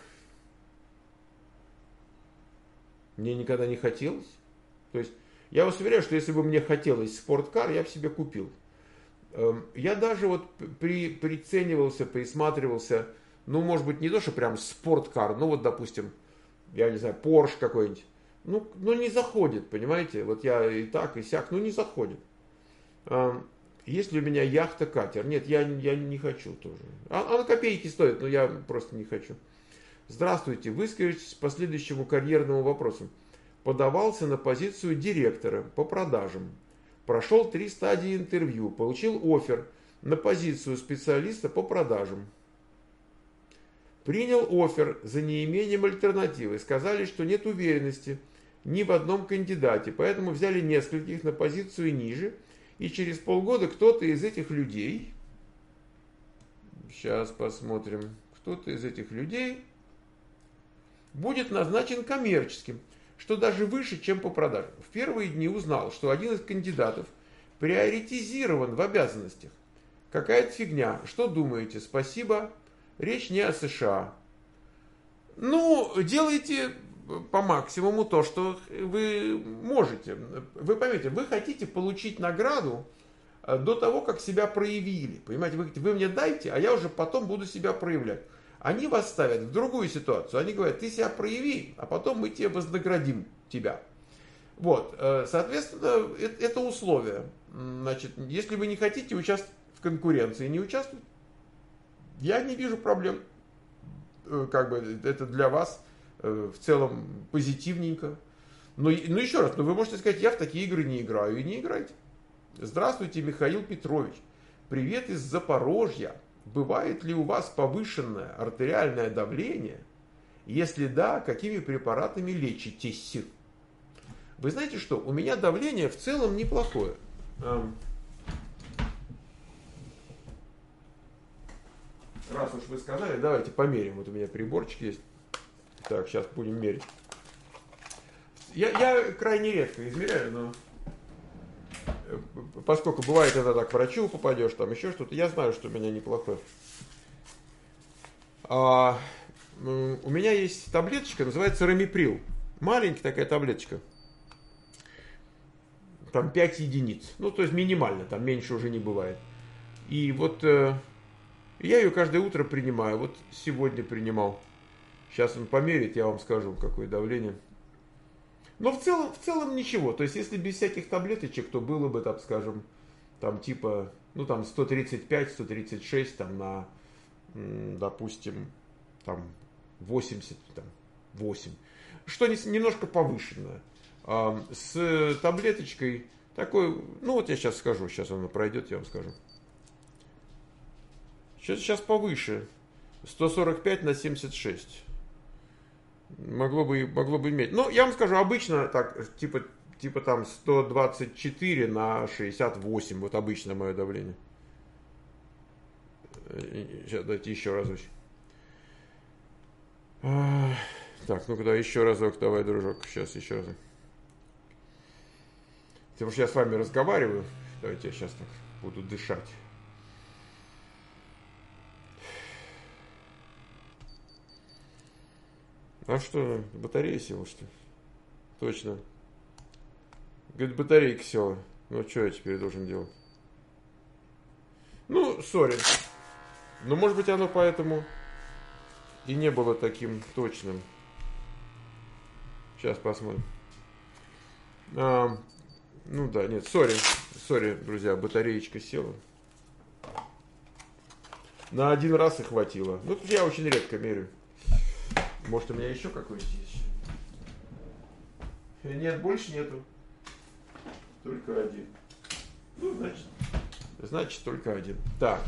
Мне никогда не хотелось. То есть, я вас уверяю, что если бы мне хотелось спорткар, я бы себе купил. Я даже вот приценивался, присматривался, ну, может быть, не то, что прям спорткар, ну, вот, допустим, я не знаю, Porsche какой-нибудь. Ну, не заходит, понимаете? Вот я и так, и сяк, ну, не заходит. Есть ли у меня яхта, катер? Нет, я не хочу тоже. Она копейки стоит, но я просто не хочу. Здравствуйте, выскажитесь по следующему карьерному вопросу. Подавался на позицию директора по продажам. Прошел 3 стадии интервью, получил оффер на позицию специалиста по продажам. Принял оффер за неимением альтернативы. Сказали, что нет уверенности ни в одном кандидате, поэтому взяли нескольких на позицию ниже. И через полгода кто-то из этих людей, сейчас посмотрим, кто-то из этих людей будет назначен коммерческим, что даже выше, чем по продажам. В первые дни узнал, что один из кандидатов приоритизирован в обязанностях. Какая-то фигня. Что думаете? Спасибо. Речь не о США. Ну, делайте по максимуму то, что вы можете. Вы поймете, вы хотите получить награду до того, как себя проявили. Понимаете, вы говорите, вы мне дайте, а я уже потом буду себя проявлять. Они вас ставят в другую ситуацию. Они говорят, ты себя прояви, а потом мы тебе вознаградим тебя. Вот, соответственно, это условие. Значит, если вы не хотите участвовать в конкуренции, не участвуйте. Я не вижу проблем. Как бы это для вас в целом позитивненько. Но еще раз, вы можете сказать, я в такие игры не играю, и не играйте. Здравствуйте, Михаил Петрович. Привет из Запорожья. Бывает ли у вас повышенное артериальное давление? Если да, какими препаратами лечитесь? Вы знаете что, у меня давление в целом неплохое. Раз уж вы сказали, давайте померим. Вот у меня приборчик есть. Так, сейчас будем мерить. Я крайне редко измеряю, но поскольку бывает, это так к врачу попадешь, там еще что-то, я знаю, что у меня неплохое. У меня есть таблеточка, называется Рамиприл. Маленькая такая таблеточка. Там 5 единиц. Ну, то есть минимально, там меньше уже не бывает. И вот я ее каждое утро принимаю. Вот сегодня принимал. Сейчас он померит, я вам скажу, какое давление. Но в целом ничего. То есть, если без всяких таблеточек, то было бы, так скажем, там типа, ну там 135, 136, там на, допустим, там 80, там 8. Что немножко повышенное. С таблеточкой такой, ну вот я сейчас скажу, сейчас оно пройдет, я вам скажу. Сейчас повыше. 145 на 76. Могло бы иметь. Ну, я вам скажу, обычно так, типа там 124 на 68. Вот обычно мое давление. Сейчас дайте еще разочек. Так, ну-ка, да, еще разок, давай, дружок. Сейчас еще разок. Потому что я с вами разговариваю. Давайте я сейчас так буду дышать. А что, батарея села, что ли? Точно. Говорит, батарейка села. Ну, что я теперь должен делать? Ну, сори. Но, может быть, оно поэтому и не было таким точным. Сейчас посмотрим. Ну да, нет, сори, друзья, батареечка села. На один раз и хватило. Ну, я очень редко мерю. Может, у меня еще какой-нибудь есть? Нет, больше нету. Только один. Ну, значит только один. Так.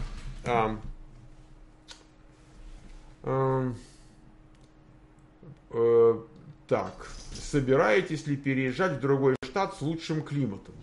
Так. Собираетесь ли переезжать в другой штат с лучшим климатом?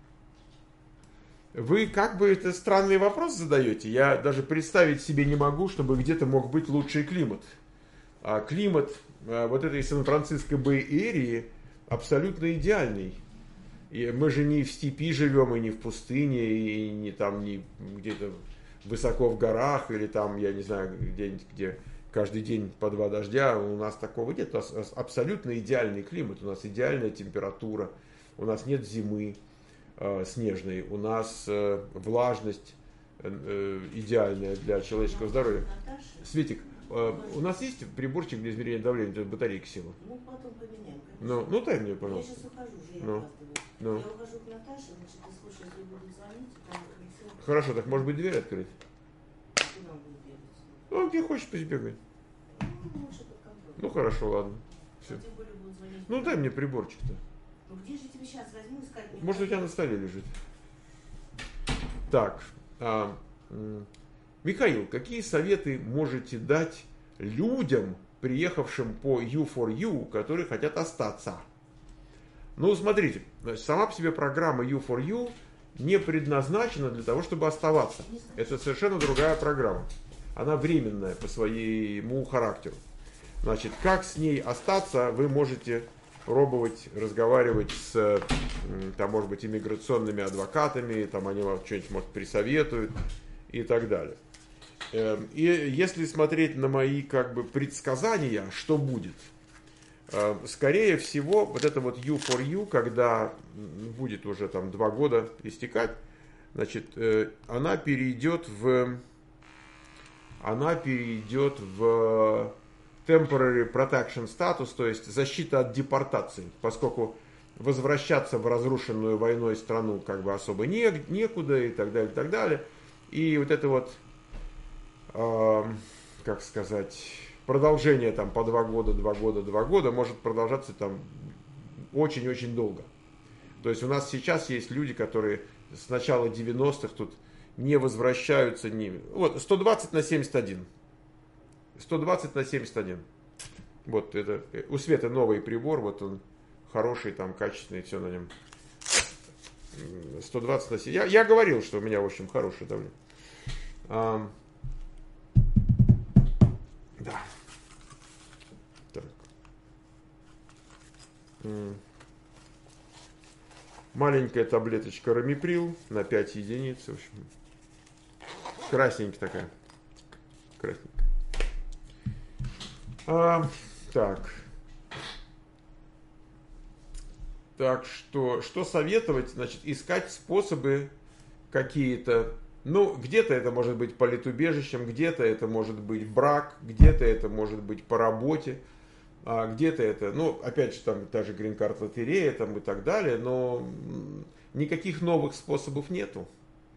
Вы как бы это странный вопрос задаете. Я даже представить себе не могу, чтобы где-то мог быть лучший климат. А климат вот этой Сан-Франциско Бэй-Эрии абсолютно идеальный. И мы же не в степи живем, и не в пустыне, и не там не где-то высоко в горах, или там, я не знаю, где-нибудь, где каждый день по 2 дождя. У нас такого нет. У нас абсолютно идеальный климат. У нас идеальная температура. У нас нет зимы снежной. У нас влажность идеальная для человеческого здоровья. Светик, у нас есть приборчик для измерения давления, батарейка села? Ну, потом поменяем, конечно. Ну дай мне, пожалуйста. Я сейчас ухожу, уже я опаздываю. Ну. Я ухожу к Наташе, значит, ты слушай, если будут звонить, там все. Хорошо, так может быть дверь открыть? Куда он будет бегать? Ну, где хочешь, пусть бегает. Ну, лучше под контролем. Ну, хорошо, ладно. Все. А тем более будут звонить. Ну, дай мне приборчик-то. Ну, где же тебе сейчас возьму искать? Может, у тебя на столе лежит. Так. Михаил, какие советы можете дать людям, приехавшим по U4U, которые хотят остаться? Ну, смотрите, сама по себе программа U4U не предназначена для того, чтобы оставаться. Это совершенно другая программа. Она временная по своему характеру. Значит, как с ней остаться, вы можете пробовать разговаривать с, там, может быть, иммиграционными адвокатами, там они вам что-нибудь, может, присоветуют и так далее. И если смотреть на мои, как бы, предсказания, что будет, скорее всего, вот это вот U4U, когда будет уже там 2 года истекать, значит, она перейдет в temporary protection status, то есть защита от депортации, поскольку возвращаться в разрушенную войной страну как бы особо некуда и так далее, и так далее. И вот это вот, как сказать, продолжение там по 2 года, 2 года, 2 года может продолжаться там очень-очень долго. То есть у нас сейчас есть люди, которые с начала 90-х тут не возвращаются. Вот, 120 на 71. 120 на 71. Вот это у Светы новый прибор, вот он хороший, там качественный, все на нем. 120 на 70. Я говорил, что у меня, в общем, хорошее давление. Да. Так. Маленькая таблеточка Рамиприл на 5 единиц. В общем. Красненькая такая. Красненькая. Так. Так что советовать? Значит, искать способы какие-то. Ну, где-то это может быть политубежищем, где-то это может быть брак, где-то это может быть по работе, а где-то это, ну, опять же, там та же грин-карт лотерея там и так далее, но никаких новых способов нету.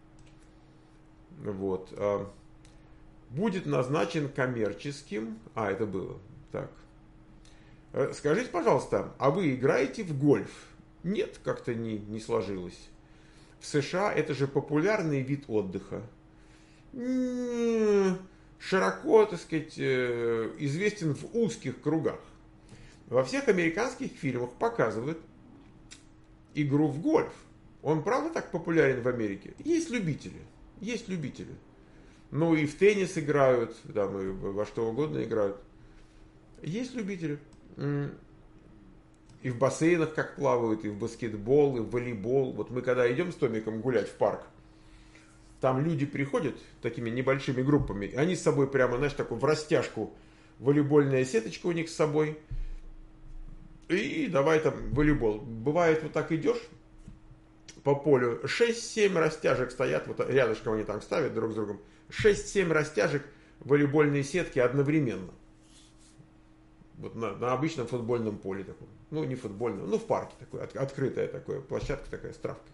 Вот. Будет назначен коммерческим. Это было. Так. Скажите, пожалуйста, а вы играете в гольф? Нет, как-то не сложилось. В США это же популярный вид отдыха. Широко, так сказать, известен в узких кругах. Во всех американских фильмах показывают игру в гольф. Он правда так популярен в Америке? Есть любители. Есть любители. Ну и в теннис играют, там, и во что угодно играют. Есть любители. И в бассейнах как плавают, и в баскетбол, и в волейбол. Вот мы когда идем с Томиком гулять в парк, там люди приходят такими небольшими группами, они с собой прямо, знаешь, такую в растяжку, волейбольная сеточка у них с собой. И давай там волейбол. Бывает, вот так идешь по полю, 6-7 растяжек стоят, вот рядышком они там ставят друг с другом. 6-7 растяжек волейбольные сетки одновременно. Вот на обычном футбольном поле таком. Ну, не футбольном, ну, в парке такой, открытая такая площадка такая с травкой.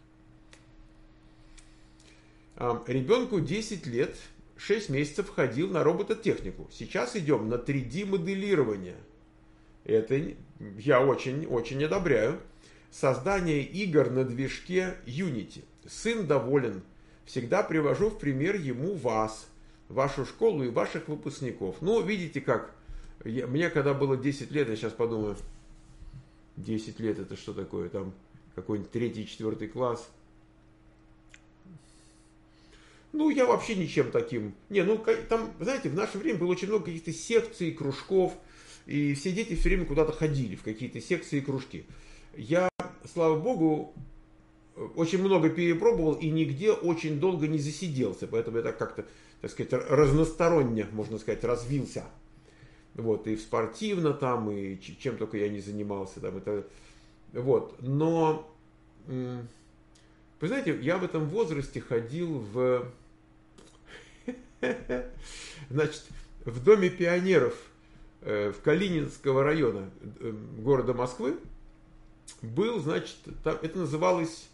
Ребенку 10 лет, 6 месяцев ходил на робототехнику. Сейчас идем на 3D моделирование. Это я очень одобряю. Создание игр на движке Unity. Сын доволен. Всегда привожу в пример ему вас, вашу школу и ваших выпускников. Ну, видите как, мне когда было 10 лет, я сейчас подумаю, 10 лет это что такое, там какой-нибудь 3-4 класс. Ну, я вообще ничем таким. Там, знаете, в наше время было очень много каких-то секций, кружков, и все дети все время куда-то ходили, в какие-то секции и кружки. Я, слава богу, очень много перепробовал и нигде очень долго не засиделся, поэтому я так как-то, так сказать, разносторонне, можно сказать, развился. Вот, и спортивно там, и чем только я не занимался там, это, вот, но, вы знаете, я в этом возрасте ходил значит, в Доме пионеров в Калининского района города Москвы, был, значит, это называлось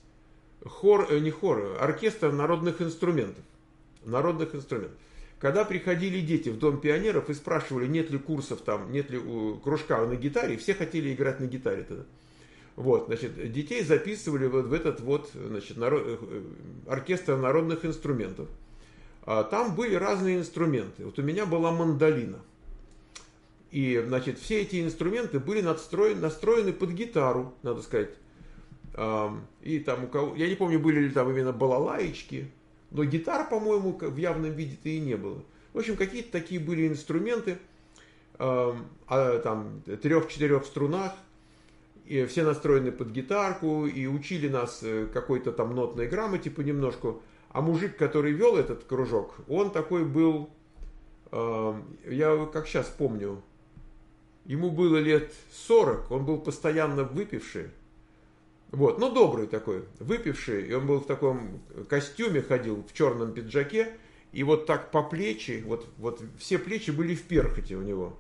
оркестр народных инструментов. Народных инструментов. Когда приходили дети в Дом пионеров и спрашивали, нет ли курсов там, нет ли кружка на гитаре, все хотели играть на гитаре тогда. Вот, значит, детей записывали вот в этот вот, значит, оркестр народных инструментов. Там были разные инструменты. Вот у меня была мандолина. И, значит, все эти инструменты были настроены под гитару, надо сказать. И там у кого, я не помню, были ли там именно балалаечки, но гитар, по-моему, в явном виде-то и не было. В общем, какие-то такие были инструменты, там 3-4 струнах, и все настроены под гитарку, и учили нас какой-то там нотной грамоте понемножку. А мужик, который вел этот кружок, он такой был, я как сейчас помню, ему было лет 40, он был постоянно выпивший. Вот, ну добрый такой, выпивший, и он был в таком костюме, ходил в черном пиджаке, и вот так по плечи, вот все плечи были в перхоти у него.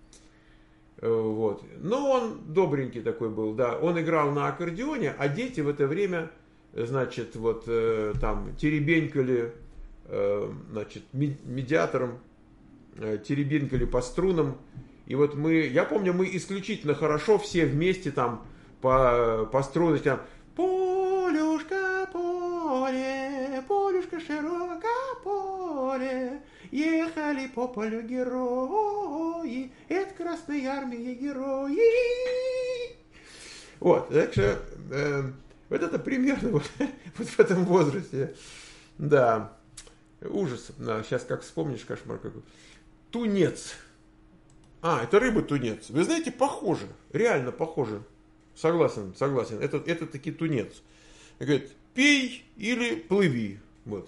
Вот. Но он добренький такой был, да. Он играл на аккордеоне, а дети в это время, значит, вот там теребенькали, значит, медиатором, теребенькали по струнам. И вот я помню, мы исключительно хорошо все вместе там по струнам, там, полюшка, поле, полюшка, широкое поле, ехали по полю герои, это Красной Армии герои. Вот, так что вот это примерно вот в этом возрасте. Да, ужас. Сейчас как вспомнишь, кошмар какой. Тунец. Это рыба-тунец. Вы знаете, похоже, реально похоже. Согласен. Это таки тунец. Говорит, пей или плыви. Вот.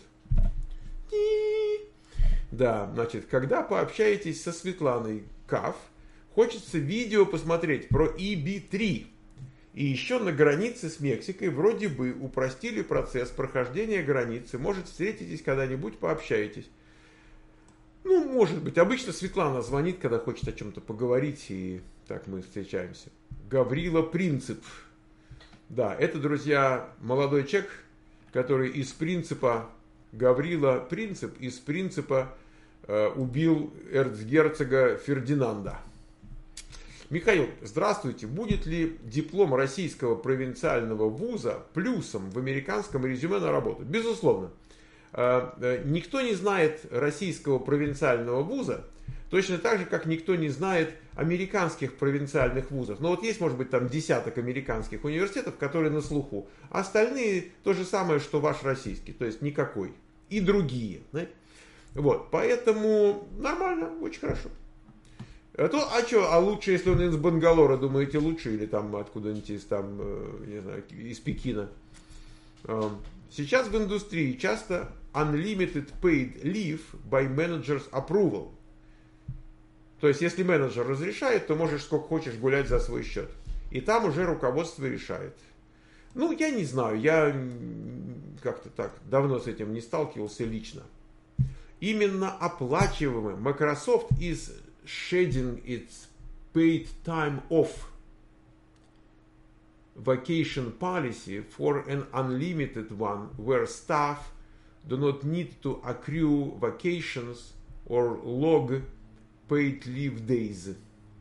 Да, значит, когда пообщаетесь со Светланой Каф, хочется видео посмотреть про EB3. И еще на границе с Мексикой вроде бы упростили процесс прохождения границы. Может, встретитесь когда-нибудь, пообщаетесь. Ну, может быть. Обычно Светлана звонит, когда хочет о чем-то поговорить, и так мы встречаемся. Гаврила Принцип. Да, это, друзья, молодой человек, который из принципа, Гаврила Принцип, из принципа убил эрцгерцога Фердинанда. Михаил, здравствуйте. Будет ли диплом российского провинциального вуза плюсом в американском резюме на работу? Безусловно. Никто не знает российского провинциального вуза, точно так же, как никто не знает американских провинциальных вузов. Но вот есть, может быть, там десяток американских университетов, которые на слуху. А остальные то же самое, что ваш российский, то есть никакой. И другие. Знаете? Вот, поэтому нормально, очень хорошо. А лучше, если он из Бангалора, думаете, лучше, или там откуда-нибудь из, там, не знаю, из Пекина. Сейчас в индустрии часто unlimited paid leave by manager's approval. То есть, если менеджер разрешает, то можешь сколько хочешь гулять за свой счет. И там уже руководство решает. Ну, я не знаю, я как-то так давно с этим не сталкивался лично. Именно оплачиваемый Microsoft is shedding its paid time off vacation policy for an unlimited one where staff do not need to accrue vacations or log paid leave days.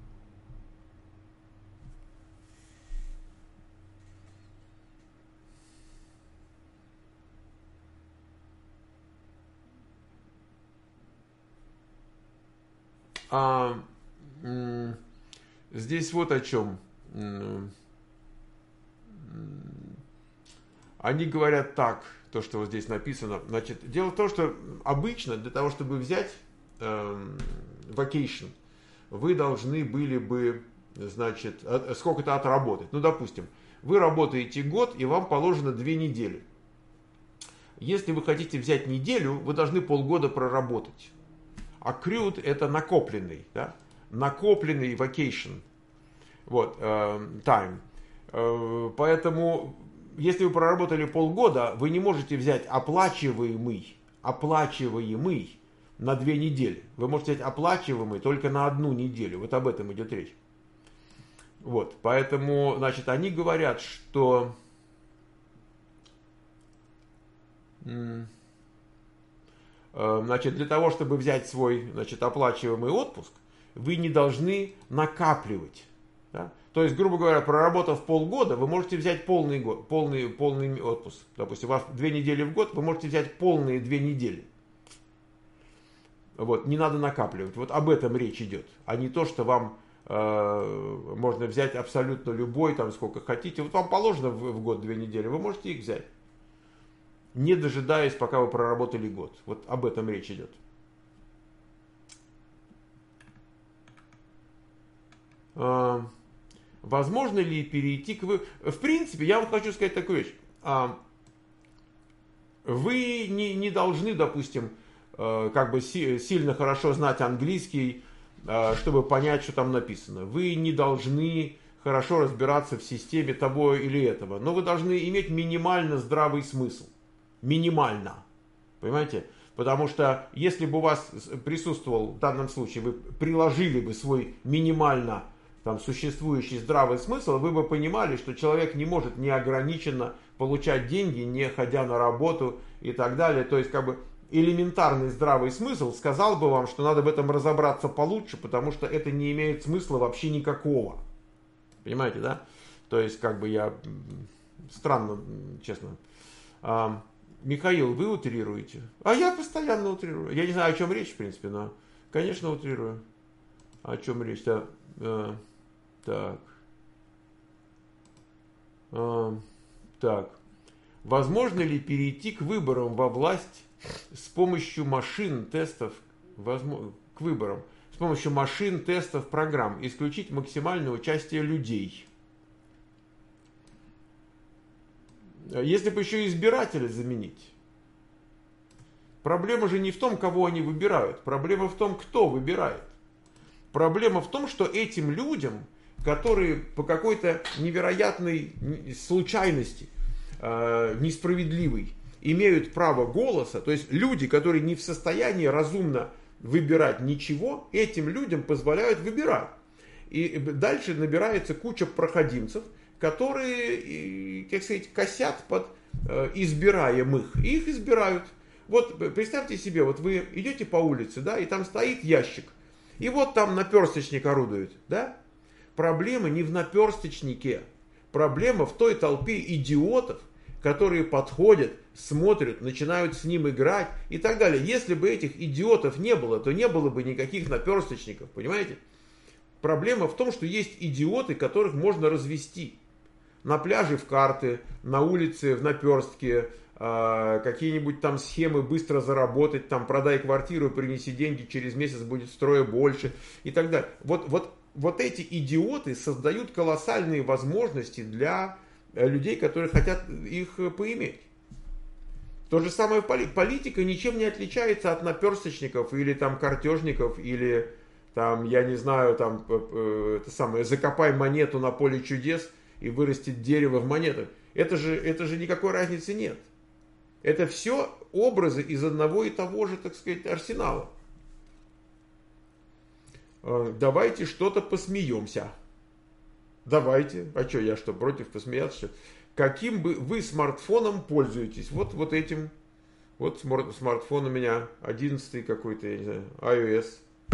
Здесь вот о чем. Они говорят так, то, что вот здесь написано. Значит, дело в том, что обычно для того, чтобы взять vacation, вы должны были бы, значит, сколько-то отработать. Ну, допустим, вы работаете год, и вам положено 2 недели. Если вы хотите взять неделю, вы должны полгода проработать. Accrued – это накопленный, да? Накопленный vacation, вот, time. Поэтому, если вы проработали полгода, вы не можете взять оплачиваемый на 2 недели. Вы можете взять оплачиваемый только на 1 неделю. Вот об этом идет речь. Вот, поэтому, значит, они говорят, что значит, для того, чтобы взять свой, значит, оплачиваемый отпуск, вы не должны накапливать. Да? То есть, грубо говоря, проработав полгода, вы можете взять полный отпуск. Допустим, у вас 2 недели в год, вы можете взять полные 2 недели. Вот, не надо накапливать. Вот об этом речь идет, а не то, что вам можно взять абсолютно любой, там сколько хотите. Вот вам положено в год 2 недели, вы можете их взять, не дожидаясь, пока вы проработали год. Вот об этом речь идет. Возможно ли перейти к... В принципе, я вам хочу сказать такую вещь. Вы не должны, допустим, как бы сильно хорошо знать английский, чтобы понять, что там написано. Вы не должны хорошо разбираться в системе того или этого. Но вы должны иметь минимально здравый смысл. Минимально. Понимаете? Потому что если бы у вас присутствовал, в данном случае, вы приложили бы свой минимально там существующий здравый смысл, вы бы понимали, что человек не может неограниченно получать деньги, не ходя на работу и так далее. То есть, как бы, элементарный здравый смысл сказал бы вам, что надо в этом разобраться получше, потому что это не имеет смысла вообще никакого. Понимаете, да? То есть, как бы я... Странно, честно. Михаил, вы утрируете? А я постоянно утрирую. Я не знаю, о чем речь, в принципе, но, конечно, утрирую. О чем речь? Да. Так. Так. Возможно ли перейти к выборам во власть с помощью машин, тестов, к выборам, с помощью машин, тестов, программ, исключить максимальное участие людей? Если бы еще избирателя заменить. Проблема же не в том, кого они выбирают. Проблема в том, кто выбирает. Проблема в том, что этим людям, которые по какой-то невероятной случайности, несправедливой, имеют право голоса, то есть люди, которые не в состоянии разумно выбирать ничего, этим людям позволяют выбирать. И дальше набирается куча проходимцев, которые, как сказать, косят под избираемых. И их избирают. Вот представьте себе, вот вы идете по улице, да, и там стоит ящик. И вот там наперсточник орудует, да? Проблема не в наперсточнике. Проблема в той толпе идиотов, которые подходят, смотрят, начинают с ним играть и так далее. Если бы этих идиотов не было, то не было бы никаких наперсточников, понимаете? Проблема в том, что есть идиоты, которых можно развести. На пляже в карты, на улице в наперстке, какие-нибудь там схемы быстро заработать, там продай квартиру, принеси деньги, через месяц будет строя больше и так далее. Вот эти идиоты создают колоссальные возможности для людей, которые хотят их поиметь. То же самое политика ничем не отличается от наперсточников или там картежников или там, я не знаю, там это самое, закопай монету на поле чудес и вырастет дерево в монетах. Это же никакой разницы нет. Это все образы из одного и того же, так сказать, арсенала. Давайте что-то посмеемся. Давайте. А что, я что, против посмеяться? Каким бы вы смартфоном пользуетесь? Вот этим. Вот смартфон у меня 11-й какой-то, я не знаю, iOS.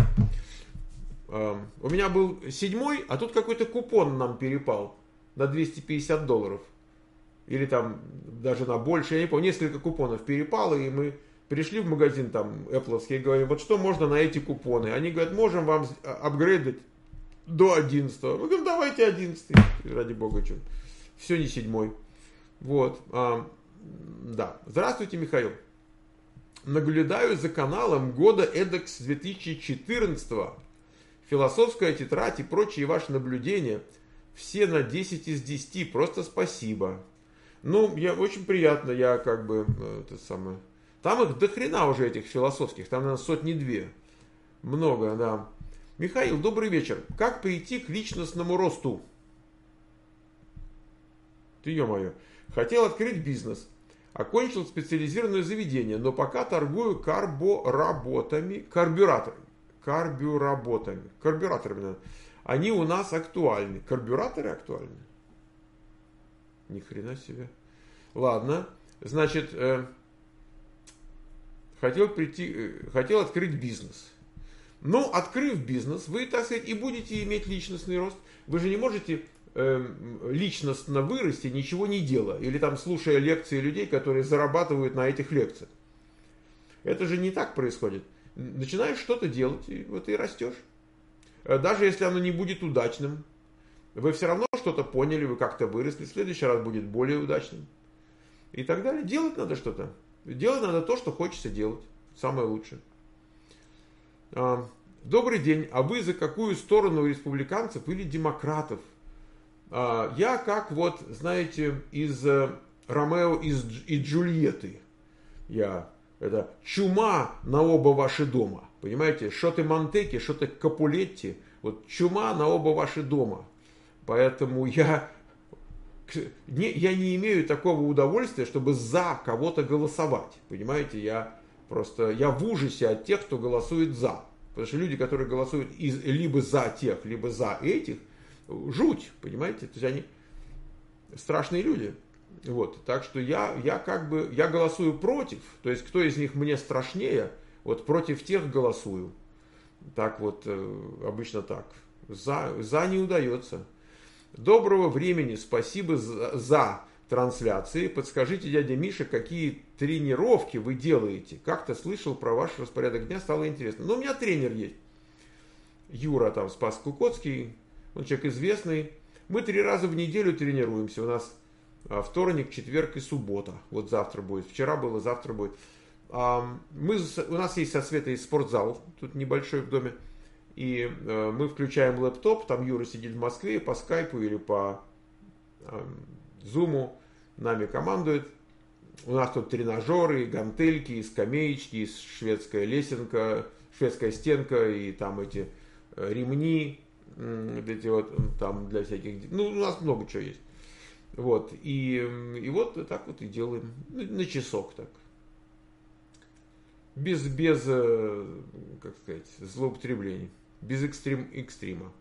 У меня был 7-й, а тут какой-то купон нам перепал на $250. Или там даже на больше, я не помню, несколько купонов перепало, и мы пришли в магазин там Apple'овский и говорим, вот что можно на эти купоны? Они говорят, можем вам апгрейдить до 11-го. Мы говорим, давайте 11-й, ради бога, что. Все не 7-й. Вот. Да. Здравствуйте, Михаил. Наблюдаю за каналом года эдак с 2014-го. Философская тетрадь и прочие ваши наблюдения. Все на 10 из 10. Просто спасибо. Ну, очень приятно, я как бы, это самое... Там их до хрена уже, этих философских, там, наверное, 100-2. Много, да. Михаил, добрый вечер. Как прийти к личностному росту? Ты, ё-моё. Хотел открыть бизнес. Окончил специализированное заведение, но пока торгую карбюраторами, они у нас актуальны. Карбюраторы актуальны? Ни хрена себе. Ладно, значит, хотел открыть бизнес. Но, открыв бизнес, вы, так сказать, и будете иметь личностный рост. Вы же не можете личностно вырасти, ничего не делая. Или там слушая лекции людей, которые зарабатывают на этих лекциях. Это же не так происходит. Начинаешь что-то делать, и вот и растешь. Даже если оно не будет удачным, вы все равно что-то поняли, вы как-то выросли, в следующий раз будет более удачным. И так далее. Делать надо что-то. Делать надо то, что хочется делать. Самое лучшее. Добрый день. А вы за какую сторону, республиканцев или демократов? Я как вот, знаете, из Ромео и Джульетты. Это чума на оба ваши дома. Понимаете? Что ты Монтеки, что ты Капулетти. Вот чума на оба ваши дома. Поэтому я не имею такого удовольствия, чтобы за кого-то голосовать. Понимаете? Я в ужасе от тех, кто голосует за. Потому что люди, которые голосуют либо за тех, либо за этих, жуть, понимаете? То есть они страшные люди. Вот, так что я голосую против, то есть кто из них мне страшнее, вот против тех голосую. Так вот, обычно так. За не удается. Доброго времени, спасибо за трансляции. Подскажите, дядя Миша, какие тренировки вы делаете? Как-то слышал про ваш распорядок дня, стало интересно. Но у меня тренер есть. Юра там, Спас Кукоцкий, он человек известный. Мы 3 раза в неделю тренируемся. У нас вторник, четверг и суббота. Вот завтра будет. Вчера было, завтра будет. У нас есть со Светой спортзал, тут небольшой в доме. И мы включаем лэптоп, там Юра сидит в Москве, по скайпу или по зуму нами командует. У нас тут тренажеры, гантельки, и скамеечки, и шведская лесенка, шведская стенка, и там эти ремни, эти вот там для всяких... Ну, у нас много чего есть. Вот, и вот так вот и делаем. На часок так. Без как сказать, злоупотреблений. Без экстрима.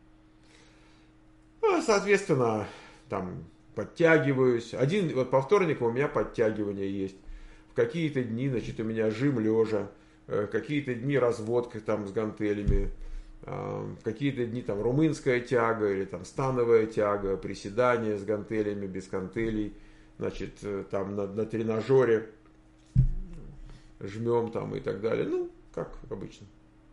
Ну, соответственно, там подтягиваюсь. Вот по вторникам у меня подтягивания есть. В какие-то дни, значит, у меня жим лежа. Какие-то дни разводка там с гантелями. Какие-то дни там румынская тяга или там становая тяга, приседания с гантелями, без гантелей, значит, там на тренажере жмем там и так далее. Ну, как обычно.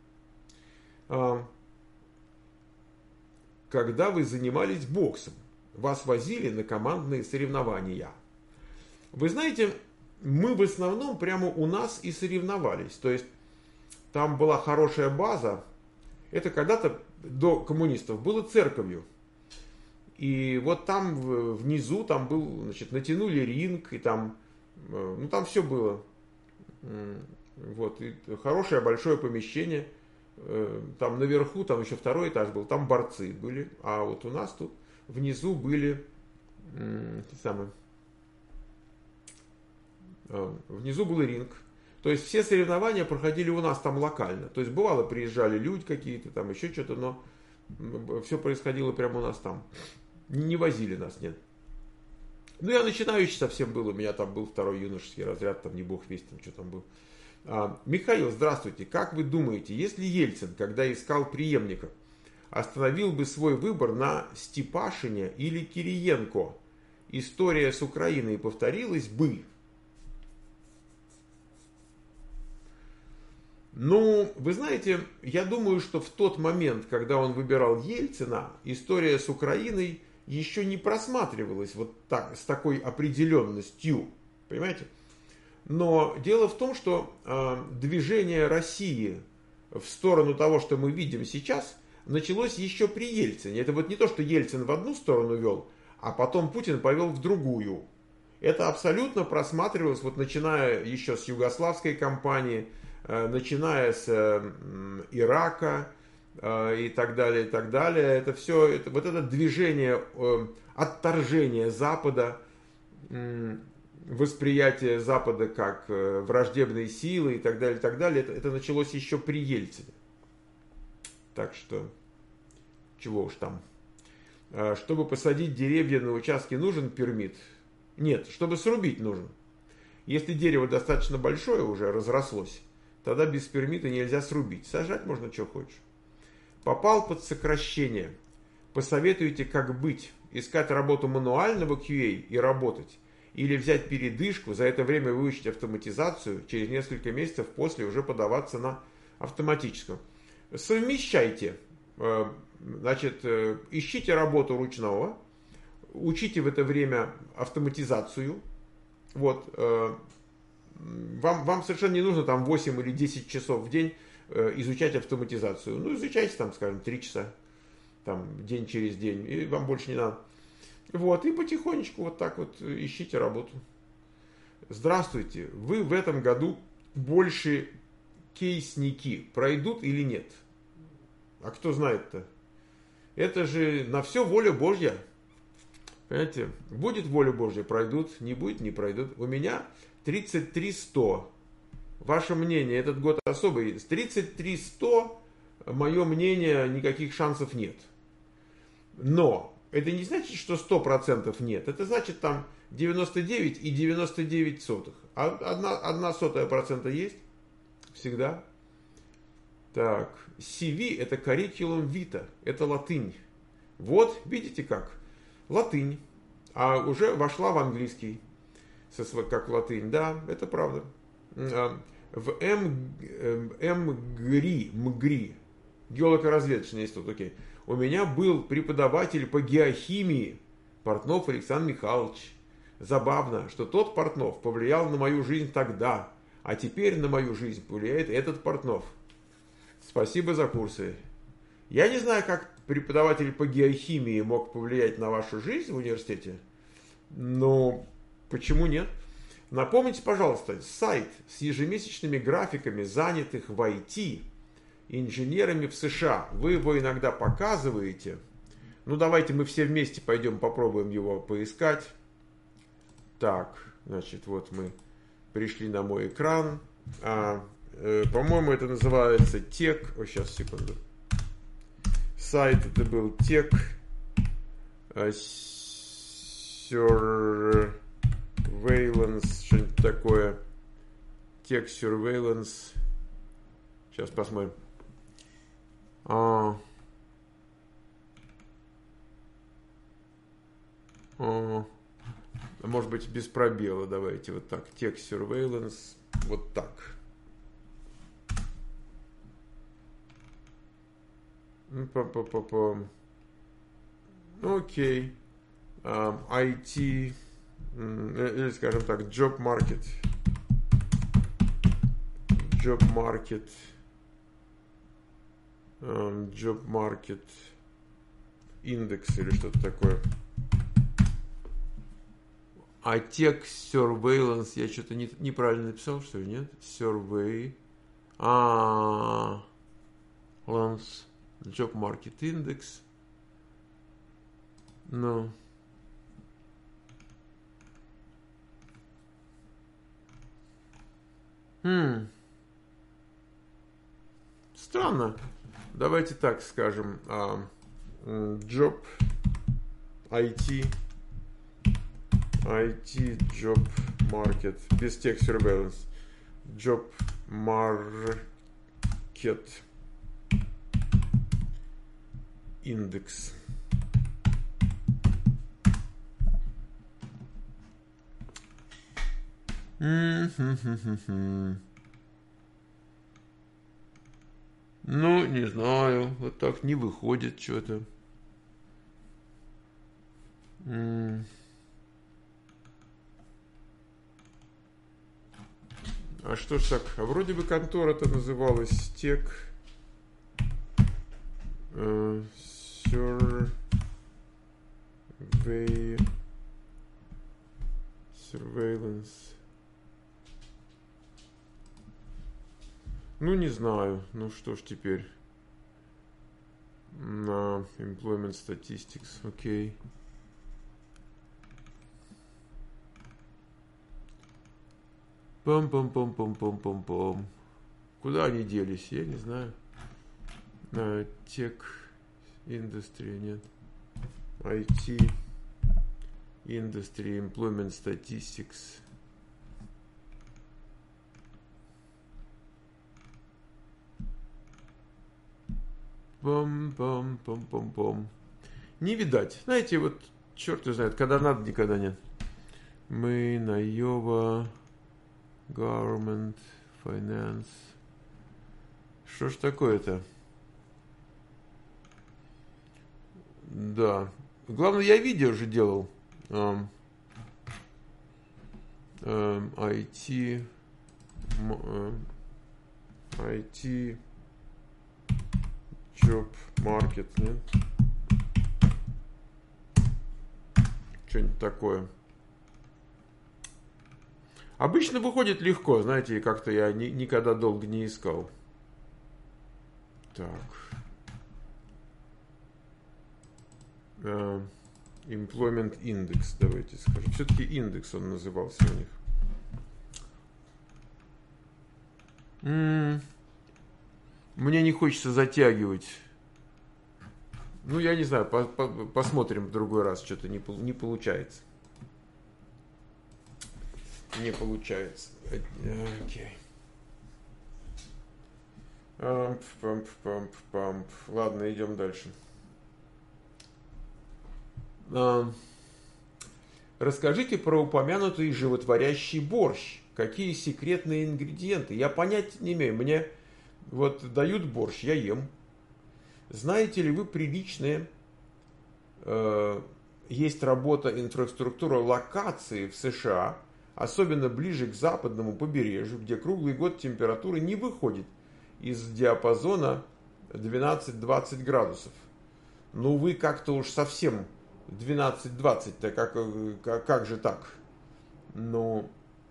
Когда вы занимались боксом, вас возили на командные соревнования. Вы знаете, мы в основном прямо у нас и соревновались. То есть там была хорошая база. Это когда-то до коммунистов было церковью. И вот там внизу, там был, значит, натянули ринг, и там, ну там все было. Вот, и хорошее большое помещение. Там наверху, там еще 2-й этаж был, там борцы были. А вот у нас тут внизу были внизу был ринг. То есть все соревнования проходили у нас там локально. То есть бывало, приезжали люди какие-то, там еще что-то, но все происходило прямо у нас там. Не возили нас, нет. Ну, я начинающий совсем был, у меня там был 2-й юношеский разряд, там не бог весть, там что там был. Михаил, здравствуйте. Как вы думаете, если Ельцин, когда искал преемника, остановил бы свой выбор на Степашине или Кириенко, история с Украиной повторилась бы? Ну, вы знаете, я думаю, что в тот момент, когда он выбирал Ельцина, история с Украиной еще не просматривалась вот так, с такой определенностью. Понимаете? Но дело в том, что движение России в сторону того, что мы видим сейчас, началось еще при Ельцине. Это вот не то, что Ельцин в одну сторону вел, а потом Путин повел в другую. Это абсолютно просматривалось, вот начиная еще с югославской кампании, начиная с Ирака и так далее, и так далее. Это все, вот это движение отторжения Запада, восприятие Запада как враждебной силы и так далее, это началось еще при Ельцине. Так что чего уж там. Чтобы посадить деревья на участке, нужен пермит? Нет, чтобы срубить нужен. Если дерево достаточно большое уже разрослось, тогда без пермита нельзя срубить. Сажать можно, что хочешь. Попал под сокращение. Посоветуйте, как быть. Искать работу мануального QA и работать. Или взять передышку, за это время выучить автоматизацию, через несколько месяцев после уже подаваться на автоматическую. Совмещайте. Значит, ищите работу ручного, учите в это время автоматизацию. Вот. Вам совершенно не нужно там 8 или 10 часов в день изучать автоматизацию. Ну, изучайте там, скажем, 3 часа. Там, день через день. И вам больше не надо. Вот, и потихонечку вот так вот ищите работу. Здравствуйте, вы в этом году больше кейсники пройдут или нет? А кто знает-то? Это же на все воля Божья. Понимаете, будет воля Божья, пройдут, не будет, не пройдут. У меня 33 100. Ваше мнение, этот год особый. С 33 100, мое мнение, никаких шансов нет. Но это не значит, что 100% нет. Это значит там 99 и 99 сотых. Одна сотая процента есть. Всегда. Так. CV это curriculum vitae. Это латынь. Вот, видите как? Латынь. А уже вошла в английский. Как латынь. Да, это правда. В МГРИ. Геолого-разведочный институт. Окей. У меня был преподаватель по геохимии, Портнов Александр Михайлович. Забавно, что тот Портнов повлиял на мою жизнь тогда, а теперь на мою жизнь повлияет этот Портнов. Спасибо за курсы. Я не знаю, как преподаватель по геохимии мог повлиять на вашу жизнь в университете, но почему нет? Напомните, пожалуйста, сайт с ежемесячными графиками занятых в IT инженерами в США. Вы его иногда показываете. Ну, давайте мы все вместе пойдем попробуем его поискать. Так, значит, вот мы пришли на мой экран. По-моему, это называется Tech. О, сейчас, секунду. Сайт это был Tech Surveillance, что-нибудь такое. Tech Surveillance. Сейчас посмотрим. Может быть, без пробела. Давайте вот так. Tech Surveillance. Вот так. Окей. IT. Или, скажем так, Job Market. Job Market. Job Market Index или что-то такое. А Tech Surveillance, я что-то неправильно написал, что ли, нет? Survey. Lance. Job Market Index. Ну. Странно. Давайте так скажем. Job IT Job Market без Tech Surveillance. Job Market Index. Ну, не знаю, вот так не выходит что-то. А что ж так? А вроде бы контора-то называлась Tech Surveillance. Ну, не знаю. Ну, что ж теперь. На Employment Statistics. Окей. Пам-пам-пам-пам-пам-пам-пам. Куда они делись? Я не знаю. Tech Industry, нет. IT. Industry, Employment Statistics. Пом-пом-пом-пом-пом. Не видать. Знаете, вот черт его знает, когда надо, никогда нет. Мы на Йова, Government, Finance. Что ж такое-то? Да. Главное, я видео же делал. IT. IT. Job Market, нет? Что-нибудь такое. Обычно выходит легко, знаете, как-то я никогда долго не искал. Так. Employment Index, давайте скажем. Все-таки индекс он назывался у них. Мне не хочется затягивать. Ну, я не знаю, посмотрим в другой раз. Что-то не получается. Не получается. Окей. Ладно, идем дальше. Расскажите про упомянутый животворящий борщ. Какие секретные ингредиенты? Я понятия не имею. Мне вот дают борщ, я ем. Знаете ли вы приличные... есть работа инфраструктура локации в США, особенно ближе к западному побережью, где круглый год температура не выходит из диапазона 12-20 градусов. Ну вы как-то уж совсем 12-20-то, как же так? Ну,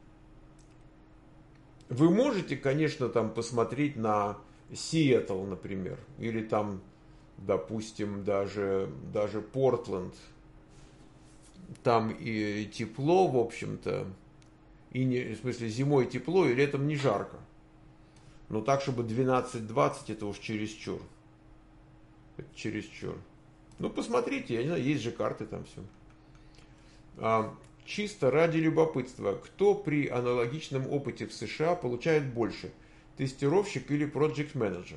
вы можете, конечно, там посмотреть на Сиэтл, например, или там, допустим, даже Портленд. Там и тепло, в общем-то, и не, в смысле зимой тепло, и летом не жарко. Но так, чтобы 12-20, это уж чересчур. Это чересчур. Ну, посмотрите, я не знаю, есть же карты там все. Чисто ради любопытства, кто при аналогичном опыте в США получает больше? Тестировщик или проект-менеджер?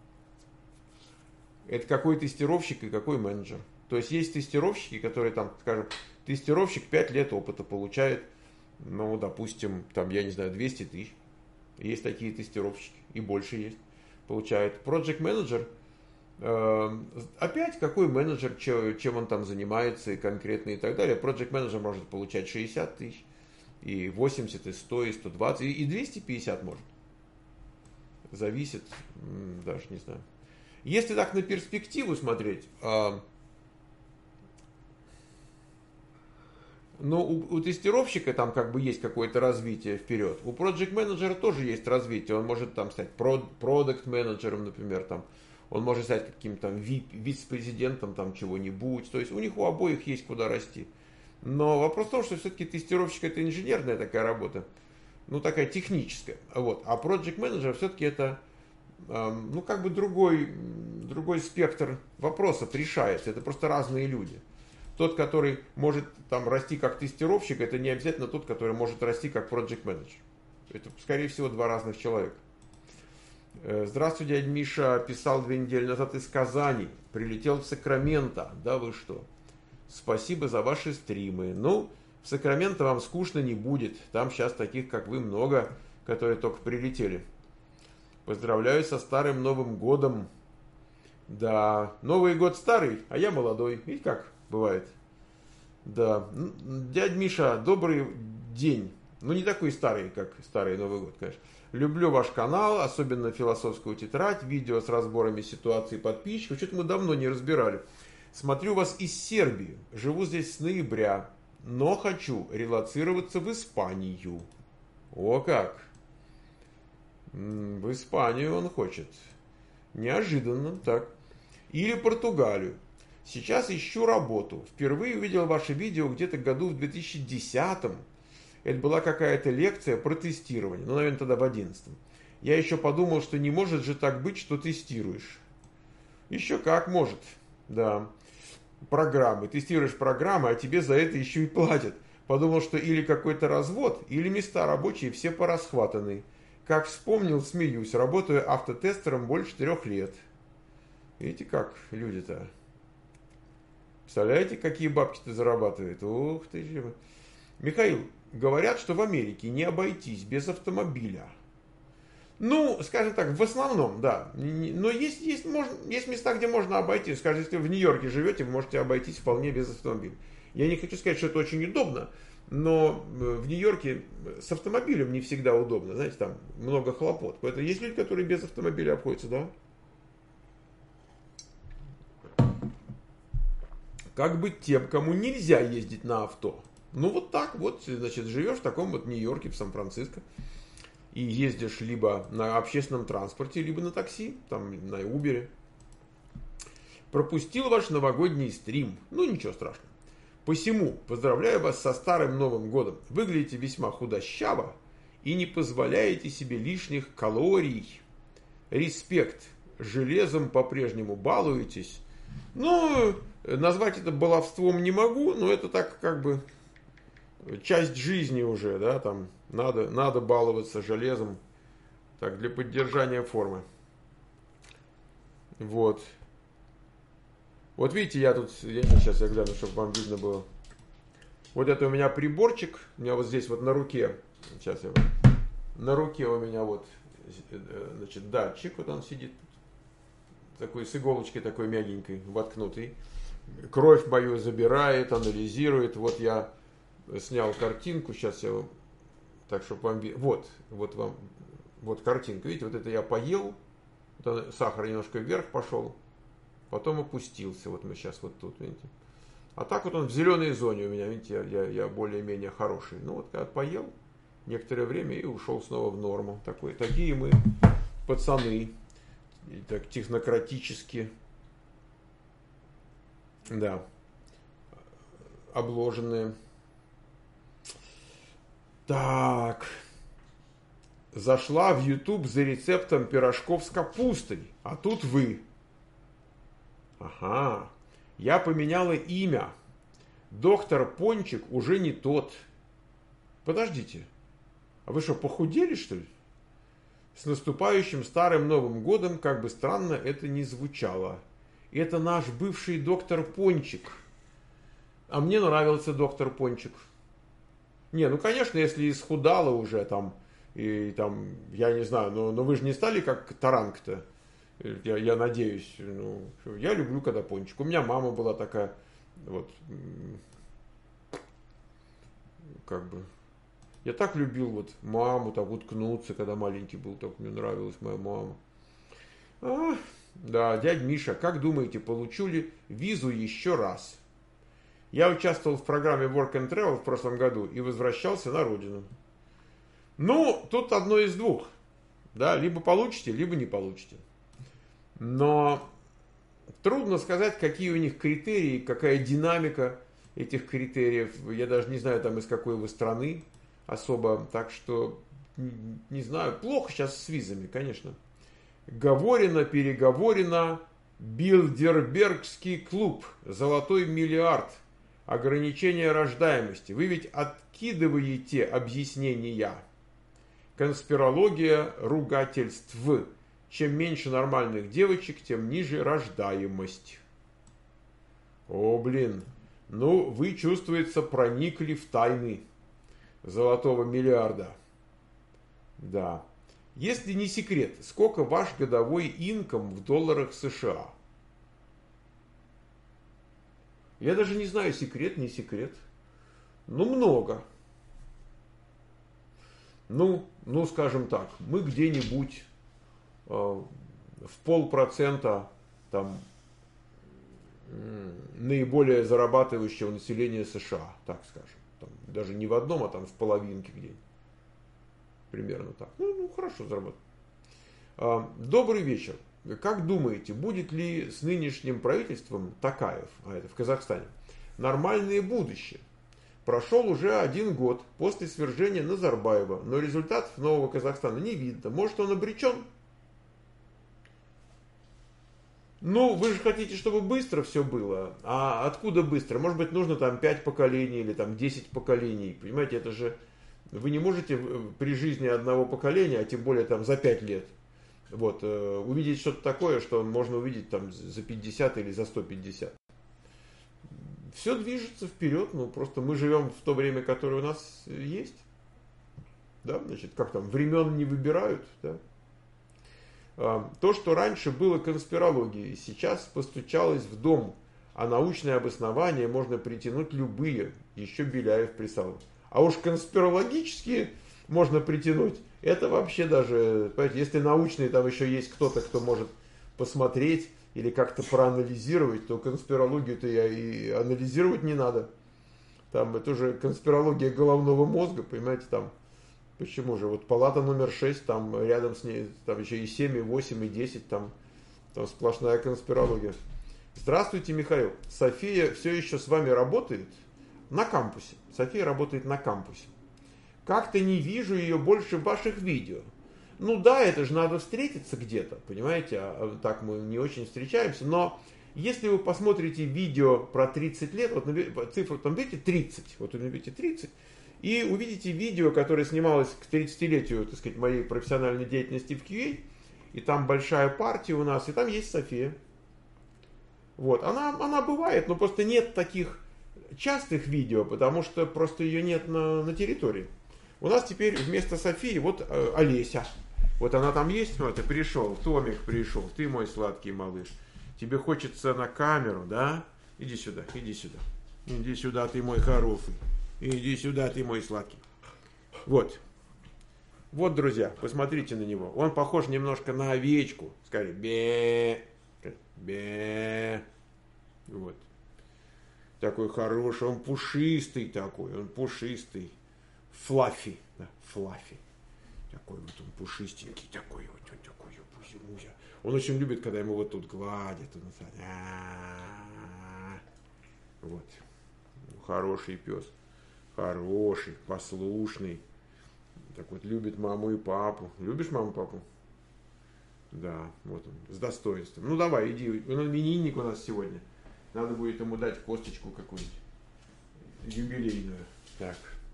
Это какой тестировщик и какой менеджер? То есть есть тестировщики, которые там, скажем, тестировщик 5 лет опыта получает, ну, допустим, там, я не знаю, 200 тысяч. Есть такие тестировщики, и больше есть. Получает project менеджер. Опять, какой менеджер, чем он там занимается и конкретно и так далее. Project менеджер может получать 60 тысяч, и 80, и 100, и 120, и 250 может. Зависит, даже не знаю. Если так на перспективу смотреть, но у тестировщика там как бы есть какое-то развитие вперед. У project менеджера тоже есть развитие. Он может там стать продакт менеджером, например, там. Он может стать каким-то вице-президентом там чего-нибудь. То есть у них у обоих есть куда расти. Но вопрос в том, что все-таки тестировщик это инженерная такая работа. Ну, такая техническая. Вот. А project менеджер все-таки это, ну, как бы другой спектр вопросов решается. Это просто разные люди. Тот, который может там расти как тестировщик, это не обязательно тот, который может расти как project менеджер. Это, скорее всего, два разных человека. Здравствуйте, дядя Миша. Писал 2 недели назад из Казани. Прилетел в Сакраменто. Да вы что? Спасибо за ваши стримы. Ну, в Сакраменто вам скучно не будет. Там сейчас таких, как вы, много, которые только прилетели. Поздравляю со старым Новым годом. Да, Новый год старый, а я молодой. Видите, как бывает? Да. Дядя Миша, добрый день. Ну, не такой старый, как старый Новый год, конечно. Люблю ваш канал, особенно философскую тетрадь, видео с разборами ситуации подписчиков. Что-то мы давно не разбирали. Смотрю вас из Сербии. Живу здесь с ноября, но хочу релоцироваться в Испанию. О как! В Испанию он хочет. Неожиданно, так. Или Португалию. Сейчас ищу работу. Впервые увидел ваше видео где-то году в 2010-м. Это была какая-то лекция про тестирование. Ну, наверное, тогда в 11-м. Я еще подумал, что не может же так быть, что тестируешь. Еще как может. Да. Программы. Тестируешь программы, а тебе за это еще и платят. Подумал, что или какой-то развод, или места рабочие все порасхватаны. Как вспомнил, смеюсь. Работаю автотестером больше 4 лет. Видите, как люди-то? Представляете, какие бабки-то зарабатывают? Ух ты. Михаил, говорят, что в Америке не обойтись без автомобиля. Ну, скажем так, в основном, да. Но есть места, где можно обойтись. Скажем, если вы в Нью-Йорке живете, вы можете обойтись вполне без автомобиля. Я не хочу сказать, что это очень удобно, но в Нью-Йорке с автомобилем не всегда удобно. Знаете, там много хлопот. Поэтому есть люди, которые без автомобиля обходятся, да? Как быть тем, кому нельзя ездить на авто? Ну, вот так вот, значит, живешь в таком вот Нью-Йорке, в Сан-Франциско. И ездишь либо на общественном транспорте, либо на такси, там на Uber. Пропустил ваш новогодний стрим. Ну, ничего страшного. Посему поздравляю вас со старым Новым годом. Выглядите весьма худощаво и не позволяете себе лишних калорий. Респект. Железом по-прежнему балуетесь. Ну, назвать это баловством не могу, но это так как бы часть жизни уже, да, там надо баловаться железом, так, для поддержания формы. Вот. Вот видите, сейчас я гляну, чтобы вам видно было. Вот это у меня приборчик, у меня вот здесь вот на руке, на руке у меня вот, значит, датчик, вот он сидит, такой с иголочкой такой мягенькой, воткнутый. Кровь мою забирает, анализирует. Вот я снял картинку, сейчас я вам, так, чтобы вам видно. Вот вам, вот картинка, видите, вот это я поел, вот сахар немножко вверх пошел, потом опустился, вот мы сейчас вот тут, видите. А так вот он в зеленой зоне у меня, видите, я более-менее хороший. Ну вот, когда поел некоторое время и ушел снова в норму. Такие мы пацаны, так технократически, да, обложенные. Так, зашла в YouTube за рецептом пирожков с капустой, а тут вы. Ага, я поменяла имя. Доктор Пончик уже не тот. Подождите, а вы что, похудели, что ли? С наступающим старым Новым годом, как бы странно это ни звучало. Это наш бывший доктор Пончик. А мне нравился доктор Пончик. Не, ну конечно, если исхудала уже там, и там, я не знаю, но вы же не стали как таранг-то. Я надеюсь. Ну, я люблю, когда Пончик. У меня мама была такая, вот, как бы. Я так любил вот маму, так уткнуться, когда маленький был, так мне нравилась моя мама. Да, дядь Миша, как думаете, получу ли визу еще раз? Я участвовал в программе Work and Travel в прошлом году и возвращался на родину. Ну, тут одно из двух. Да, либо получите, либо не получите. Но трудно сказать, какие у них критерии, какая динамика этих критериев. Я даже не знаю, там из какой вы страны особо. Так что, не знаю, плохо сейчас с визами, конечно. Говорено, переговорено. Билдербергский клуб. Золотой миллиард. Ограничение рождаемости. Вы ведь откидываете объяснения. Конспирология ругательств. Чем меньше нормальных девочек, тем ниже рождаемость. О, блин. Ну, вы, чувствуется, проникли в тайны золотого миллиарда. Да. Если не секрет, сколько ваш годовой инком в долларах США? Я даже не знаю, секрет, не секрет. Ну, много. Ну, скажем так, мы где-нибудь в 0,5% там наиболее зарабатывающего населения США, так скажем. Там, даже не в одном, а там в половинке где-нибудь. Примерно так. Ну, хорошо заработал. Добрый вечер. Как думаете, будет ли с нынешним правительством Токаев, а это в Казахстане, нормальное будущее? Прошел уже 1 год после свержения Назарбаева, но результатов нового Казахстана не видно. Может, он обречен? Ну, вы же хотите, чтобы быстро все было. А откуда быстро? Может быть, нужно там 5 поколений или там 10 поколений. Понимаете, это же... Вы не можете при жизни одного поколения, а тем более там за 5 лет, вот, увидеть что-то такое, что можно увидеть там за 50 или за 150. Все движется вперед, ну просто мы живем в то время, которое у нас есть. Да, значит, как там, времен не выбирают, да. То, что раньше было конспирологией, сейчас постучалось в дом, а научное обоснование можно притянуть любые, еще Беляев писал. А уж конспирологические можно притянуть, это вообще даже, понимаете, если научные там еще есть кто-то, кто может посмотреть или как-то проанализировать, то конспирологию-то и анализировать не надо. Там это уже конспирология головного мозга, понимаете, там. Почему же? Вот палата номер 6, там рядом с ней, там еще и 7, и 8, и 10, там сплошная конспирология. Здравствуйте, Михаил. София все еще с вами работает? На кампусе. София работает на кампусе. Как-то не вижу ее больше в ваших видео. Ну да, это же надо встретиться где-то, понимаете? А так мы не очень встречаемся. Но если вы посмотрите видео про 30 лет, вот цифру там видите 30, вот вы видите 30, и увидите видео, которое снималось к 30-летию, так сказать, моей профессиональной деятельности в QA, и там большая партия у нас, и там есть София. Вот, она бывает, но просто нет таких частых видео, потому что просто ее нет на территории. У нас теперь вместо Софии вот Олеся. Вот она там есть, вот, ты пришел, Томик пришел, ты мой сладкий малыш. Тебе хочется на камеру, да? Иди сюда, иди сюда. Иди сюда, ты мой хороший. Иди сюда, ты мой сладкий. Вот. Вот, друзья, посмотрите на него. Он похож немножко на овечку. Скажи, бе, бе. Вот. Такой хороший, он пушистый такой, он пушистый. Флаффи, да, Флаффи. Такой вот он пушистенький, такой вот, он такой, пуся. Он очень любит, когда ему вот тут гладят. Вот. Хороший пес. Хороший, послушный. Так вот, любит маму и папу. Любишь маму и папу? Да, вот он, с достоинством. Ну давай, иди, он именинник у нас сегодня. Надо будет ему дать косточку какую-нибудь юбилейную. Так.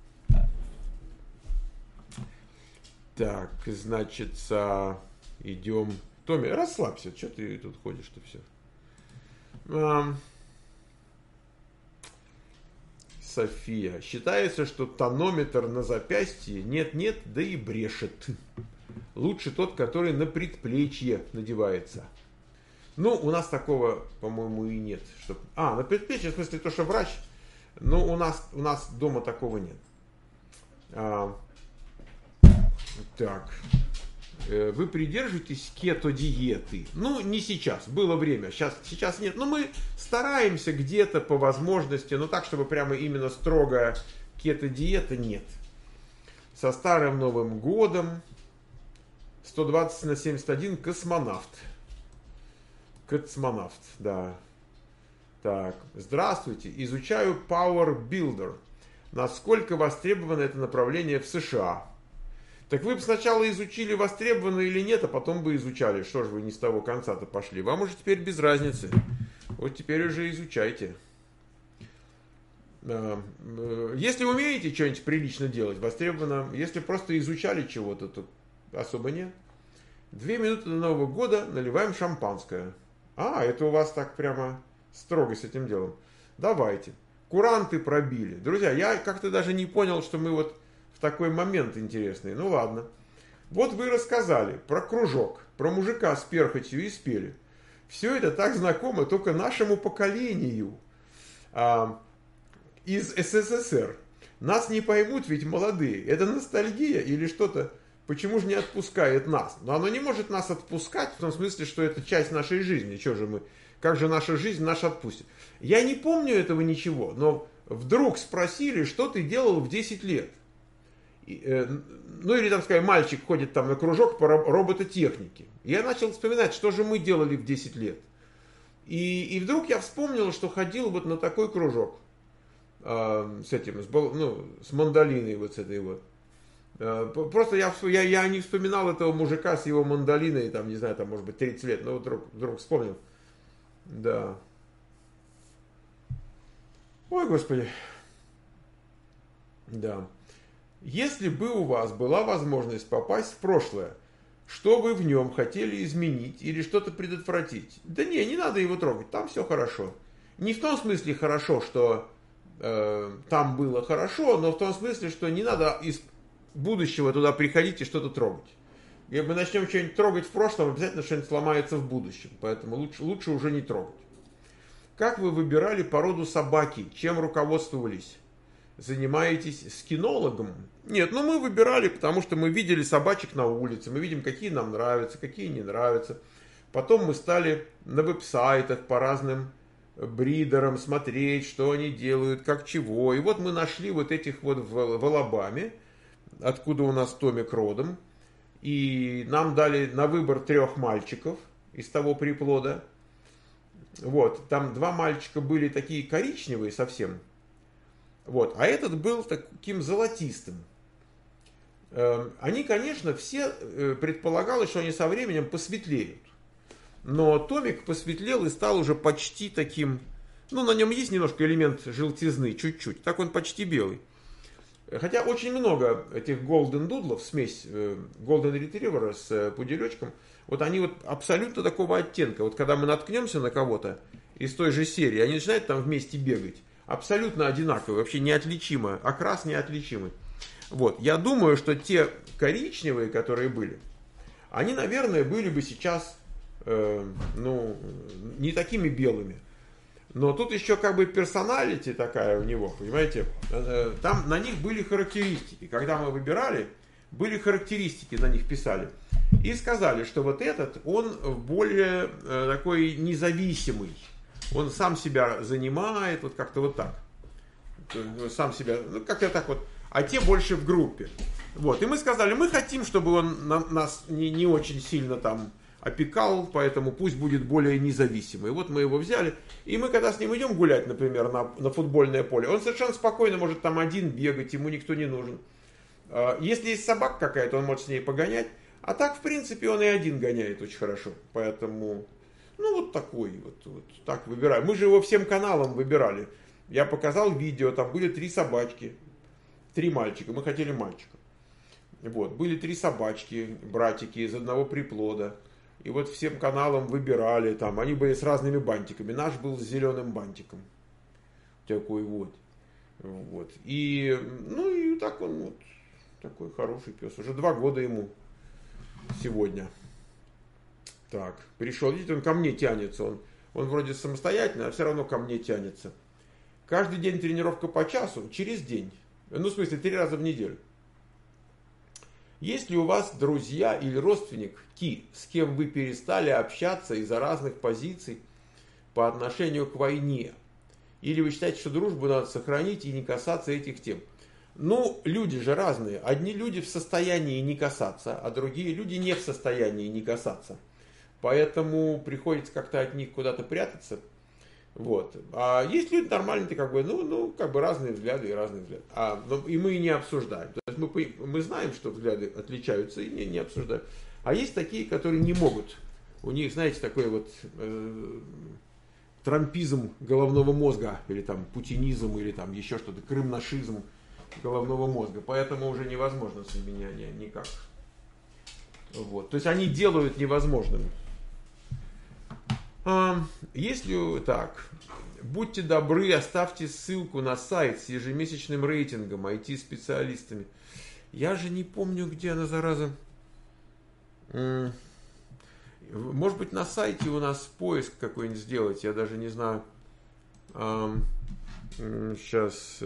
Так, значит, идем. Томми, расслабься, что ты тут ходишь-то все? София. Считается, что тонометр на запястье нет-нет, да и брешет. Лучше тот, который на предплечье надевается. Ну, у нас такого, по-моему, и нет. На предплечье, в смысле, то, что врач. Но у нас дома такого нет. Так. Вы придерживаетесь кето-диеты? Ну, не сейчас, было время, сейчас нет. Но мы стараемся где-то по возможности, но так, чтобы прямо именно строгая кето-диета нет. Со Старым Новым Годом 120/71 космонавт. Космонавт, да. Так, здравствуйте, изучаю Power Builder. Насколько востребовано это направление в США? Так вы бы сначала изучили, востребовано или нет, а потом бы изучали. Что же вы не с того конца-то пошли? Вам уже теперь без разницы. Вот теперь уже изучайте. Если умеете что-нибудь прилично делать, востребовано. Если просто изучали чего-то, то особо нет. 2 минуты до Нового года наливаем шампанское. Это у вас так прямо строго с этим делом. Давайте. Куранты пробили. Друзья, я как-то даже не понял, что мы вот в такой момент интересный. Ну ладно. Вот вы рассказали про кружок, про мужика с перхотью и спели. Все это так знакомо только нашему поколению из СССР. Нас не поймут, ведь молодые. Это ностальгия или что-то? Почему же не отпускает нас? Но оно не может нас отпускать, в том смысле, что это часть нашей жизни. Что же мы? Как же наша жизнь нас отпустит? Я не помню этого ничего, но вдруг спросили, что ты делал в 10 лет. Ну или там, скажем, мальчик ходит там на кружок по робототехнике. Я начал вспоминать, что же мы делали в 10 лет. И вдруг я вспомнил, что ходил вот на такой кружок. С мандолиной вот с этой вот. Просто я не вспоминал этого мужика с его мандолиной, там, не знаю, там, может быть, 30 лет, но вдруг вспомнил. Да. Ой, Господи. Да. Если бы у вас была возможность попасть в прошлое, что вы в нем хотели изменить или что-то предотвратить? Да не надо его трогать, там все хорошо. Не в том смысле хорошо, что там было хорошо, но в том смысле, что не надо из будущего туда приходить и что-то трогать. Если мы начнем что-нибудь трогать в прошлом, обязательно что-нибудь сломается в будущем. Поэтому лучше уже не трогать. Как вы выбирали породу собаки? Чем руководствовались? Занимаетесь с кинологом? Нет, мы выбирали, потому что мы видели собачек на улице, мы видим, какие нам нравятся, какие не нравятся. Потом мы стали на веб-сайтах по разным бридерам смотреть, что они делают, как чего. И вот мы нашли вот этих вот в Алабаме, откуда у нас Томик родом. И нам дали на выбор 3 мальчиков из того приплода. Вот, там 2 мальчика были такие коричневые совсем. Вот, а этот был таким золотистым. Они, конечно, все предполагалось, что они со временем посветлеют. Но Томик посветлел и стал уже почти таким, на нем есть немножко элемент желтизны, чуть-чуть. Так он почти белый. Хотя очень много этих Golden Doodle'ов, смесь Golden Retriever с пуделечком, вот они вот абсолютно такого оттенка. Вот когда мы наткнемся на кого-то из той же серии, они начинают там вместе бегать. Абсолютно одинаковые, вообще неотличимо, окрас неотличимый. Вот, я думаю, что те коричневые, которые были, они, наверное, были бы сейчас, не такими белыми. Но тут еще как бы персоналити такая у него, понимаете? Там на них были характеристики. Когда мы выбирали, были характеристики, на них писали. И сказали, что вот этот, он более такой независимый. Он сам себя занимает, вот как-то вот так. Сам себя, как-то так вот. А те больше в группе. Вот. И мы сказали, мы хотим, чтобы он нас не очень сильно там опекал, поэтому пусть будет более независимый. Вот мы его взяли, и мы когда с ним идем гулять, например, на футбольное поле, он совершенно спокойно может там один бегать, ему никто не нужен. Если есть собака какая-то, он может с ней погонять, а так, в принципе, он и один гоняет очень хорошо. Поэтому, вот такой, вот так выбираем. Мы же его всем каналам выбирали. Я показал видео, там были 3 собачки, 3 мальчика, мы хотели мальчика. Вот, были 3 собачки, братики из одного приплода. И вот всем каналам выбирали, там, они были с разными бантиками. Наш был с зеленым бантиком. Такой вот. И так он вот, такой хороший пес. Уже 2 года ему сегодня. Так, пришел, видите, он ко мне тянется. Он вроде самостоятельный, а все равно ко мне тянется. Каждый день тренировка по часу, через день. В смысле, 3 раза в неделю. Есть ли у вас друзья или родственник, с кем вы перестали общаться из-за разных позиций по отношению к войне? Или вы считаете, что дружбу надо сохранить и не касаться этих тем? Люди же разные. Одни люди в состоянии не касаться, а другие люди не в состоянии не касаться. Поэтому приходится как-то от них куда-то прятаться. Вот. А есть люди нормальные, разные взгляды и разные взгляды. И мы не обсуждаем. То есть мы знаем, что взгляды отличаются и не обсуждаем. А есть такие, которые не могут. У них, знаете, такой вот трампизм головного мозга, или там путинизм, или там еще что-то, крымнашизм головного мозга. Поэтому уже невозможно с ними никак. Вот. То есть они делают невозможным. Если так, будьте добры, оставьте ссылку на сайт с ежемесячным рейтингом IT-специалистами. Я же не помню, где она, зараза. Может быть, на сайте у нас поиск какой-нибудь сделать, я даже не знаю. Сейчас.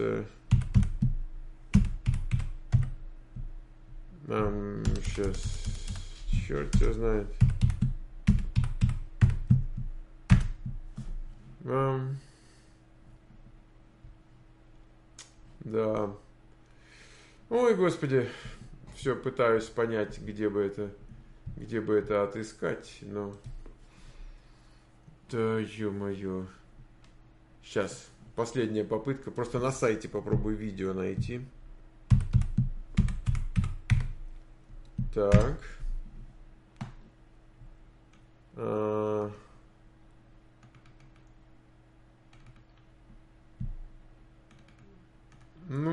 Сейчас. Черт его знает. Да. Ой, Господи. Все пытаюсь понять, где бы это отыскать, но... Да, ё-моё. Сейчас, последняя попытка. Просто на сайте попробую видео найти. Так.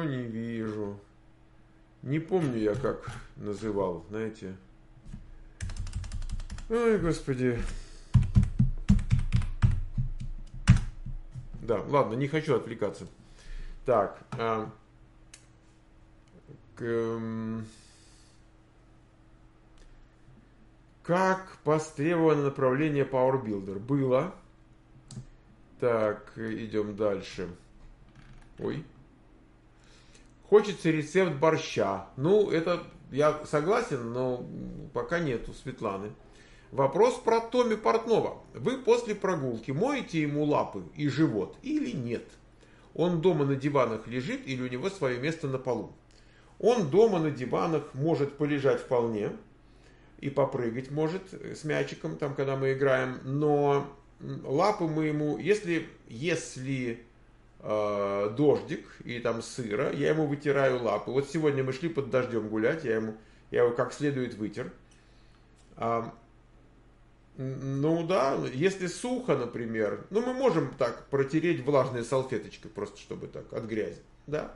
не вижу. Не помню я, как называл, знаете. Ой, господи. Да, ладно, не хочу отвлекаться. Так. Как востребовано направление Power Builder? Было. Так, идем дальше. Ой. Хочется рецепт борща. Ну, это я согласен, но пока нету Светланы. Вопрос про Томми Портнова. Вы после прогулки моете ему лапы и живот или нет? Он дома на диванах лежит или у него свое место на полу? Он дома на диванах может полежать вполне и попрыгать может с мячиком, там, когда мы играем, но лапы мы ему, если дождик и там сыро, я ему вытираю лапы. Вот сегодня мы шли под дождем гулять, я его как следует вытер. Ну да, если сухо, например, ну мы можем так протереть влажной салфеточкой, просто чтобы так, от грязи, да.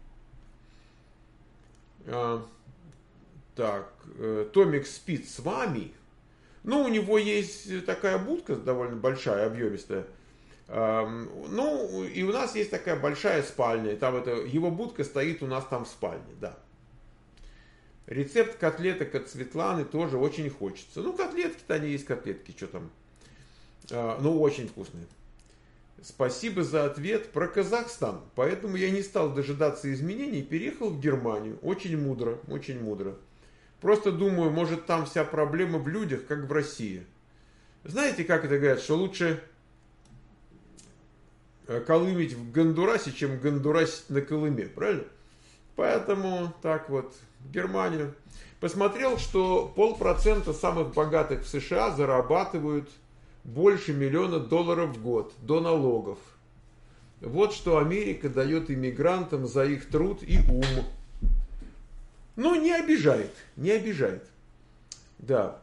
Так, Томик спит с вами. Ну, у него есть такая будка довольно большая, объемистая. Ну, и у нас есть такая большая спальня. И там его будка стоит у нас там в спальне, да. Рецепт котлеток от Светланы тоже очень хочется. Ну, котлетки-то они есть котлетки, что там. Ну, очень вкусные. Спасибо за ответ про Казахстан. Поэтому я не стал дожидаться изменений, переехал в Германию. Очень мудро, очень мудро. Просто думаю, может там вся проблема в людях, как в России. Знаете, как это говорят, что лучше колымить в Гондурасе, чем гондурасить на Колыме, правильно? Поэтому так вот, в Германию. Посмотрел, что 0,5% самых богатых в США зарабатывают больше $1 миллиона в год до налогов. Вот что Америка дает иммигрантам за их труд и ум. Ну, не обижает, не обижает. Да.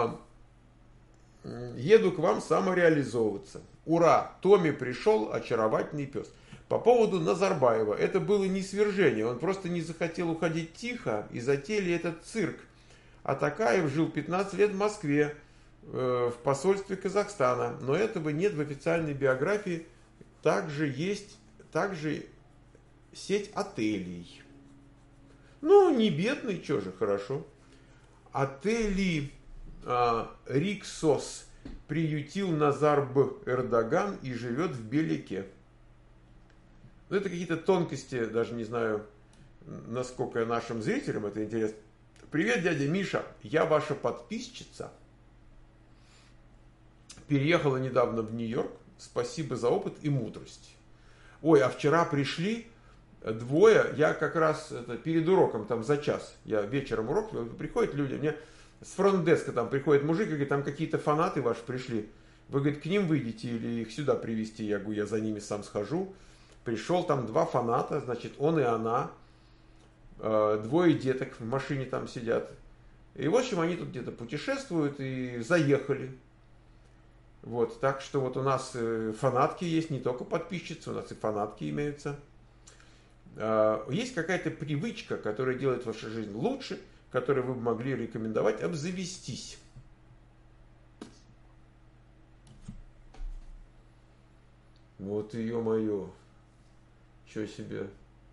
Еду к вам самореализовываться. Ура, Томми пришел, очаровательный пес. По поводу Назарбаева. Это было не свержение. Он просто не захотел уходить тихо и затеяли этот цирк. А Токаев жил 15 лет в Москве, в посольстве Казахстана. Но этого нет в официальной биографии. Также есть сеть отелей. Ну, не бедный, что же, хорошо. Отели Риксос приютил Назарб Эрдоган и живет в Белике. Ну, это какие-то тонкости, даже не знаю, насколько нашим зрителям это интересно. Привет, дядя Миша, я ваша подписчица. Переехала недавно в Нью-Йорк. Спасибо за опыт и мудрость. Ой, а вчера пришли двое, я как раз перед уроком, там за час, я вечером урок, приходят люди, мне с фронт-деска там приходит мужик, говорит, там какие-то фанаты ваши пришли. Вы, говорит, к ним выйдете или их сюда привезти? Я говорю, я за ними сам схожу. Пришел, там 2 фаната, значит, он и она, 2 деток в машине там сидят. И, в общем, они тут где-то путешествуют и заехали. Вот, так что вот у нас фанатки есть, не только подписчицы, у нас и фанатки имеются. Есть какая-то привычка, которая делает вашу жизнь лучше, которую вы могли рекомендовать обзавестись. Вот ее мое. Что себе.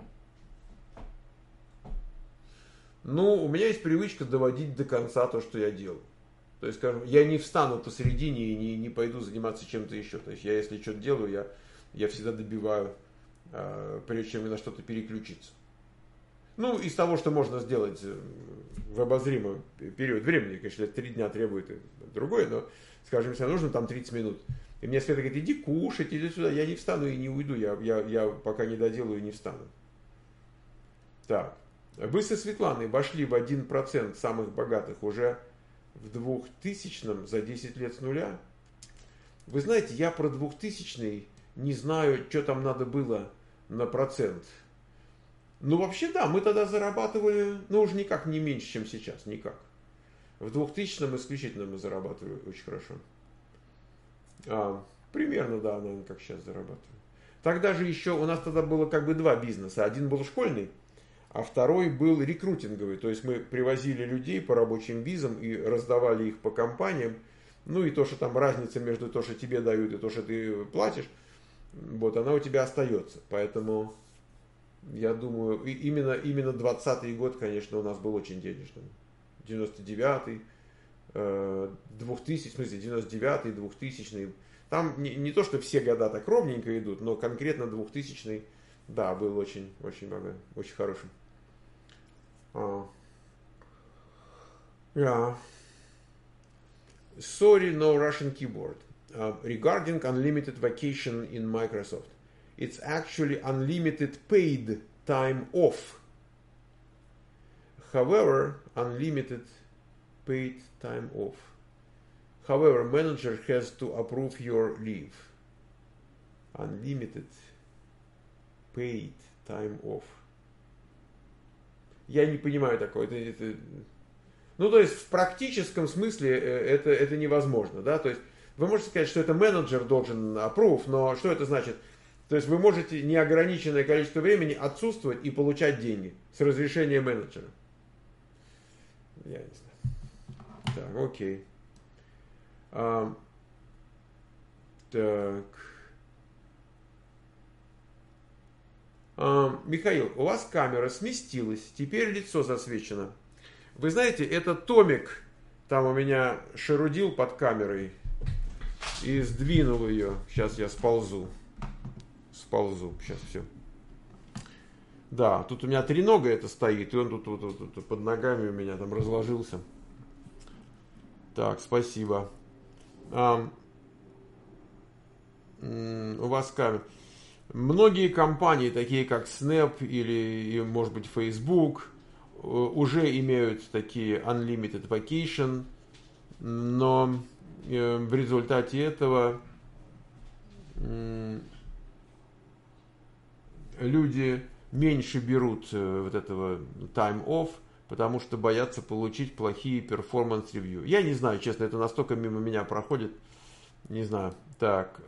Ну, у меня есть привычка доводить до конца то, что я делаю. То есть, скажем, я не встану посередине и не пойду заниматься чем-то еще. То есть, я если что-то делаю, я всегда добиваю, прежде чем на что-то переключиться. Ну, из того, что можно сделать в обозримый период времени, конечно, 3 дня требует другое, но, скажем, если нужно там 30 минут, и мне Света говорит, иди кушать, иди сюда, я не встану и не уйду, я пока не доделаю и не встану. Так, вы со Светланой вошли в 1% самых богатых уже в 2000-м за 10 лет с нуля. Вы знаете, я про 2000-й не знаю, что там надо было на процент. Ну, вообще, да, мы тогда зарабатывали, ну, уже никак не меньше, чем сейчас, никак. В 2000-м исключительно мы зарабатывали очень хорошо. Примерно, да, наверное, как сейчас зарабатываю. тогда же еще у нас тогда было как бы два бизнеса. Один был школьный, а второй был рекрутинговый. То есть мы привозили людей по рабочим визам и раздавали их по компаниям. Ну и то, что там разница между то, что тебе дают и то, что ты платишь, вот она у тебя остается. Поэтому я думаю, именно 20-й год, конечно, у нас был очень денежным. 99-й, 2000, в смысле 99-й, 2000-й. Там не то, что все года так ровненько идут, но конкретно 2000-й, да, был очень хорошим. Yeah. Sorry, no Russian keyboard. Regarding unlimited vacation in Microsoft. It's actually unlimited paid time off. However, unlimited paid time off. However, manager has to approve your leave. Unlimited paid time off. Я не понимаю такое. Ну, то есть, в практическом смысле это невозможно, да, то есть, вы можете сказать, что это менеджер должен approve, но что это значит? То есть, вы можете неограниченное количество времени отсутствовать и получать деньги с разрешения менеджера. Я не знаю. Так, окей. Так. Михаил, у вас камера сместилась, теперь лицо засвечено. Вы знаете, это Томик там у меня шерудил под камерой и сдвинул ее. Сейчас я сползу. Сейчас все. Да, тут у меня тренога это стоит, и он тут под ногами у меня там разложился. Так, спасибо. У вас камера. Многие компании, такие как Snap или, может быть, Facebook, уже имеют такие unlimited vacation, но в результате этого люди меньше берут вот этого time off, потому что боятся получить плохие performance review. Я не знаю, честно, это настолько мимо меня проходит. Не знаю. Так.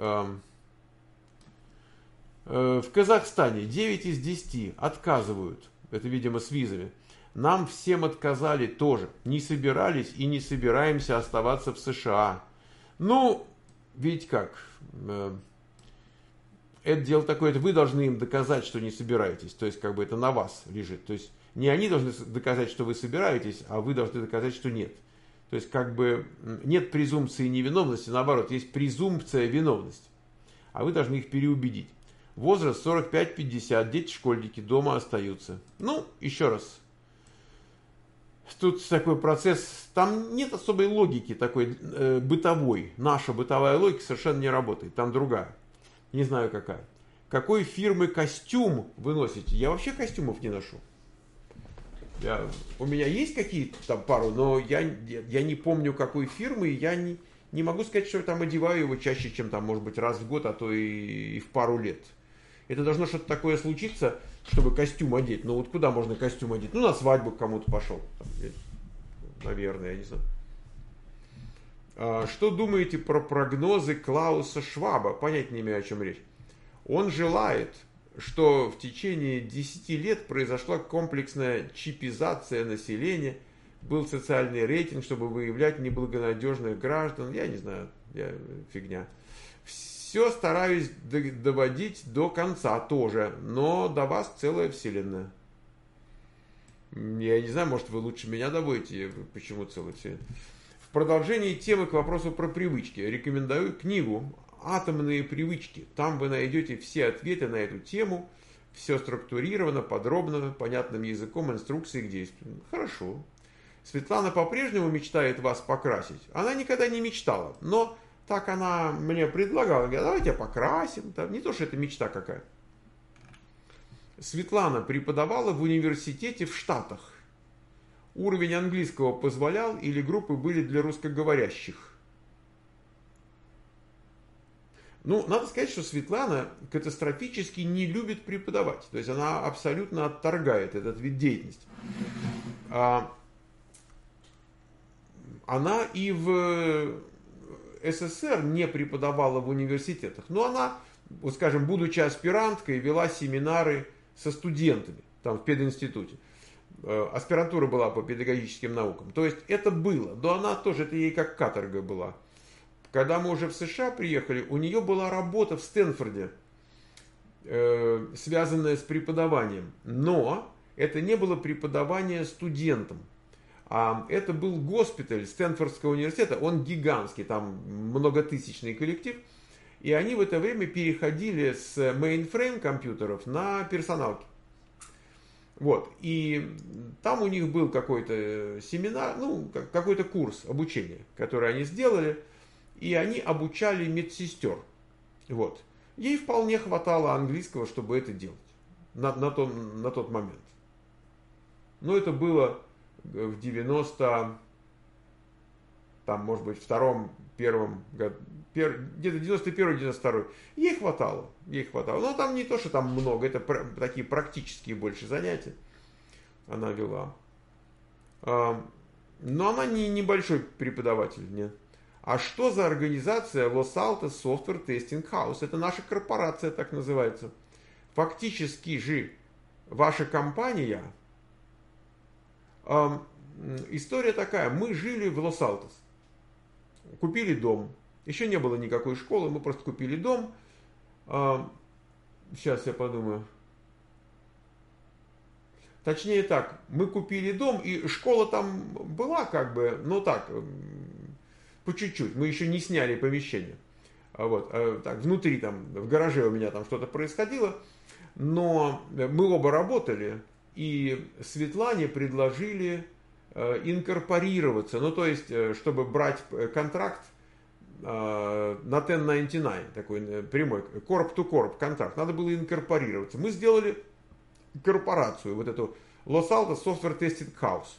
В Казахстане 9 из 10 отказывают. Это, видимо, с визами. Нам всем отказали тоже. Не собирались и не собираемся оставаться в США. Ну, видите как. Это дело такое, это вы должны им доказать, что не собираетесь. То есть, как бы это на вас лежит. То есть, не они должны доказать, что вы собираетесь, а вы должны доказать, что нет. То есть, как бы нет презумпции невиновности, наоборот, есть презумпция виновности. А вы должны их переубедить. Возраст 45-50, дети-школьники дома остаются. Ну, еще раз. Тут такой процесс, там нет особой логики такой бытовой. Наша бытовая логика совершенно не работает, там другая. Не знаю какая. Какой фирмы костюм вы носите? Я вообще костюмов не ношу. У меня есть какие-то там пару, но я не помню какой фирмы, я не могу сказать, что я там одеваю его чаще, чем там, может быть, раз в год, а то и в пару лет. Это должно что-то такое случиться, чтобы костюм одеть. Ну вот куда можно костюм одеть? Ну на свадьбу к кому-то пошел. Наверное, я не знаю. Что думаете про прогнозы Клауса Шваба? Понять не имею, о чем речь. Он желает, что в течение 10 лет произошла комплексная чипизация населения, был социальный рейтинг, чтобы выявлять неблагонадежных граждан. Я не знаю, фигня. Все стараюсь доводить до конца тоже, но до вас целая вселенная. Я не знаю, может вы лучше меня доводите, почему целая вселенная. В продолжении темы к вопросу про привычки рекомендую книгу «Атомные привычки». Там вы найдете все ответы на эту тему, все структурировано, подробно, понятным языком, инструкции к действию. Хорошо. Светлана по-прежнему мечтает вас покрасить. Она никогда не мечтала, но так она мне предлагала, говорит, давайте покрасим. Не то, что это мечта какая. Светлана преподавала в университете в Штатах. Уровень английского позволял или группы были для русскоговорящих? Ну, надо сказать, что Светлана катастрофически не любит преподавать. То есть она абсолютно отторгает этот вид деятельности. Она и в СССР не преподавала в университетах. Но она вот скажем, будучи аспиранткой, вела семинары со студентами, там в пединституте. Аспирантура была по педагогическим наукам. То есть это было, но она тоже, это ей как каторга была. Когда мы уже в США приехали, у нее была работа в Стэнфорде, связанная с преподаванием. Но это не было преподавание студентам. А это был госпиталь Стэнфордского университета, он гигантский, там многотысячный коллектив. И они в это время переходили с мейнфрейм компьютеров на персоналки. Вот. И там у них был какой-то семинар, ну, какой-то курс обучения, который они сделали. И они обучали медсестер. Вот. Ей вполне хватало английского, чтобы это делать на тот момент. Но это было в 90, там, может быть, втором, первом году, где-то 91-92. Ей хватало. Но там не то, что там много, это такие практические больше занятия она вела. Но она не небольшой преподаватель, нет. А что за организация Los Altos Software Testing House? Это наша корпорация, так называется. Фактически же ваша компания... История такая. Мы жили в Los Altos. Купили дом. Еще не было никакой школы, мы просто купили дом. Сейчас я подумаю. Точнее так, мы купили дом, и школа там была как бы, ну так, по чуть-чуть. Мы еще не сняли помещение. Вот, так, внутри там, в гараже у меня там что-то происходило. Но мы оба работали, и Светлане предложили инкорпорироваться. Ну, то есть, чтобы брать контракт на 1099, такой прямой, корп-то-корп контракт, надо было инкорпорироваться. Мы сделали корпорацию, вот эту Los Altos Software Testing House.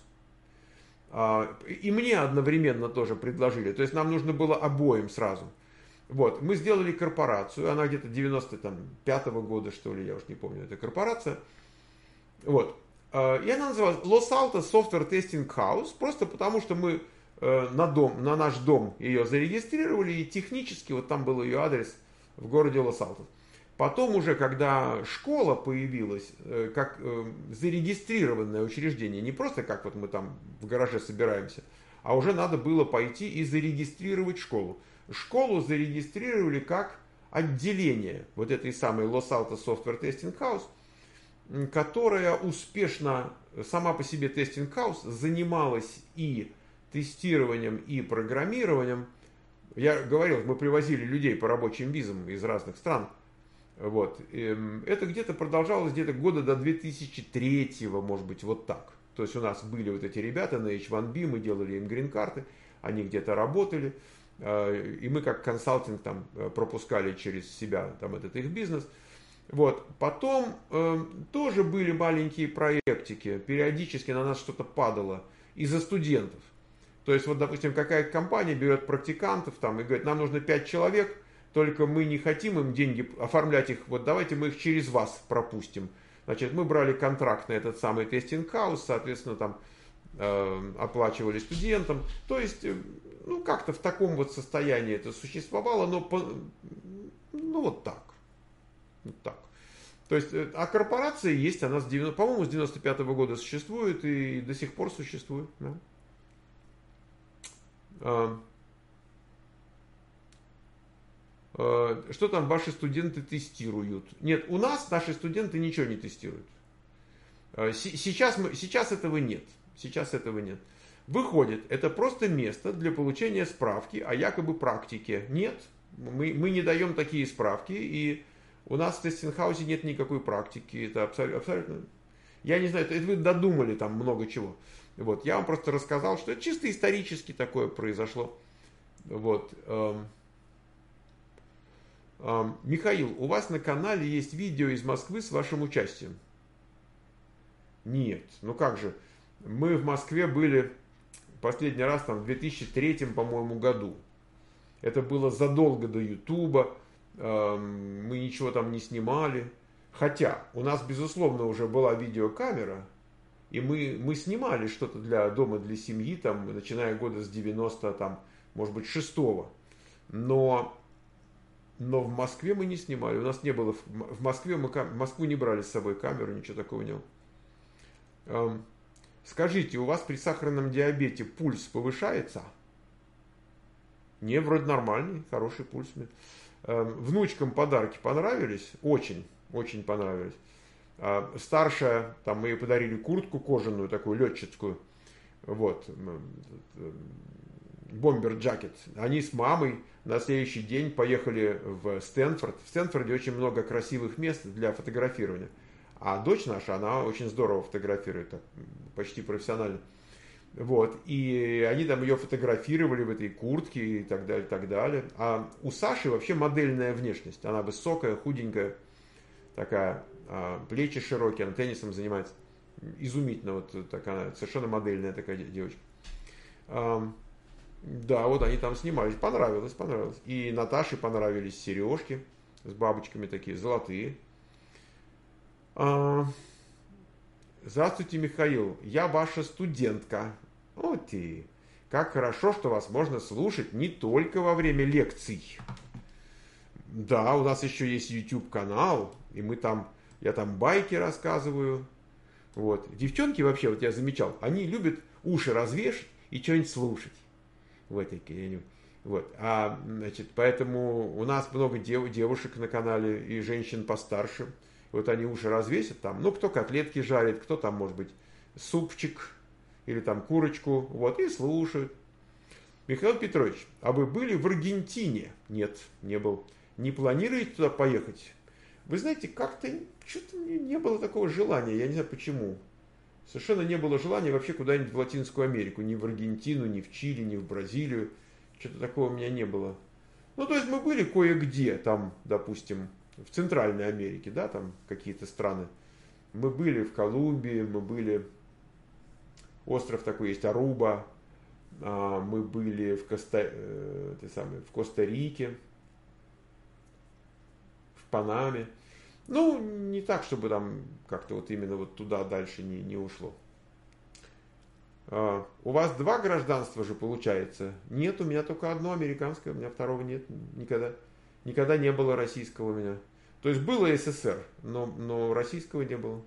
И мне одновременно тоже предложили. То есть нам нужно было обоим сразу. Вот, мы сделали корпорацию, она где-то 95-го года, что ли, я уж не помню, эта корпорация. Вот. И она называлась Los Altos Software Testing House, просто потому что мы на наш дом ее зарегистрировали, и технически вот там был ее адрес в городе Los Altos. Потом уже, когда школа появилась, как зарегистрированное учреждение, не просто как вот мы там в гараже собираемся, а уже надо было пойти и зарегистрировать школу. Школу зарегистрировали как отделение вот этой самой Los Altos Software Testing House, которая успешно, сама по себе Testing House, занималась и тестированием, и программированием. Я говорил, мы привозили людей по рабочим визам из разных стран. Вот. Это где-то продолжалось где-то года до 2003, может быть, вот так. То есть у нас были вот эти ребята на H1B, мы делали им грин-карты, они где-то работали, и мы как консалтинг там пропускали через себя там этот их бизнес. Вот. Потом тоже были маленькие проектики, периодически на нас что-то падало из-за студентов. То есть вот, допустим, какая-то компания берет практикантов там и говорит, нам нужно 5 человек, только мы не хотим им деньги оформлять их, вот давайте мы их через вас пропустим. Значит, мы брали контракт на этот самый тестинг-хаус, соответственно, там оплачивали студентам. То есть, ну, как-то в таком вот состоянии это существовало, но ну, вот так. Вот так. То есть, а корпорация есть, она, по-моему, с 95-го года существует и до сих пор существует. Да? Что там ваши студенты тестируют? Нет, у нас наши студенты ничего не тестируют. Сейчас этого нет. Сейчас этого нет. Выходит, это просто место для получения справки о якобы практике. Нет, мы не даем такие справки, и у нас в тестинг-хаусе нет никакой практики. Это абсолютно... Я не знаю, это вы додумали там много чего. Вот, я вам просто рассказал, что это чисто исторически такое произошло. Вот. Михаил, у вас на канале есть видео из Москвы с вашим участием? Нет, ну как же. Мы в Москве были последний раз там в 2003, по-моему, году. Это было задолго до Ютуба. Мы ничего там не снимали. Хотя у нас, безусловно, уже была видеокамера. И мы снимали что-то для дома, для семьи, там, начиная года с 90, там, может быть, 6-го. Но Но в Москве мы не снимали. У нас не было, в Москве в Москву не брали с собой камеру, ничего такого не было. Скажите, у вас при сахарном диабете пульс повышается? Не, вроде нормальный, хороший пульс. Внучкам подарки понравились? Очень, очень понравились. Старшая, там мы ей подарили куртку кожаную, такую летчицкую. Вот. Бомбер-джакет. Они с мамой на следующий день поехали в Стэнфорд. В Стэнфорде очень много красивых мест для фотографирования. А дочь наша, она очень здорово фотографирует, так, почти профессионально. Вот. И они там ее фотографировали в этой куртке и так далее, и так далее. А у Саши вообще модельная внешность. Она высокая, худенькая, такая, плечи широкие, она теннисом занимается. Изумительно, вот такая, совершенно модельная такая девочка. Да, вот они там снимались, понравилось. И Наташе понравились сережки с бабочками такие, золотые. Здравствуйте, Михаил, я ваша студентка. Вот и как хорошо, что вас можно слушать не только во время лекций. Да, у нас еще есть YouTube канал, и я там байки рассказываю. Вот. Девчонки вообще, вот я замечал, они любят уши развешать и что-нибудь слушать. Вот. Значит, поэтому у нас много девушек на канале и женщин постарше. Вот они уши развесят там, ну, кто котлетки жарит, кто там, может быть, супчик или там курочку, вот, и слушают. Михаил Петрович, а вы были в Аргентине? Нет, не был. Не планируете туда поехать? Вы знаете, как-то что-то не было такого желания, я не знаю почему. Совершенно не было желания вообще куда-нибудь в Латинскую Америку, ни в Аргентину, ни в Чили, ни в Бразилию. Что-то такого у меня не было. Ну, то есть мы были кое-где, там, допустим, в Центральной Америке, да, там какие-то страны. Мы были в Колумбии, мы были, остров такой есть, Аруба, мы были в Коста-Рике, в Панаме. Ну, не так, чтобы там как-то вот именно вот туда дальше не ушло. У вас 2 гражданства же получается? Нет, у меня только одно американское, у меня второго нет никогда. Никогда не было российского у меня. То есть было СССР, но российского не было.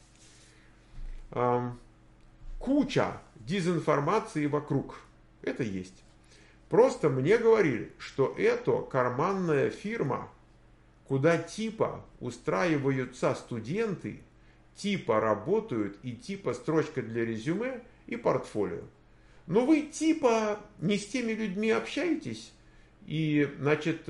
Куча дезинформации вокруг. Это есть. Просто мне говорили, что это карманная фирма, куда типа устраиваются студенты, типа работают и типа строчка для резюме и портфолио. Но вы типа не с теми людьми общаетесь, и, значит,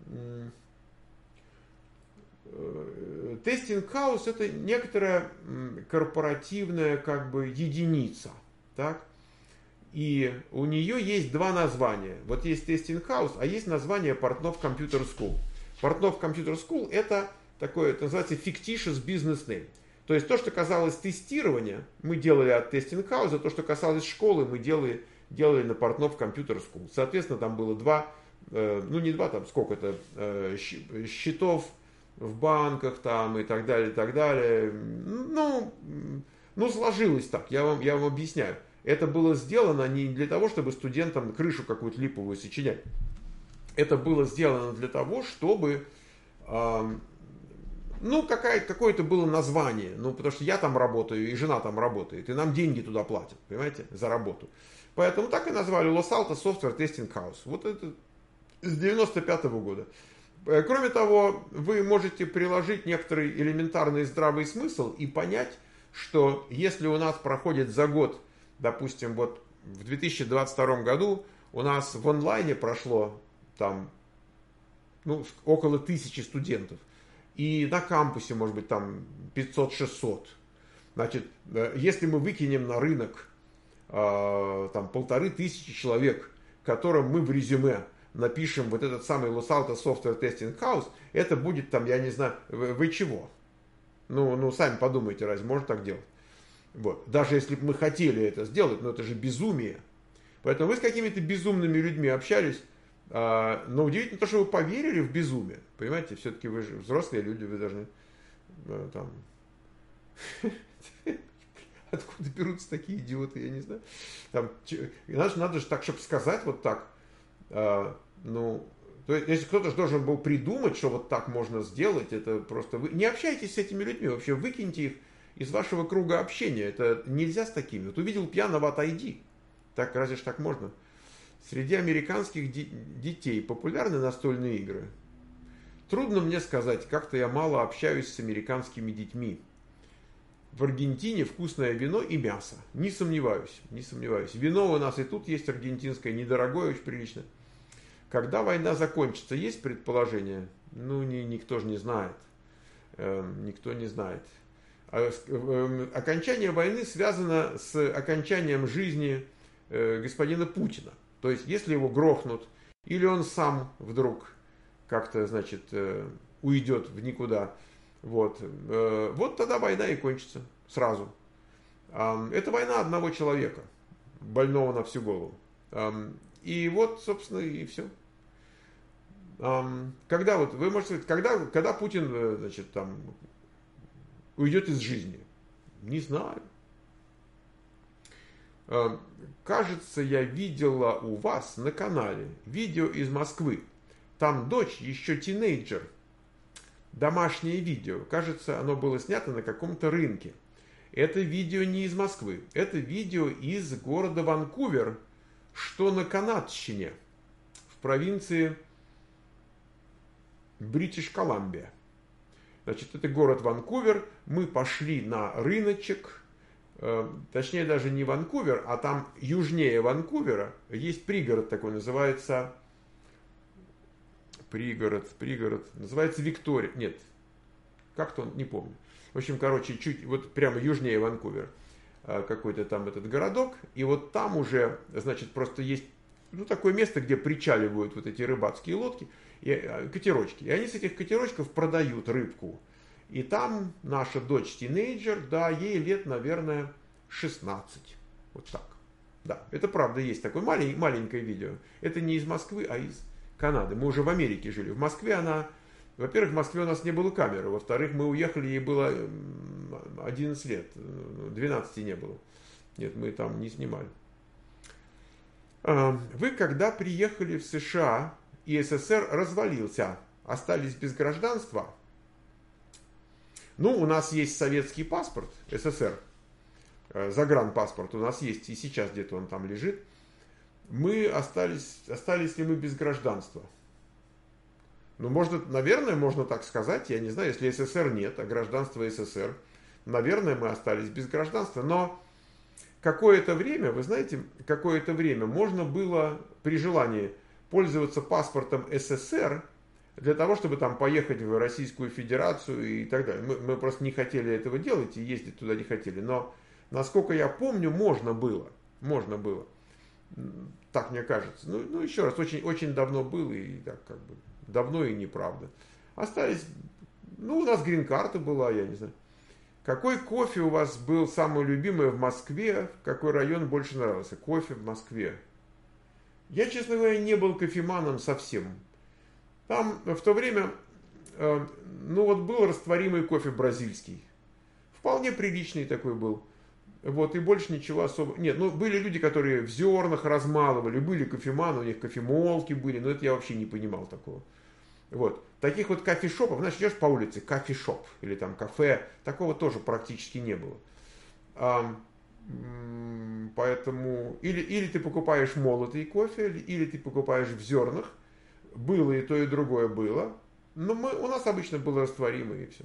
тестинг-хаус это некоторая корпоративная как бы единица, так? И у нее есть 2 названия. Вот есть тестинг-хаус, а есть название Портнов Computer School. Портнов Computer School это такое, это называется fictitious business name. То есть то, что касалось тестирования, мы делали от тестинг-хауса, то, что касалось школы, мы делали на Портнов Computer School. Соответственно, там было 2, ну не 2, там сколько-то счетов в банках там и так далее, и так далее. Ну, сложилось так, я вам объясняю. Это было сделано не для того, чтобы студентам крышу какую-то липовую сочинять. Это было сделано для того, чтобы, ну, какое-то было название. Ну, потому что я там работаю, и жена там работает, и нам деньги туда платят, понимаете, за работу. Поэтому так и назвали Los Altos Software Testing House. Вот это с 95-го года. Кроме того, вы можете приложить некоторый элементарный здравый смысл и понять, что если у нас проходит за год, допустим, вот в 2022 году у нас в онлайне прошло там, ну, около 1000 студентов, и на кампусе, может быть, там 500-600. Значит, если мы выкинем на рынок там 1500 человек, которым мы в резюме напишем вот этот самый Los Altos Software Testing House, это будет там, я не знаю, вы чего? Ну, сами подумайте, разве можно так делать? Вот. Даже если бы мы хотели это сделать, но это же безумие. Поэтому вы с какими-то безумными людьми общались, но удивительно то, что вы поверили в безумие. Понимаете, все-таки вы же взрослые люди, вы должны там... Откуда берутся такие идиоты, я не знаю. Там, надо же так, чтобы сказать вот так, ну, То есть, если кто-то же должен был придумать, что вот так можно сделать, это просто... Вы не общайтесь с этими людьми, вообще выкиньте их из вашего круга общения. Это нельзя с такими. Вот увидел пьяного, отойди. Так, разве ж так можно? Среди американских детей популярны настольные игры. Трудно мне сказать, как-то я мало общаюсь с американскими детьми. В Аргентине вкусное вино и мясо. Не сомневаюсь, не сомневаюсь. Вино у нас и тут есть аргентинское, недорогое, очень прилично. Когда война закончится, есть предположение? Ну, никто же не знает. Никто не знает. Окончание войны связано с окончанием жизни господина Путина. То есть, если его грохнут, или он сам вдруг как-то, значит, уйдет в никуда, вот тогда война и кончится сразу. Это война одного человека, больного на всю голову. И вот, собственно, и все. Когда вот, вы можете сказать, когда Путин, значит, там, уйдет из жизни? Не знаю. Кажется, я видела у вас на канале видео из Москвы. Там дочь еще тинейджер. Домашнее видео. Кажется, оно было снято на каком-то рынке. Это видео не из Москвы. Это видео из города Ванкувер, что на Канадщине, в провинции Бритиш-Колумбия. Значит, это город Ванкувер. Мы пошли на рыночек. Точнее, даже не Ванкувер, а там южнее Ванкувера есть пригород такой, называется... Пригород, называется Виктория. Нет, как-то он, не помню. В общем, короче, чуть, вот прямо южнее Ванкувер. Какой-то там этот городок. И вот там уже, значит, просто есть, ну, такое место, где причаливают вот эти рыбацкие лодки, катерочки. И они с этих катерочков продают рыбку. И там наша дочь тинейджер, да, ей лет, наверное, 16. Вот так. Да, это правда есть такое маленькое видео. Это не из Москвы, а из Канады. Мы уже в Америке жили. В Москве она... Во-первых, в Москве у нас не было камеры. Во-вторых, мы уехали, ей было 11 лет. 12 не было. Нет, мы там не снимали. Вы когда приехали в США и СССР развалился, остались без гражданства? Ну, у нас есть советский паспорт СССР. Загранпаспорт у нас есть. И сейчас где-то он там лежит. Мы остались ли мы без гражданства? Ну, наверное, можно так сказать, я не знаю, если СССР нет, а гражданство СССР, наверное, мы остались без гражданства. Но какое-то время, вы знаете, какое-то время можно было при желании пользоваться паспортом СССР для того, чтобы там поехать в Российскую Федерацию и так далее. Мы просто не хотели этого делать и ездить туда не хотели. Но, насколько я помню, можно было. Можно было. Так мне кажется. Ну еще раз, очень, очень давно было, и так как бы давно и неправда. Остались, ну, у нас грин-карта была, я не знаю. Какой кофе у вас был самый любимый в Москве? Какой район больше нравился? Кофе в Москве. Я, честно говоря, не был кофеманом совсем. Там в то время, ну вот был растворимый кофе бразильский. Вполне приличный такой был. Вот, и больше ничего особо... Нет, ну, были люди, которые в зернах размалывали, были кофеманы, у них кофемолки были, но это я вообще не понимал такого. Вот. Таких вот кофешопов, знаешь, идешь по улице, кофешоп, или там кафе, такого тоже практически не было. Поэтому... Или ты покупаешь молотый кофе, или ты покупаешь в зернах. Было и то, и другое было. Но у нас обычно было растворимое, и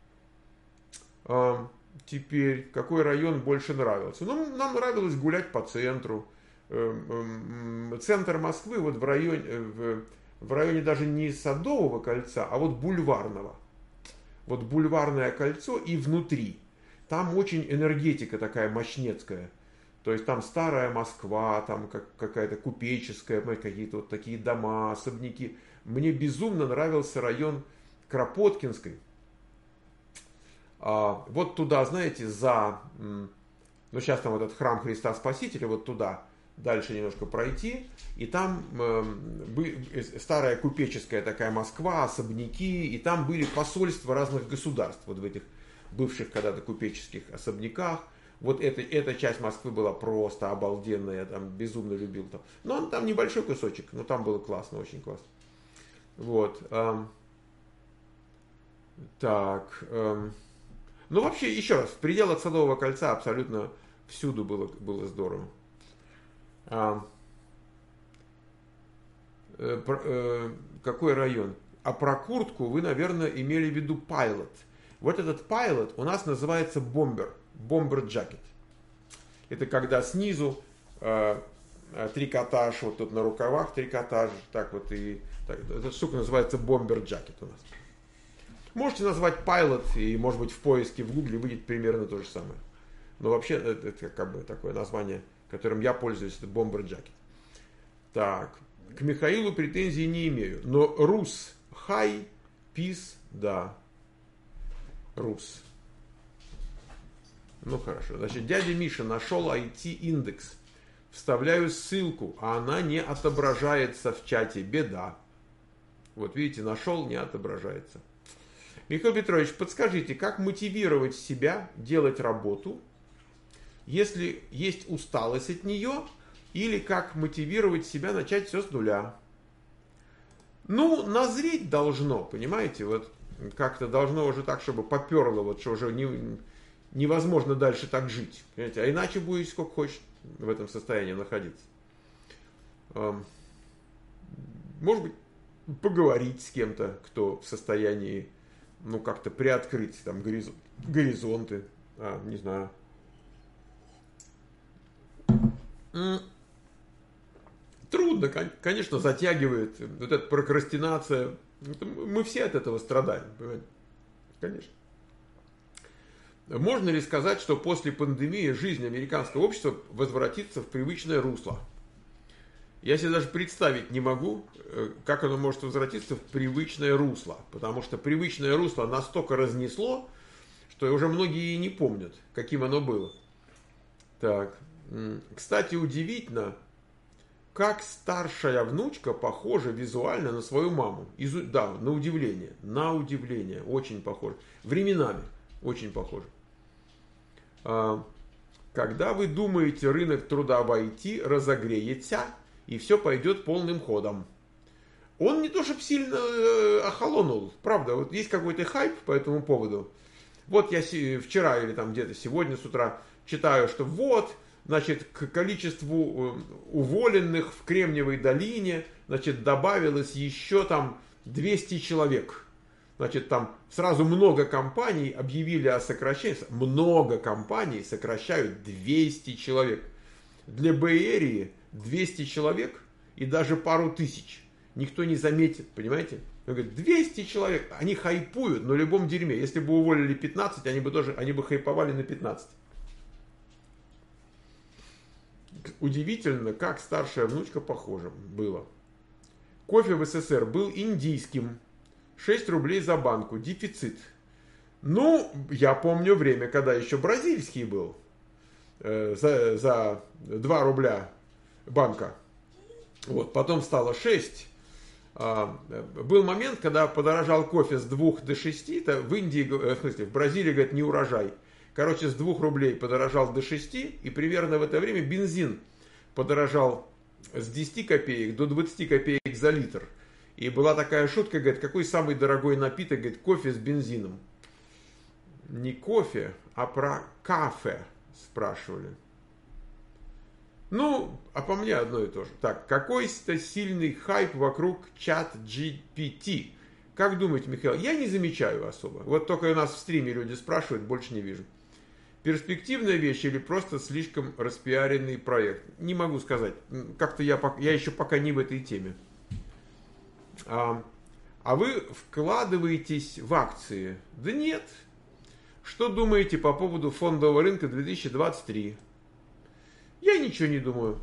все. Теперь, какой район больше нравился? Ну, нам нравилось гулять по центру. Центр Москвы вот в районе даже не Садового кольца, а вот Бульварного. Вот Бульварное кольцо и внутри. Там очень энергетика такая мощнецкая. То есть там старая Москва, там какая-то купеческая, какие-то вот такие дома, особняки. Мне безумно нравился район Кропоткинской. Вот туда, знаете, ну сейчас там этот храм Христа Спасителя, вот туда дальше немножко пройти, и там старая купеческая такая Москва, особняки, и там были посольства разных государств, вот в этих бывших когда-то купеческих особняках. Вот эта часть Москвы была просто обалденная, я там безумно любил там. Но там небольшой кусочек, но там было классно, очень классно. Вот. Так. Ну, вообще, еще раз, в пределах Садового кольца абсолютно всюду было здорово. Какой район? А про куртку вы, наверное, имели в виду Pilot. Вот этот Pilot у нас называется Bomber Jacket. Это когда снизу трикотаж, вот тут на рукавах трикотаж, так вот и... Так, эта штука называется Bomber Jacket у нас. Можете назвать Pilot, и, может быть, в поиске в Гугле выйдет примерно то же самое. Но вообще, это как бы такое название, которым я пользуюсь, это Bomber Jacket. Так, к Михаилу претензий не имею. Но Рус, Хай, Пис, да. Рус. Ну, хорошо. Значит, дядя Миша нашел IT-индекс. Вставляю ссылку, а она не отображается в чате. Беда. Вот видите, нашел, не отображается. Михаил Петрович, подскажите, как мотивировать себя делать работу, если есть усталость от нее, или как мотивировать себя начать все с нуля? Ну, назреть должно, понимаете, вот как-то должно уже так, чтобы поперло, вот что уже невозможно дальше так жить, понимаете? А иначе будете сколько хочешь в этом состоянии находиться. Может быть, поговорить с кем-то, кто в состоянии, ну, как-то приоткрыть там горизонты, не знаю. Трудно, конечно, затягивает. Вот эта прокрастинация. Мы все от этого страдаем, понимаете? Конечно. Можно ли сказать, что после пандемии жизнь американского общества возвратится в привычное русло? Я себе даже представить не могу, как оно может возвратиться в привычное русло. Потому что привычное русло настолько разнесло, что уже многие и не помнят, каким оно было. Так. Кстати, удивительно, как старшая внучка похожа визуально на свою маму. Да, на удивление, очень похожа. Временами очень похожа. Когда вы думаете, рынок труда в IT разогреется, и все пойдет полным ходом? Он не то чтобы сильно охолонул, правда, вот есть какой-то хайп по этому поводу. Вот я вчера или там где-то сегодня с утра читаю, что вот, значит, к количеству уволенных в Кремниевой долине, значит, добавилось еще там 200 человек. Значит, там сразу много компаний объявили о сокращении. Много компаний сокращают 200 человек. Для Бэй-Эрии 200 человек и даже пару тысяч никто не заметит, понимаете? Он говорит, 200 человек, они хайпуют на любом дерьме. Если бы уволили 15, они бы хайповали на 15. Удивительно, как старшая внучка похожа была. Кофе в СССР был индийским. 6 рублей за банку. Дефицит. Ну, я помню время, когда еще бразильский был. За 2 рубля банка. Вот, потом стало 6. Был момент, когда подорожал кофе с 2 до 6. Это в Индии, в смысле, в Бразилии, говорят, не урожай. Короче, с 2 рублей подорожал до 6. И примерно в это время бензин подорожал с 10 копеек до 20 копеек за литр. И была такая шутка, говорит, какой самый дорогой напиток? Говорит, кофе с бензином. Не кофе, а про кафе спрашивали. Ну, а по мне одно и то же. Так, какой-то сильный хайп вокруг чат GPT. Как думаете, Михаил? Я не замечаю особо. Вот только у нас в стриме люди спрашивают, больше не вижу. Перспективная вещь или просто слишком распиаренный проект? Не могу сказать. Как-то я еще пока не в этой теме. А вы вкладываетесь в акции? Да нет. Что думаете по поводу фондового рынка 2023? Я ничего не думаю.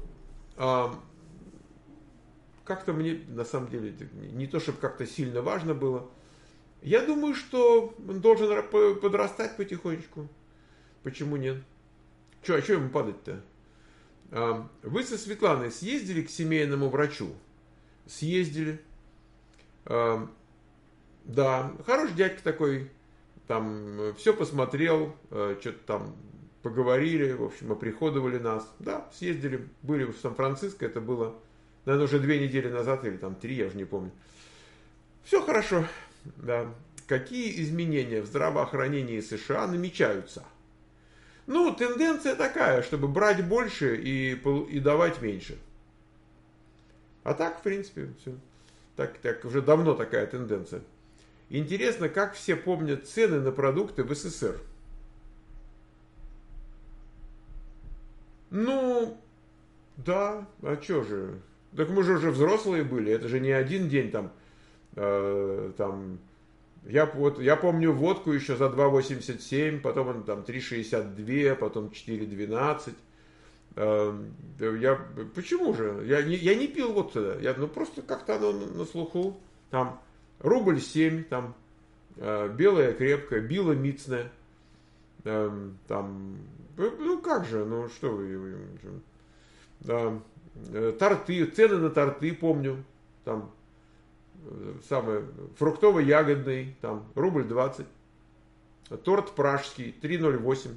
Как-то мне, на самом деле, не то, чтобы как-то сильно важно было. Я думаю, что он должен подрастать потихонечку. Почему нет? А что ему падать-то? Вы со Светланой съездили к семейному врачу? Съездили. Да, хороший дядька такой, там все посмотрел, что-то там поговорили, в общем, оприходовали нас. Да, съездили, были в Сан-Франциско, это было, наверное, уже 2 недели назад или там 3, я уже не помню. Все хорошо. Да. Какие изменения в здравоохранении США намечаются? Ну, тенденция такая, чтобы брать больше и давать меньше. А так, в принципе, все. Так, уже давно такая тенденция. Интересно, как все помнят цены на продукты в СССР. Ну, да, а чё же? Так мы же уже взрослые были, это же не один день там, там я помню водку еще за 2,87, потом он там 3,62, потом 4,12. Почему же? Я не пил вот тогда. Ну просто как-то оно на слуху. Там рубль 7, там белая крепкая, била мицная. Там, ну как же, ну что вы. Да, торты, цены на торты помню. Там самый фруктово-ягодный, там рубль 20. Торт пражский 3,08.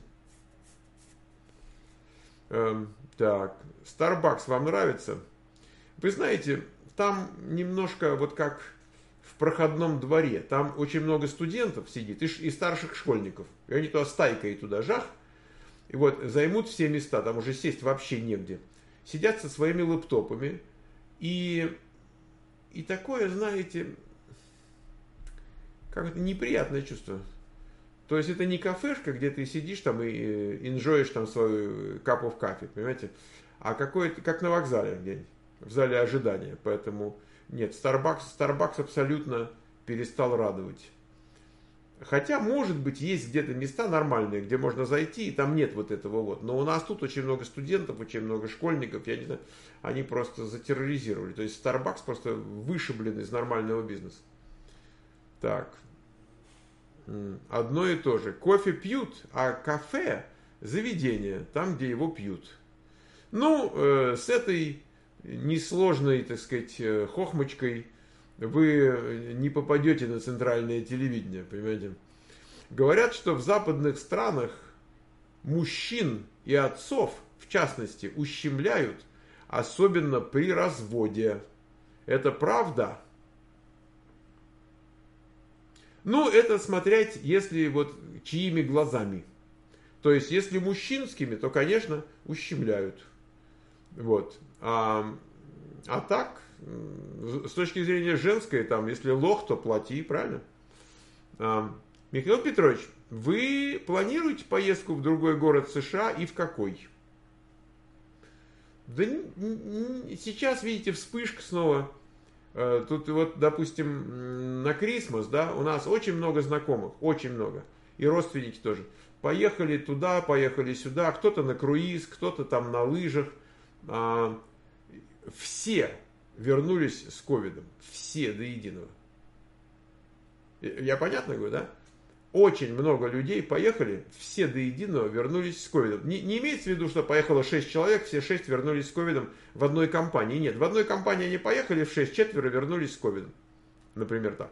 Так, Starbucks вам нравится? Вы знаете, там немножко вот как в проходном дворе. Там очень много студентов сидит и старших школьников. И они туда стайкой туда жах. И вот займут все места, там уже сесть вообще негде. Сидят со своими лэптопами. И такое, знаете, как это неприятное чувство. То есть это не кафешка, где ты сидишь там и инжоишь там свою cup of coffee, понимаете? А какое-то, как на вокзале где-нибудь, в зале ожидания. Поэтому нет, Starbucks абсолютно перестал радовать. Хотя, может быть, есть где-то места нормальные, где можно зайти, и там нет вот этого вот. Но у нас тут очень много студентов, очень много школьников, я не знаю, они просто затерроризировали. То есть Starbucks просто вышиблен из нормального бизнеса. Так. Одно и то же. Кофе пьют, а кафе – заведение, там, где его пьют. Ну, с этой несложной, так сказать, хохмочкой вы не попадете на центральное телевидение, понимаете? Говорят, что в западных странах мужчин и отцов, в частности, ущемляют, особенно при разводе. Это правда? Ну, это смотреть, если вот чьими глазами. То есть, если мужчинскими, то, конечно, ущемляют. Вот. А так, с точки зрения женской, там, если лох, то плати, правильно? Михаил Петрович, вы планируете поездку в другой город США и в какой? Да сейчас, видите, вспышка снова. Тут вот, допустим, на Крисмас, да, у нас очень много знакомых, очень много. И родственники тоже. Поехали туда, поехали сюда, кто-то на круиз, кто-то там на лыжах. Все вернулись с ковидом. Все до единого. Я понятно говорю, да? Очень много людей поехали, все до единого вернулись с ковидом. Не имеется в виду, что поехало 6 человек, все 6 вернулись с ковидом в одной компании. Нет, в одной компании они поехали в 6, четверо вернулись с ковидом. Например, так.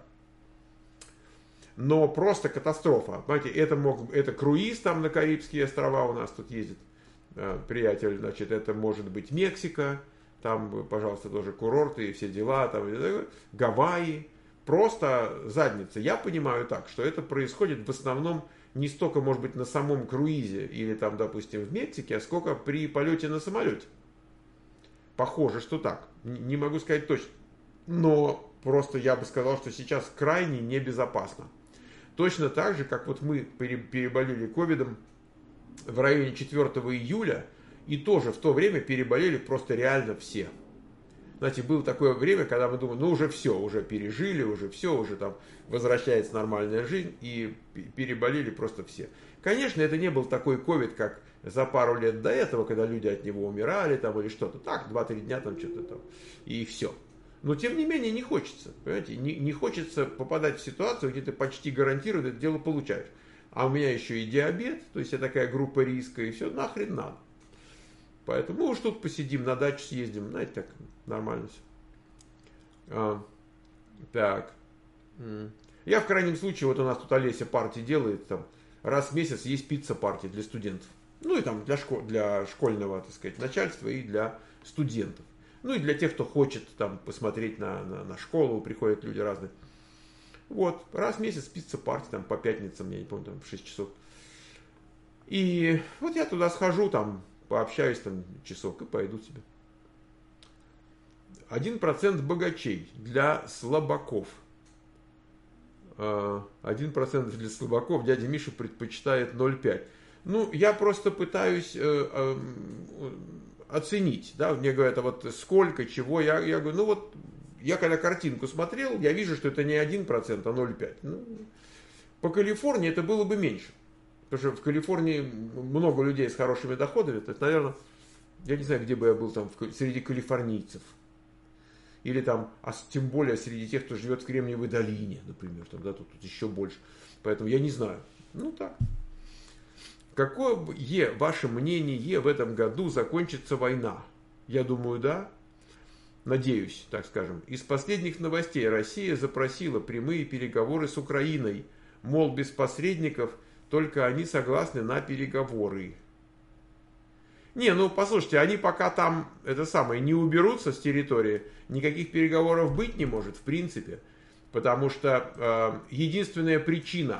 Но просто катастрофа. Понимаете, это круиз там на Карибские острова у нас тут ездит. Приятель, значит, это может быть Мексика, там, пожалуйста, тоже курорты и все дела, там, Гавайи. Просто задница. Я понимаю так, что это происходит в основном не столько, может быть, на самом круизе или там, допустим, в Мексике, а сколько при полете на самолете. Похоже, что так. Не могу сказать точно. Но просто я бы сказал, что сейчас крайне небезопасно. Точно так же, как вот мы переболели ковидом в районе 4 июля, и тоже в то время переболели просто реально все. Знаете, было такое время, когда мы думали, ну уже все, уже пережили, уже все, уже там возвращается нормальная жизнь, и переболели просто все. Конечно, это не был такой ковид, как за пару лет до этого, когда люди от него умирали там или что-то. Так, 2-3 дня там что-то там, и все. Но тем не менее не хочется, понимаете, не хочется попадать в ситуацию, где ты почти гарантированно это дело получаешь. А у меня еще и диабет, то есть я такая группа риска, и все, нахрен надо. Поэтому мы уж тут посидим, на дачу съездим, знаете, так нормально все. Так. Я в крайнем случае, вот у нас тут Олеся партии делает, там, раз в месяц есть пицца-партия для студентов. Ну и там для школьного, так сказать, начальства и для студентов. Ну и для тех, кто хочет там посмотреть на школу, приходят люди разные. Вот, раз в месяц пицца-парти, там, по пятницам, я не помню, там, в 6 часов. И вот я туда схожу, там, пообщаюсь, там, часок, и пойду себе. 1% богачей для слабаков. 1% для слабаков дядя Миша предпочитает 0,5. Ну, я просто пытаюсь оценить, да, мне говорят, а вот сколько, чего, я говорю, ну вот, я когда картинку смотрел, я вижу, что это не 1%, а 0,5. Ну, по Калифорнии это было бы меньше, потому что в Калифорнии много людей с хорошими доходами, то есть, наверное, я не знаю, где бы я был там, среди калифорнийцев. Или там, а тем более среди тех, кто живет в Кремниевой долине, например, там, да, тут еще больше. Поэтому я не знаю. Ну так. Какое ваше мнение, в этом году закончится война? Я думаю, да. Надеюсь, так скажем. Из последних новостей Россия запросила прямые переговоры с Украиной. Мол, без посредников, только они согласны на переговоры. Не, ну послушайте, они пока там, не уберутся с территории, никаких переговоров быть не может, в принципе. Потому что единственная причина,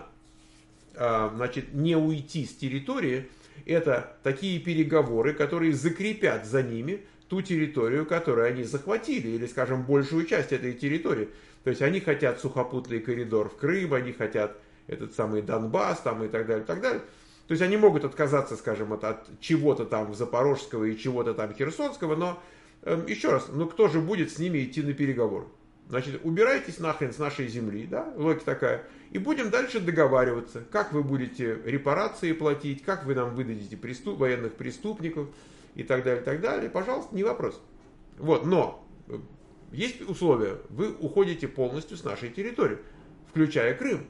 не уйти с территории, это такие переговоры, которые закрепят за ними ту территорию, которую они захватили, или, скажем, большую часть этой территории. То есть они хотят сухопутный коридор в Крым, они хотят этот самый Донбасс там, и так далее, и так далее. То есть они могут отказаться, скажем, от чего-то там Запорожского и чего-то там Херсонского, но, еще раз, ну кто же будет с ними идти на переговоры? Значит, убирайтесь нахрен с нашей земли, да, логика такая, и будем дальше договариваться, как вы будете репарации платить, как вы нам выдадите военных преступников и так далее, пожалуйста, не вопрос. Вот, но есть условия, вы уходите полностью с нашей территории, включая Крым.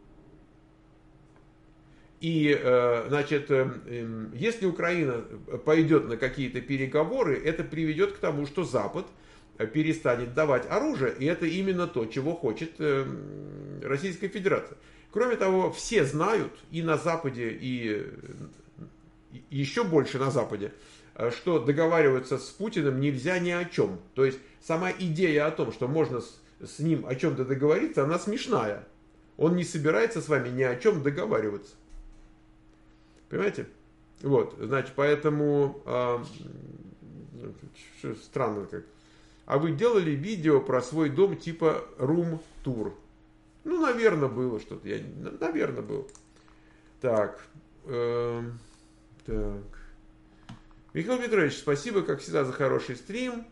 И, значит, если Украина пойдет на какие-то переговоры, это приведет к тому, что Запад перестанет давать оружие, и это именно то, чего хочет Российская Федерация. Кроме того, все знают, и на Западе, и еще больше на Западе, что договариваться с Путиным нельзя ни о чем. То есть, сама идея о том, что можно с ним о чем-то договориться, она смешная. Он не собирается с вами ни о чем договариваться. Понимаете? Вот, значит, поэтому странно как. А вы делали видео про свой дом типа рум-тур? Ну, наверное, было что-то. Наверное, было. Так. Так. Михаил Петрович, спасибо, как всегда, за хороший стрим.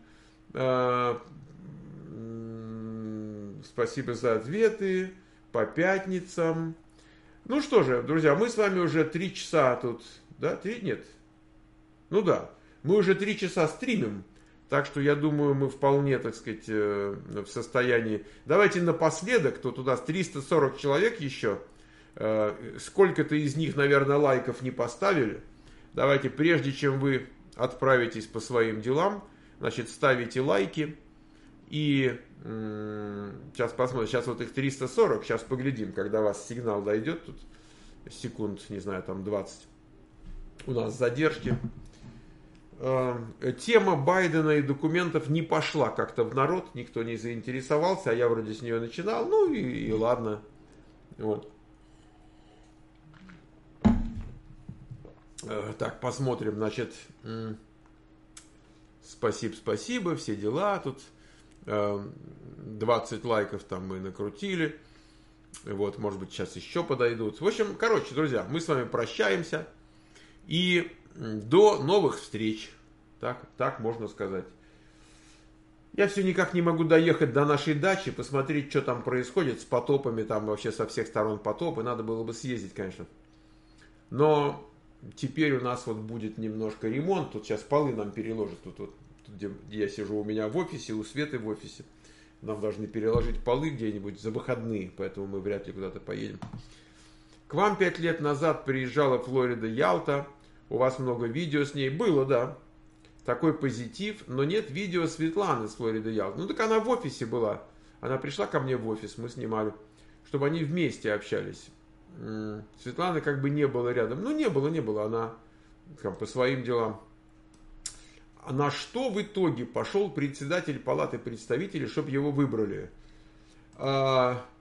Спасибо за ответы. По пятницам. Ну что же, друзья, мы с вами уже 3 часа тут, да, 3, нет, ну да, мы уже 3 часа стримим, так что я думаю, мы вполне, так сказать, в состоянии, давайте напоследок, тут у нас 340 человек еще, сколько-то из них, наверное, лайков не поставили, давайте, прежде чем вы отправитесь по своим делам, значит, ставите лайки. И сейчас посмотрим, сейчас вот их 340, сейчас поглядим, когда у вас сигнал дойдет, тут секунд, не знаю, там 20, у нас задержки. Тема Байдена и документов не пошла как-то в народ, никто не заинтересовался, а я вроде с нее начинал, ну и ладно. Вот. Так, посмотрим, значит, спасибо, все дела тут. 20 лайков там мы накрутили. Вот, может быть, сейчас еще подойдут. В общем, короче, друзья, мы с вами прощаемся. И до новых встреч. Так можно сказать. Я все никак не могу доехать до нашей дачи, посмотреть, что там происходит с потопами. Там вообще со всех сторон потопы. Надо было бы съездить, конечно. Но теперь у нас вот будет немножко ремонт. Тут сейчас полы нам переложат. Тут вот, где я сижу у меня в офисе, у Светы в офисе. Нам должны переложить полы где-нибудь за выходные, поэтому мы вряд ли куда-то поедем. К вам 5 лет назад приезжала Флорида Ялта. У вас много видео с ней. Было, да. Такой позитив, но нет видео Светланы с Флориды Ялта. Ну так она в офисе была. Она пришла ко мне в офис, мы снимали, чтобы они вместе общались. Светланы как бы не было рядом. Ну не было. Она там, по своим делам. А на что в итоге пошел председатель Палаты представителей, чтобы его выбрали?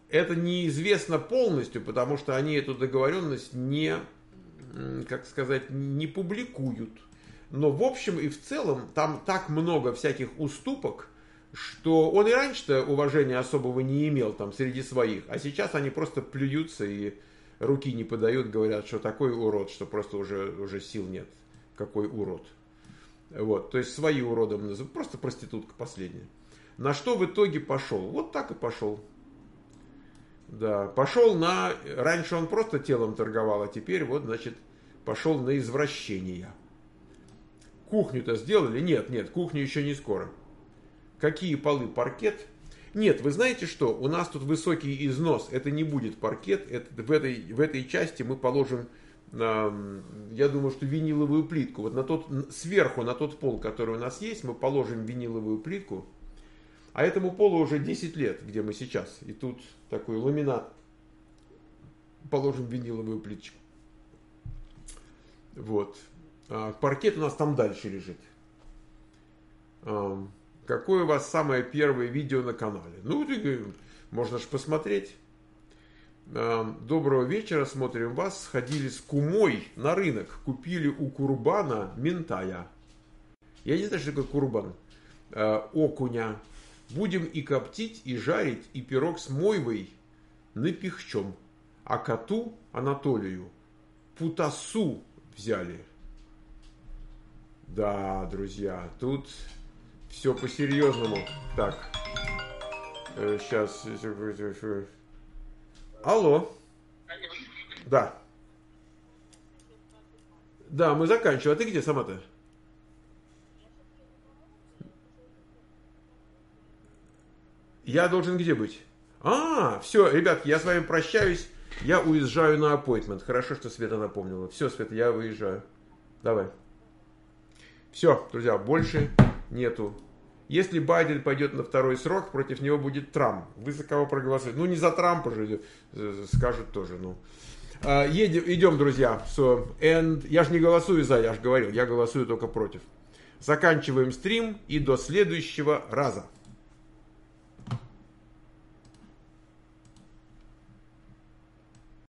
это неизвестно полностью, потому что они эту договоренность не, как сказать, не публикуют. Но в общем и в целом там так много всяких уступок, что он и раньше-то уважения особого не имел там среди своих, а сейчас они просто плюются и руки не подают, говорят, что такой урод, что просто уже сил нет. Какой урод. Вот, то есть свои уродом называют, просто проститутка последняя. На что в итоге пошел? Вот так и пошел. Да, пошел на... Раньше он просто телом торговал, а теперь вот, значит, пошел на извращения. Кухню-то сделали? Нет, кухню еще не скоро. Какие полы? Паркет? Нет, вы знаете что? У нас тут высокий износ. Это не будет паркет. Это, в этой части мы положим, я думаю, что виниловую плитку. Вот сверху на тот пол, который у нас есть, мы положим виниловую плитку. А этому полу уже 10 лет, где мы сейчас. И тут такой ламинат. Положим виниловую плиточку. Вот. Паркет у нас там дальше лежит. Какое у вас самое первое видео на канале? Ну, можно же посмотреть. Доброго вечера, смотрим вас. Сходили с кумой на рынок. Купили у Курбана ментая. Я не знаю, что такое Курбан. Окуня. Будем и коптить, и жарить, и пирог с мойвой напихчем. А коту Анатолию путасу взяли. Да, друзья, тут все по-серьезному. Так, сейчас. Алло. Да. Да, мы заканчиваем. А ты где сама-то? Я должен где быть? Все, ребят, я с вами прощаюсь. Я уезжаю на аппоинтмент. Хорошо, что Света напомнила. Все, Света, я выезжаю. Давай. Все, друзья, больше нету. Если Байден пойдет на второй срок, против него будет Трамп. Вы за кого проголосуете? Ну, не за Трампа же, скажут тоже. Ну. Идем, друзья. Я же не голосую за, я же говорил. Я голосую только против. Заканчиваем стрим и до следующего раза.